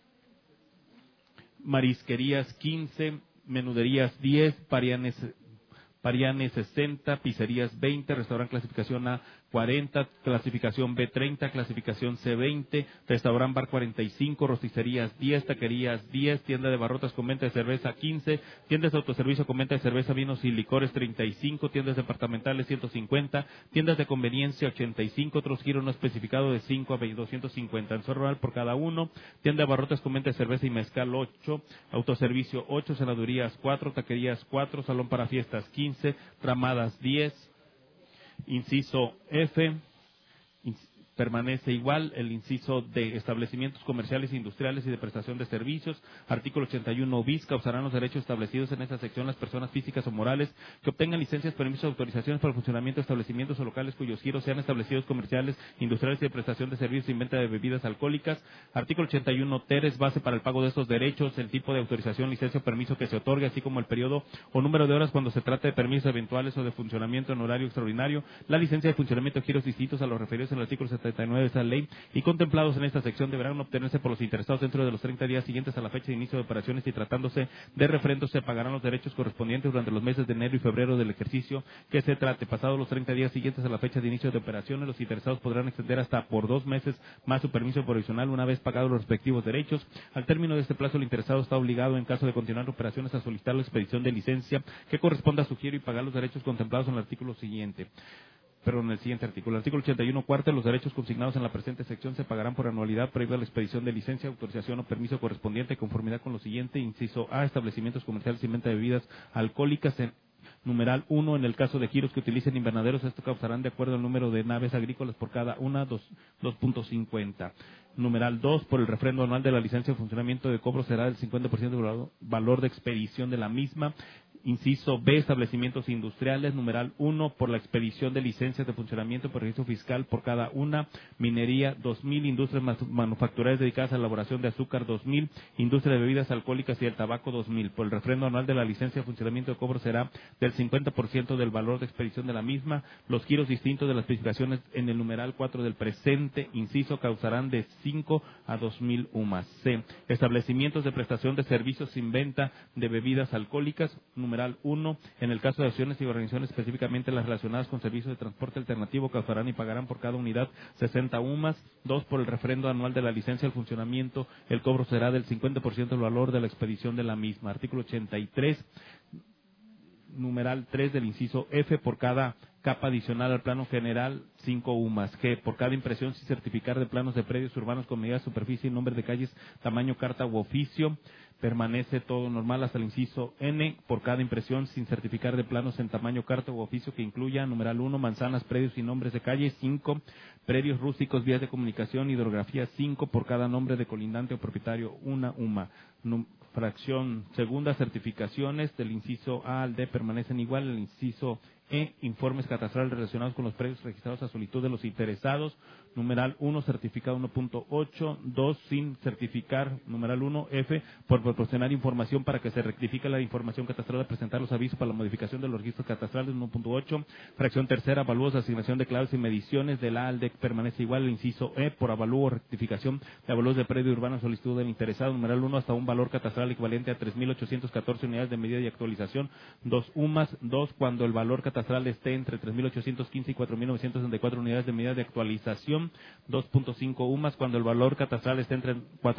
marisquerías 15, menuderías 10, parianes 60, pizzerías 20, restaurante clasificación A 40, clasificación B 30, clasificación C 20, restaurante bar 45, rosticerías 10, taquerías 10, tienda de barrotas con venta de cerveza 15, tiendas de autoservicio con venta de cerveza, vinos y licores 35, tiendas departamentales 150, tiendas de conveniencia 85, otros giros no especificados de 5 a 250, en zona rural por cada uno, tienda de barrotas con venta de cerveza y mezcal 8, autoservicio 8, senadurías 4, taquerías 4, salón para fiestas 15, ramadas 10, inciso F, permanece igual. El inciso de establecimientos comerciales, industriales y de prestación de servicios. Artículo 81 bis, causarán los derechos establecidos en esta sección las personas físicas o morales que obtengan licencias, permisos o autorizaciones para el funcionamiento de establecimientos o locales cuyos giros sean establecidos comerciales, industriales y de prestación de servicios y venta de bebidas alcohólicas. Artículo 81 ter es base para el pago de estos derechos, el tipo de autorización, licencia o permiso que se otorgue, así como el periodo o número de horas cuando se trate de permisos eventuales o de funcionamiento en horario extraordinario, la licencia de funcionamiento de giros distintos a los referidos en el artículo 79 de esta ley y contemplados en esta sección deberán obtenerse por los interesados dentro de los 30 días siguientes a la fecha de inicio de operaciones y tratándose de refrendos se pagarán los derechos correspondientes durante los meses de enero y febrero del ejercicio que se trate. Pasados los 30 días siguientes a la fecha de inicio de operaciones, los interesados podrán extender hasta por 2 meses más su permiso provisional una vez pagados los respectivos derechos. Al término de este plazo, el interesado está obligado, en caso de continuar operaciones, a solicitar la expedición de licencia que corresponda a su giro y pagar los derechos contemplados en el artículo siguiente. En el siguiente artículo. El artículo 81 cuarto, los derechos consignados en la presente sección se pagarán por anualidad previa a la expedición de licencia, autorización o permiso correspondiente, en conformidad con lo siguiente. Inciso A, establecimientos comerciales y venta de bebidas alcohólicas en numeral 1, en el caso de giros que utilicen invernaderos, esto causarán de acuerdo al número de naves agrícolas por cada una 2.50. Numeral 2, por el refrendo anual de la licencia de funcionamiento de cobro será del 50% del valor de expedición de la misma. Inciso B, establecimientos industriales, numeral 1, por la expedición de licencias de funcionamiento por registro fiscal por cada una. Minería, 2.000, industrias manufactureras dedicadas a la elaboración de azúcar, 2.000, industria de bebidas alcohólicas y el tabaco, 2.000. Por el refrendo anual de la licencia de funcionamiento de cobro será del 50% del valor de expedición de la misma. Los giros distintos de las especificaciones en el numeral 4 del presente inciso causarán de 5 a 2.000 UMAS. C, establecimientos de prestación de servicios sin venta de bebidas alcohólicas, numeral 1, en el caso de acciones y organizaciones específicamente las relacionadas con servicios de transporte alternativo, causarán y pagarán por cada unidad 60 UMAS. 2, por el refrendo anual de la licencia del funcionamiento, el cobro será del 50% del valor de la expedición de la misma. Artículo 83, numeral 3 del inciso F, por cada capa adicional al plano general, 5 UMAS. G, por cada impresión sin certificar de planos de predios urbanos con medida de superficie y nombre de calles, tamaño, carta u oficio, permanece todo normal hasta el inciso N, por cada impresión sin certificar de planos en tamaño, carta u oficio que incluya, numeral 1, manzanas, predios y nombres de calles, 5, predios rústicos, vías de comunicación, hidrografía, 5, por cada nombre de colindante o propietario, 1 UMA. Fracción segunda, certificaciones del inciso A al D permanecen igual. El inciso E, informes catastrales relacionados con los predios registrados a solicitud de los interesados. Numeral 1, certificado 1.8. 2, sin certificar. Numeral 1, F, por proporcionar información para que se rectifique la información catastral al presentar los avisos para la modificación de los registros catastrales. 1.8. Fracción tercera, avalúos, asignación de claves y mediciones del A al D permanece igual. El inciso E, por avalúo o rectificación de avalúos de predio urbano a solicitud del interesado. Numeral 1, hasta un valor catastral equivalente a 3.814 unidades de medida y actualización. 2 UMAS. 2, cuando el valor catastral esté entre 3.815 y 4.964 unidades de medida de actualización. 2.5 UMAS, cuando el valor catastral esté entre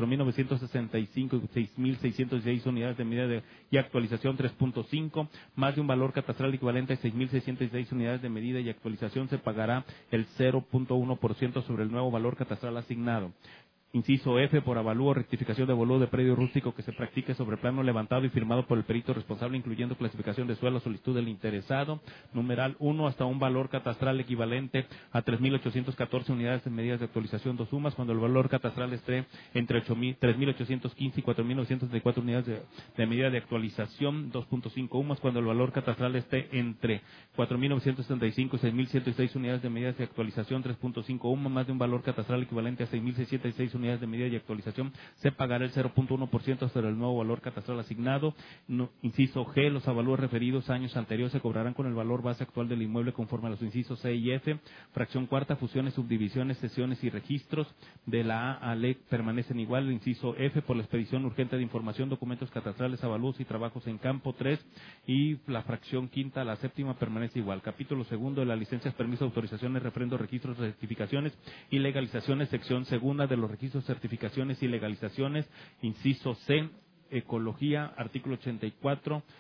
4.965 y 6.616 unidades de medida y actualización. 3.5, más de un valor catastral equivalente a 6.616 unidades de medida y actualización, se pagará el 0.1% sobre el nuevo valor catastral asignado. Inciso F, por avalúo o rectificación de avalúo de predio rústico que se practique sobre plano levantado y firmado por el perito responsable, incluyendo clasificación de suelo a solicitud del interesado. Numeral 1, hasta un valor catastral equivalente a 3.814 unidades de medidas de actualización, 2 UMAS, cuando el valor catastral esté entre 3.815 y 4.964 unidades de medida de actualización. 2.5 UMAS, cuando el valor catastral esté entre 4.975 y 6.106 unidades de medidas de actualización. 3.5 UMAS, más de un valor catastral equivalente a 6.606 unidades de medida y actualización, se pagará el 0.1% sobre el nuevo valor catastral asignado. Inciso G, los avalúos referidos a años anteriores se cobrarán con el valor base actual del inmueble conforme a los incisos C y F. Fracción cuarta, fusiones, subdivisiones, cesiones y registros de la A a L permanecen igual. El inciso F, por la expedición urgente de información, documentos catastrales, avalúos y trabajos en campo. 3, y la fracción quinta a la séptima permanece igual. Capítulo segundo de las licencias, permisos, autorizaciones, refrendos, registros, certificaciones y legalizaciones. Sección segunda de los registros, certificaciones y legalizaciones. Inciso C, ecología, artículo 84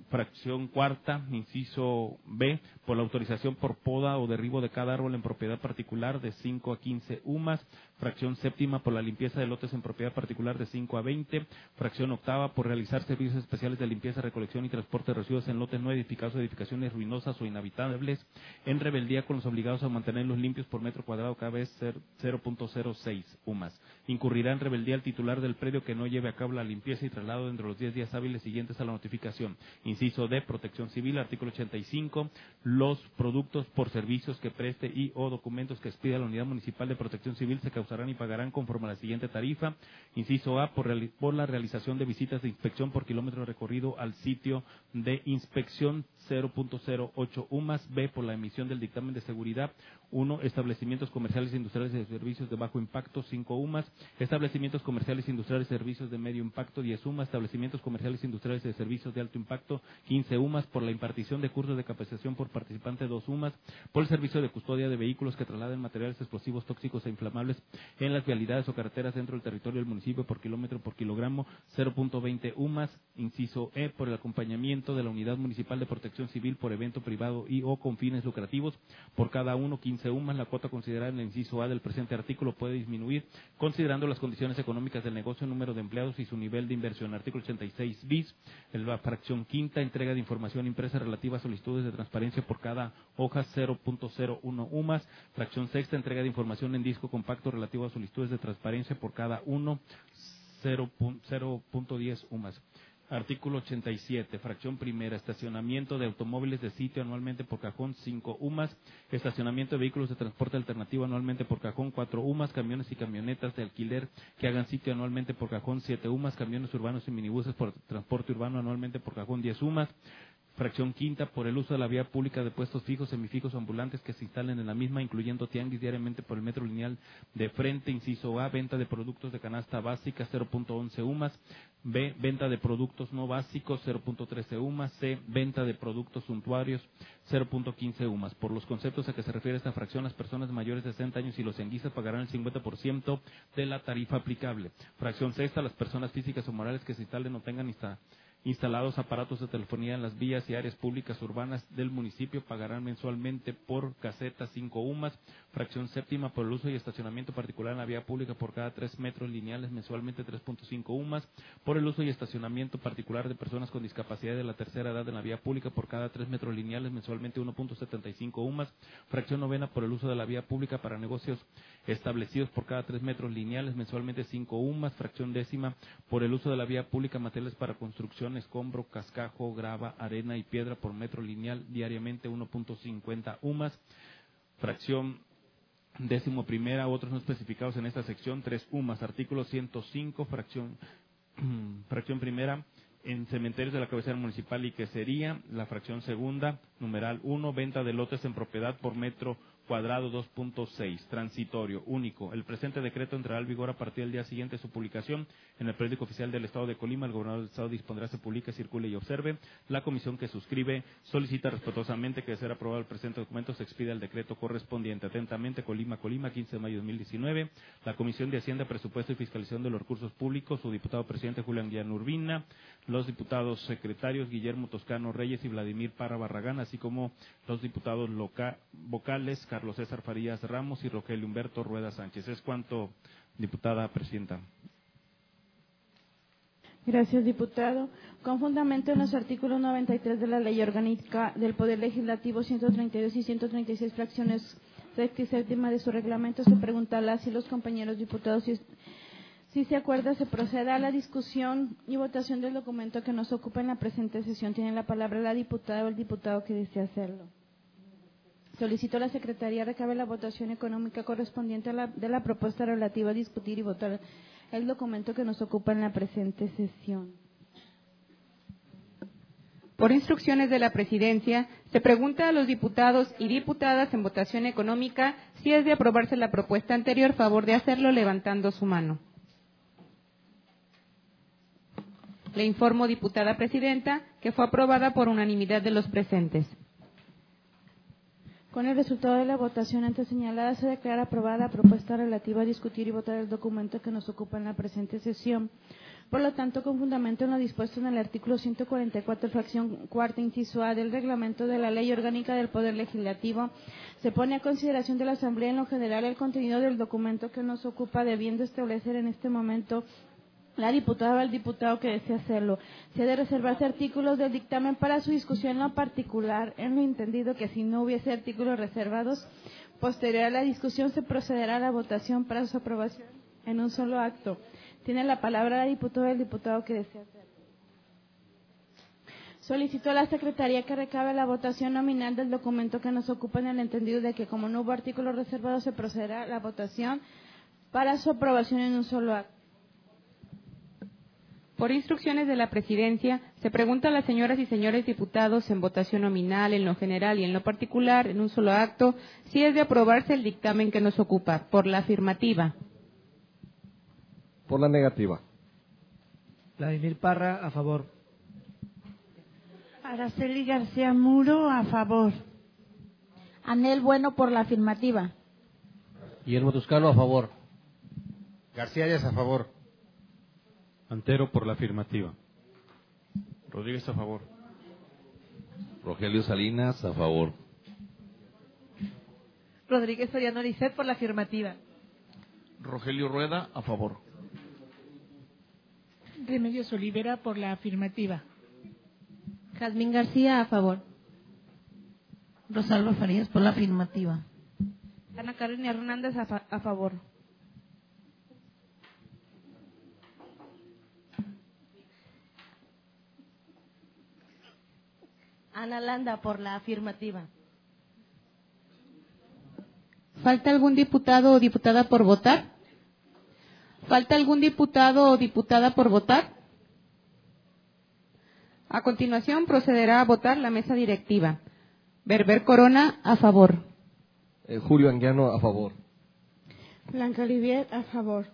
fracción cuarta, inciso B, por la autorización por poda o derribo de cada árbol en propiedad particular de 5 a 15 UMAS, fracción séptima por la limpieza de lotes en propiedad particular de 5 a 20, fracción octava por realizar servicios especiales de limpieza, recolección y transporte de residuos en lotes no edificados o edificaciones ruinosas o inhabitables, en rebeldía con los obligados a mantenerlos limpios por metro cuadrado cada vez 0.06 UMAS. Incurrirá en rebeldía el titular del predio que no lleve a cabo la limpieza y traslado dentro de los 10 días hábiles siguientes a la notificación. Inciso D, Protección Civil, artículo 85, los productos por servicios que preste y o documentos que expida la Unidad Municipal de Protección Civil se causarán y pagarán conforme a la siguiente tarifa. Inciso A, por la realización de visitas de inspección por kilómetro recorrido al sitio de inspección 0.08 UMAS. B, por la emisión del dictamen de seguridad. 1. Establecimientos comerciales, industriales y de servicios de bajo impacto, 5 UMAS. Establecimientos comerciales, industriales y servicios de medio impacto, 10 UMAS. Establecimientos comerciales, industriales y de servicios de alto impacto, 15 UMAS. Por la impartición de cursos de capacitación por participante, 2 UMAS. Por el servicio de custodia de vehículos que trasladen materiales explosivos, tóxicos e inflamables en las vialidades o carreteras dentro del territorio del municipio por kilómetro por kilogramo, 0.20 UMAS. Inciso E, por el acompañamiento de la Unidad Municipal de Protección Civil por evento privado y o con fines lucrativos, por cada uno 15 UMAS. La cuota considerada en el inciso A del presente artículo puede disminuir considerando las condiciones económicas del negocio, número de empleados y su nivel de inversión. Artículo 86 bis, la fracción quinta, entrega de información impresa relativa a solicitudes de transparencia por cada hoja, 0.01 UMAS. Fracción sexta, entrega de información en disco compacto relativo a solicitudes de transparencia por cada uno, 0.10 UMAS. Artículo 87, fracción primera, estacionamiento de automóviles de sitio anualmente por cajón, 5 UMAS, estacionamiento de vehículos de transporte alternativo anualmente por cajón, 4 UMAS, camiones y camionetas de alquiler que hagan sitio anualmente por cajón, 7 UMAS, camiones urbanos y minibuses por transporte urbano anualmente por cajón, 10 UMAS. Fracción quinta, por el uso de la vía pública de puestos fijos, semifijos o ambulantes que se instalen en la misma, incluyendo tianguis diariamente por el metro lineal de frente. Inciso A, venta de productos de canasta básica, 0.11 UMAS. B, venta de productos no básicos, 0.13 UMAS. C, venta de productos suntuarios, 0.15 UMAS. Por los conceptos a que se refiere esta fracción, las personas mayores de 60 años y los enguisas pagarán el 50% de la tarifa aplicable. Fracción sexta, las personas físicas o morales que se instalen o tengan instalados aparatos de telefonía en las vías y áreas públicas urbanas del municipio pagarán mensualmente por caseta 5 UMAS. Fracción séptima, por el uso y estacionamiento particular en la vía pública por cada 3 metros lineales mensualmente 3.5 UMAS. Por el uso y estacionamiento particular de personas con discapacidad de la tercera edad en la vía pública por cada 3 metros lineales mensualmente 1.75 UMAS. Fracción novena, por el uso de la vía pública para negocios establecidos por cada 3 metros lineales mensualmente 5 UMAS. Fracción décima, por el uso de la vía pública materiales para construcción, escombro, cascajo, grava, arena y piedra por metro lineal diariamente 1.50 UMAS. Fracción décimo primera, otros no especificados en esta sección, 3 UMAS. Artículo 105, fracción primera, en cementerios de la cabecera municipal y quesería. La fracción segunda, numeral 1, venta de lotes en propiedad por metro cuadrado 2.6, transitorio, único. El presente decreto entrará en vigor a partir del día siguiente de su publicación en el periódico oficial del Estado de Colima. El gobernador del Estado dispondrá, se publique, circule y observe. La comisión que suscribe solicita respetuosamente que de ser aprobado el presente documento se expida el decreto correspondiente. Atentamente, Colima, 15 de mayo de 2019. La Comisión de Hacienda, Presupuesto y Fiscalización de los Recursos Públicos, su diputado presidente Julián Guillén Urbina, los diputados secretarios Guillermo Toscano Reyes y Vladimir Parra Barragán, así como los diputados vocales Carlos César Farías Ramos y Rogelio Humberto Rueda Sánchez. Es cuanto, diputada presidenta. Gracias, diputado. Con fundamento en los artículos 93 de la Ley Orgánica del Poder Legislativo, 132 y 136 fracciones sexta y séptima de su reglamento, se pregunta a las y los compañeros diputados si se acuerda, se proceda a la discusión y votación del documento que nos ocupa en la presente sesión. Tiene la palabra la diputada o el diputado que desea hacerlo. Solicito a la Secretaría recabe la votación económica correspondiente de la propuesta relativa a discutir y votar el documento que nos ocupa en la presente sesión. Por instrucciones de la Presidencia, se pregunta a los diputados y diputadas en votación económica si es de aprobarse la propuesta anterior, favor de hacerlo levantando su mano. Le informo, diputada presidenta, que fue aprobada por unanimidad de los presentes. Con el resultado de la votación antes señalada, se declara aprobada la propuesta relativa a discutir y votar el documento que nos ocupa en la presente sesión. Por lo tanto, con fundamento en lo dispuesto en el artículo 144, fracción cuarta, inciso A del reglamento de la Ley Orgánica del Poder Legislativo, se pone a consideración de la Asamblea en lo general el contenido del documento que nos ocupa, debiendo establecer en este momento la diputada o el diputado que desea hacerlo. Se ha de reservarse artículos del dictamen para su discusión en lo particular, en lo entendido que si no hubiese artículos reservados, posterior a la discusión se procederá a la votación para su aprobación en un solo acto. Tiene la palabra la diputada o el diputado que desea hacerlo. Solicito a la Secretaría que recabe la votación nominal del documento que nos ocupa en el entendido de que como no hubo artículos reservados, se procederá a la votación para su aprobación en un solo acto. Por instrucciones de la Presidencia, se pregunta a las señoras y señores diputados en votación nominal, en lo general y en lo particular, en un solo acto, si es de aprobarse el dictamen que nos ocupa. Por la afirmativa. Por la negativa. Vladimir Parra, a favor. Araceli García Muro, a favor. Anel Bueno por la afirmativa. Guillermo Toscano, a favor. García Arias, a favor. Antero, por la afirmativa. Rodríguez, a favor. Rogelio Salinas, a favor. Rodríguez Soriano Lisset por la afirmativa. Rogelio Rueda, a favor. Remedios Olivera por la afirmativa. Jazmín García, a favor. Rosalba Farías por la afirmativa. Ana Carolina Hernández, a favor. Ana Landa, por la afirmativa. ¿Falta algún diputado o diputada por votar? ¿Falta algún diputado o diputada por votar? A continuación procederá a votar la mesa directiva. Berber Corona, a favor. Julio Anguiano, a favor. Blanca Olivier, a favor.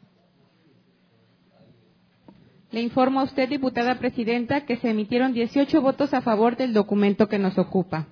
Le informo a usted, diputada presidenta, que se emitieron 18 votos a favor del documento que nos ocupa.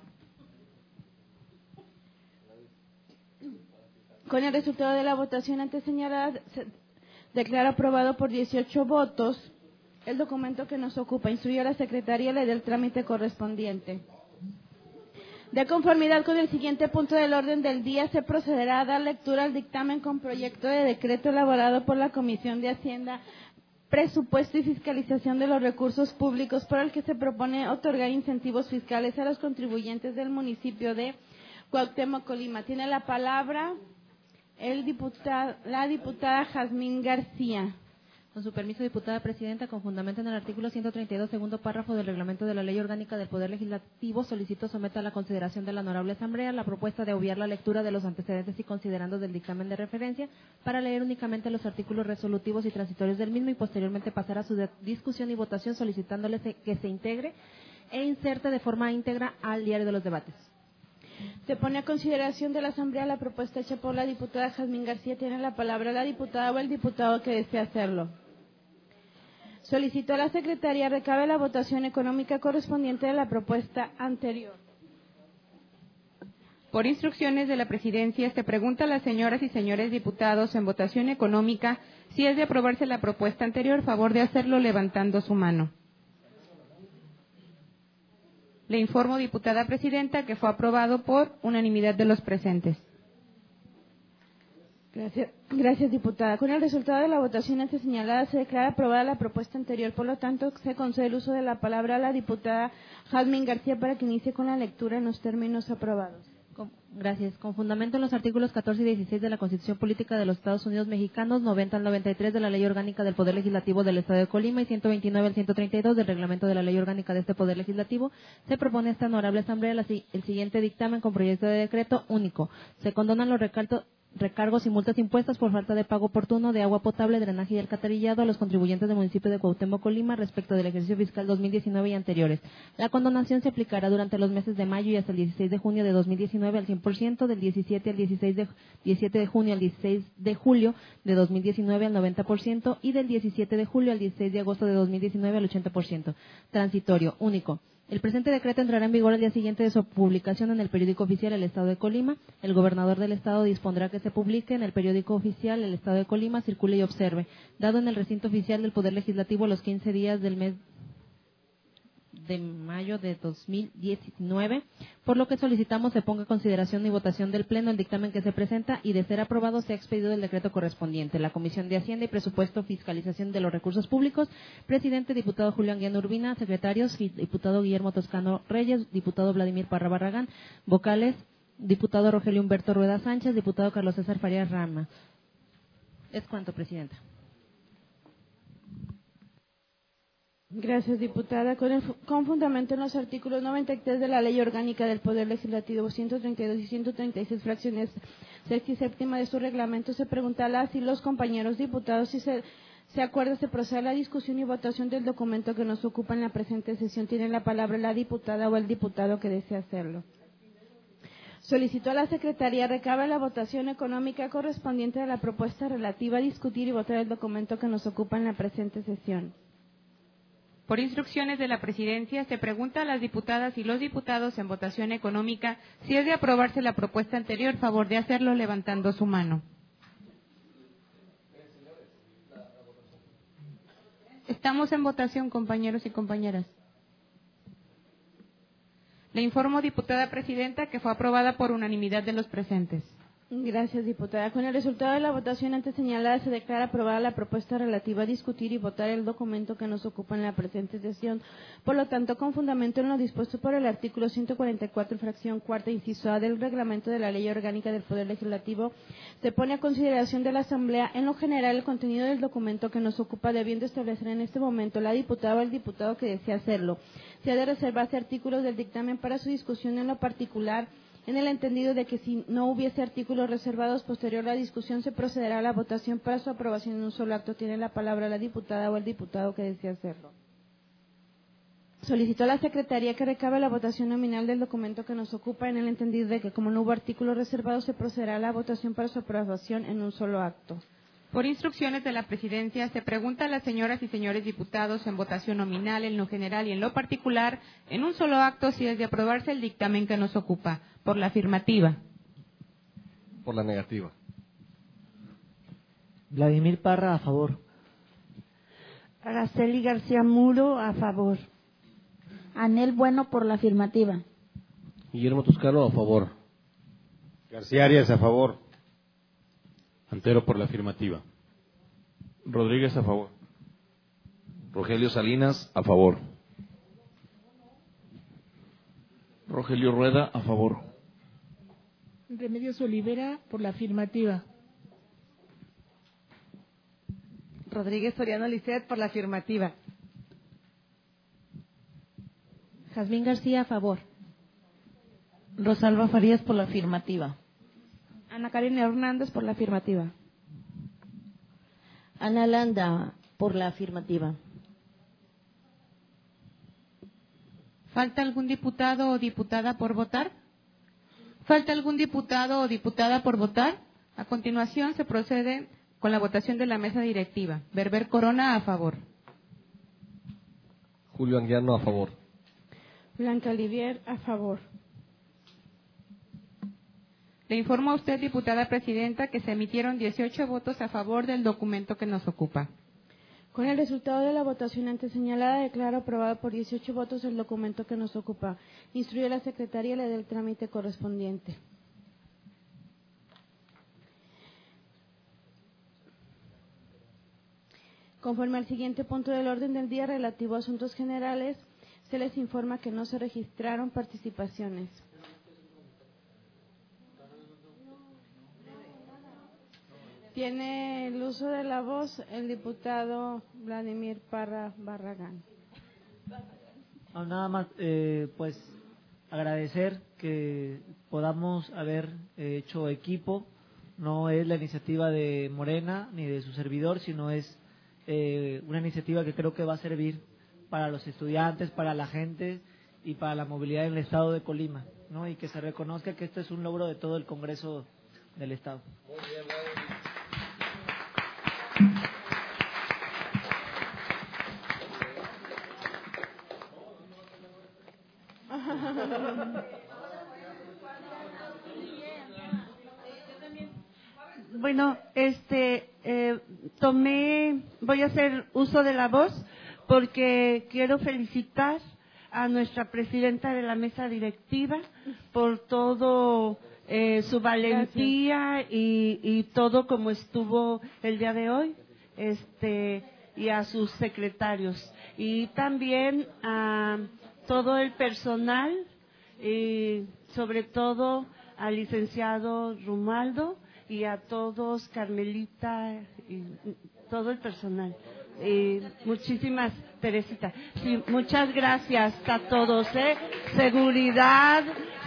Con el resultado de la votación antes señalada, se declara aprobado por 18 votos el documento que nos ocupa. Instruye a la Secretaría le dé el trámite correspondiente. De conformidad con el siguiente punto del orden del día, se procederá a dar lectura al dictamen con proyecto de decreto elaborado por la Comisión de Hacienda, Presupuesto y Fiscalización de los Recursos Públicos, por el que se propone otorgar incentivos fiscales a los contribuyentes del municipio de Cuauhtémoc, Colima. Tiene la palabra la diputada Jazmín García. Con su permiso, diputada presidenta, con fundamento en el artículo 132, segundo párrafo del reglamento de la Ley Orgánica del Poder Legislativo, solicito someta a la consideración de la Honorable Asamblea la propuesta de obviar la lectura de los antecedentes y considerandos del dictamen de referencia para leer únicamente los artículos resolutivos y transitorios del mismo y posteriormente pasar a su discusión y votación, solicitándole que se integre e inserte de forma íntegra al diario de los debates. Se pone a consideración de la Asamblea la propuesta hecha por la diputada Jazmín García. Tiene la palabra la diputada o el diputado que desea hacerlo. Solicito a la Secretaría recabe la votación económica correspondiente de la propuesta anterior. Por instrucciones de la Presidencia, se pregunta a las señoras y señores diputados en votación económica si es de aprobarse la propuesta anterior, favor de hacerlo levantando su mano. Le informo, diputada presidenta, que fue aprobado por unanimidad de los presentes. Gracias, diputada. Con el resultado de la votación antes señalada, se declara aprobada la propuesta anterior. Por lo tanto, se concede el uso de la palabra a la diputada Jazmín García para que inicie con la lectura en los términos aprobados. Gracias. Con fundamento en los artículos 14 y 16 de la Constitución Política de los Estados Unidos Mexicanos, 90 al 93 de la Ley Orgánica del Poder Legislativo del Estado de Colima y 129 al 132 del Reglamento de la Ley Orgánica de este Poder Legislativo, se propone a esta honorable Asamblea el siguiente dictamen con proyecto de decreto único. Se condonan los recargos y multas impuestas por falta de pago oportuno de agua potable, drenaje y alcantarillado a los contribuyentes del municipio de Cuauhtémoc, Colima, respecto del ejercicio fiscal 2019 y anteriores. La condonación se aplicará durante los meses de mayo y hasta el 16 de junio de 2019 al 100%, del 17 de junio al 16 de julio de 2019 al 90% y del 17 de julio al 16 de agosto de 2019 al 80%. Transitorio, único. El presente decreto entrará en vigor al día siguiente de su publicación en el periódico oficial del Estado de Colima. El gobernador del Estado dispondrá que se publique en el periódico oficial del Estado de Colima, circule y observe, dado en el recinto oficial del Poder Legislativo los 15 días del mes de mayo de 2019, por lo que solicitamos se ponga a consideración y votación del Pleno el dictamen que se presenta y, de ser aprobado, sea expedido el decreto correspondiente. La Comisión de Hacienda y Presupuesto, Fiscalización de los Recursos Públicos, presidente, diputado Julián Guiano Urbina, secretarios, diputado Guillermo Toscano Reyes, diputado Vladimir Parra Barragán, vocales, diputado Rogelio Humberto Rueda Sánchez, diputado Carlos César Farías Rama. Es cuanto, presidenta. Gracias, diputada. Con fundamento en los artículos 93 de la Ley Orgánica del Poder Legislativo 132 y 136, fracciones sexta y séptima de su reglamento, se pregunta a las y los compañeros diputados si se acuerda se procede a la discusión y votación del documento que nos ocupa en la presente sesión. Tiene la palabra la diputada o el diputado que desea hacerlo. Solicitó a la Secretaría recabe la votación económica correspondiente a la propuesta relativa a discutir y votar el documento que nos ocupa en la presente sesión. Por instrucciones de la Presidencia, se pregunta a las diputadas y los diputados en votación económica si es de aprobarse la propuesta anterior, favor de hacerlo levantando su mano. Estamos en votación, compañeros y compañeras. Le informo, diputada presidenta, que fue aprobada por unanimidad de los presentes. Gracias, diputada. Con el resultado de la votación antes señalada, se declara aprobada la propuesta relativa a discutir y votar el documento que nos ocupa en la presente sesión. Por lo tanto, con fundamento en lo dispuesto por el artículo 144, fracción cuarta, inciso A del reglamento de la Ley Orgánica del Poder Legislativo, se pone a consideración de la Asamblea en lo general el contenido del documento que nos ocupa, debiendo establecer en este momento la diputada o el diputado que desea hacerlo. Se ha de reservarse artículos del dictamen para su discusión en lo particular, en el entendido de que si no hubiese artículos reservados posterior a la discusión, se procederá a la votación para su aprobación en un solo acto. Tiene la palabra la diputada o el diputado que desea hacerlo. Solicitó a la Secretaría que recabe la votación nominal del documento que nos ocupa, en el entendido de que como no hubo artículos reservados, se procederá a la votación para su aprobación en un solo acto. Por instrucciones de la Presidencia, se pregunta a las señoras y señores diputados en votación nominal, en lo general y en lo particular, en un solo acto, si es de aprobarse el dictamen que nos ocupa. Por la afirmativa. Por la negativa. Vladimir Parra, a favor. Araceli García Muro, a favor. Anel Bueno, por la afirmativa. Guillermo Toscano, a favor. García Arias, a favor. Antero, por la afirmativa. Rodríguez, a favor. Rogelio Salinas, a favor. Rogelio Rueda, a favor. Remedios Olivera, por la afirmativa. Rodríguez Soriano Lisset, por la afirmativa. Jazmín García, a favor. Rosalba Farías, por la afirmativa. Ana Karina Hernández, por la afirmativa. Ana Landa, por la afirmativa. ¿Falta algún diputado o diputada por votar? ¿Falta algún diputado o diputada por votar? A continuación se procede con la votación de la mesa directiva. Berber Corona, a favor. Julio Anguiano, a favor. Blanca Olivier, a favor. Le informo a usted, diputada presidenta, que se emitieron 18 votos a favor del documento que nos ocupa. Con el resultado de la votación antes señalada, declaro aprobado por 18 votos el documento que nos ocupa. Instruye a la Secretaría le dé el trámite correspondiente. Conforme al siguiente punto del orden del día relativo a asuntos generales, se les informa que no se registraron participaciones. Tiene el uso de la voz el diputado Vladimir Parra Barragán. Nada más, pues agradecer que podamos haber hecho equipo. No es la iniciativa de Morena ni de su servidor, sino es una iniciativa que creo que va a servir para los estudiantes, para la gente y para la movilidad en el estado de Colima, ¿no? Y que se reconozca que esto es un logro de todo el Congreso del Estado. Muy bien, Bueno, voy a hacer uso de la voz porque quiero felicitar a nuestra presidenta de la mesa directiva por todo su valentía y todo como estuvo el día de hoy, y a sus secretarios y también a todo el personal y sobre todo al licenciado Rumaldo y a todos, Carmelita y todo el personal. Muchísimas, Teresita. Sí, muchas gracias a todos. Seguridad,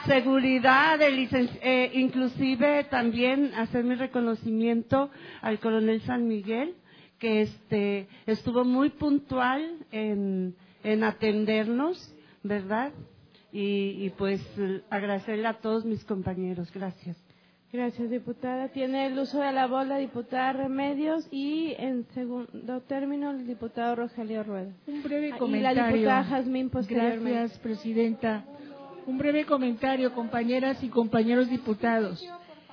inclusive también hacer mi reconocimiento al coronel San Miguel, que estuvo muy puntual en atendernos, ¿verdad? Y pues agradecerle a todos mis compañeros. Gracias. Gracias, diputada. Tiene el uso de la voz la diputada Remedios y en segundo término el diputado Rogelio Rueda. Un breve Y comentario. la diputada Jazmín posteriormente. Gracias, presidenta. Un breve comentario, compañeras y compañeros diputados.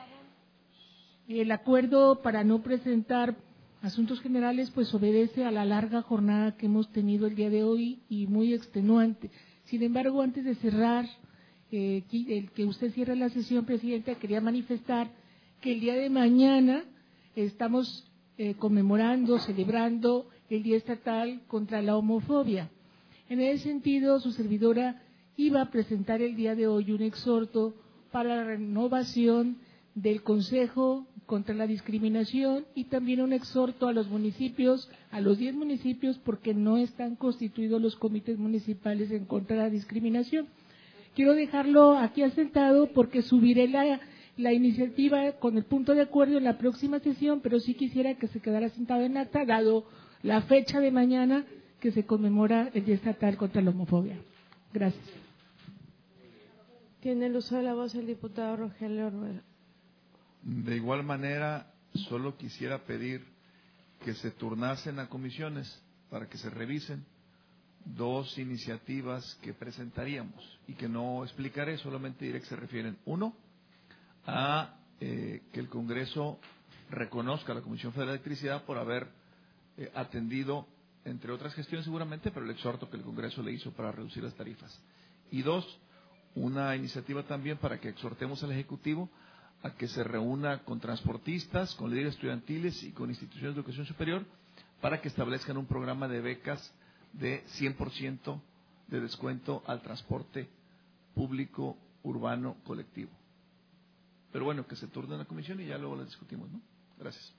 El acuerdo para no presentar asuntos generales pues obedece a la larga jornada que hemos tenido el día de hoy y muy extenuante. Sin embargo, antes de cerrar, el que usted cierre la sesión, presidenta, quería manifestar que el día de mañana estamos conmemorando, celebrando el Día Estatal contra la Homofobia. En ese sentido, su servidora iba a presentar el día de hoy un exhorto para la renovación del Consejo contra la Discriminación y también un exhorto a los municipios, a los 10 municipios, porque no están constituidos los comités municipales en contra de la discriminación. Quiero dejarlo aquí asentado porque subiré la iniciativa con el punto de acuerdo en la próxima sesión, pero sí quisiera que se quedara asentado en acta, dado la fecha de mañana que se conmemora el Día Estatal contra la Homofobia. Gracias. Tiene el uso de la voz el diputado Rogelio Rueda. De igual manera, solo quisiera pedir que se turnasen a comisiones para que se revisen 2 iniciativas que presentaríamos y que no explicaré, solamente diré que se refieren, uno, a que el Congreso reconozca a la Comisión Federal de Electricidad por haber atendido, entre otras gestiones seguramente, pero el exhorto que el Congreso le hizo para reducir las tarifas. Y 2, una iniciativa también para que exhortemos al Ejecutivo a que se reúna con transportistas, con líderes estudiantiles y con instituciones de educación superior para que establezcan un programa de becas de 100% de descuento al transporte público, urbano, colectivo. Pero bueno, que se turne en la comisión y ya luego la discutimos, ¿no? Gracias.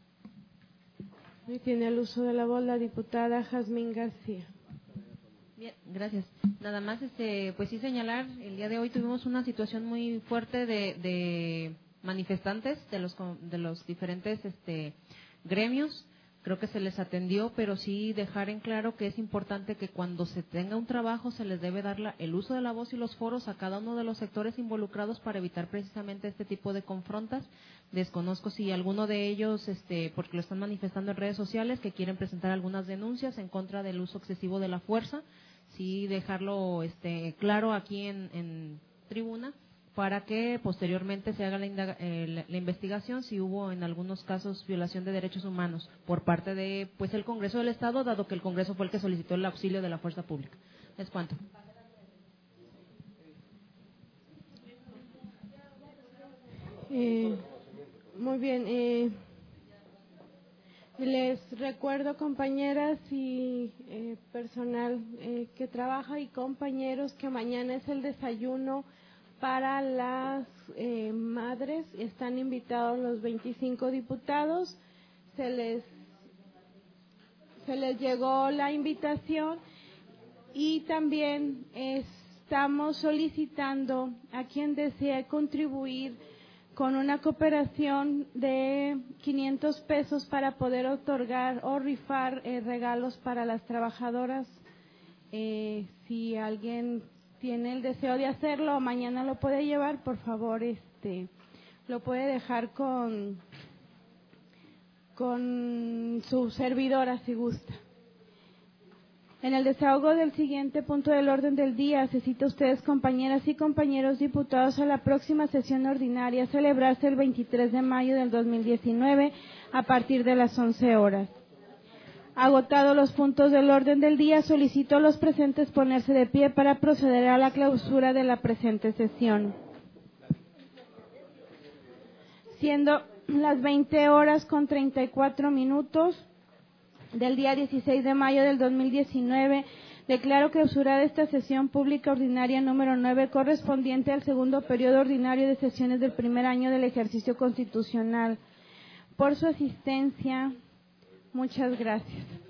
Y tiene el uso de la voz la diputada Jazmín García. Bien, gracias. Nada más, pues sí señalar, el día de hoy tuvimos una situación muy fuerte de manifestantes de los diferentes gremios. Creo que se les atendió, pero sí dejar en claro que es importante que cuando se tenga un trabajo se les debe dar el uso de la voz y los foros a cada uno de los sectores involucrados para evitar precisamente este tipo de confrontas. Desconozco si alguno de ellos, porque lo están manifestando en redes sociales, que quieren presentar algunas denuncias en contra del uso excesivo de la fuerza. Sí dejarlo claro aquí en tribuna, para que posteriormente se haga la investigación si hubo en algunos casos violación de derechos humanos por parte de el Congreso del Estado, dado que el Congreso fue el que solicitó el auxilio de la fuerza pública. Es cuanto. Muy bien. Les recuerdo, compañeras y personal que trabaja y compañeros, que mañana es el desayuno para las madres. Están invitados los 25 diputados. Se les llegó la invitación y también estamos solicitando a quien desee contribuir con una cooperación de 500 pesos para poder otorgar o rifar regalos para las trabajadoras. Si alguien tiene el deseo de hacerlo, mañana lo puede llevar, por favor, lo puede dejar con su servidora si gusta. En el desahogo del siguiente punto del orden del día, se cita a ustedes, compañeras y compañeros diputados, a la próxima sesión ordinaria a celebrarse el 23 de mayo del 2019 a partir de las 11 horas. Agotados los puntos del orden del día, solicito a los presentes ponerse de pie para proceder a la clausura de la presente sesión. Siendo las 20 horas con 34 minutos del día 16 de mayo del 2019, declaro clausurada esta sesión pública ordinaria número 9 correspondiente al segundo periodo ordinario de sesiones del primer año del ejercicio constitucional. Por su asistencia, muchas gracias.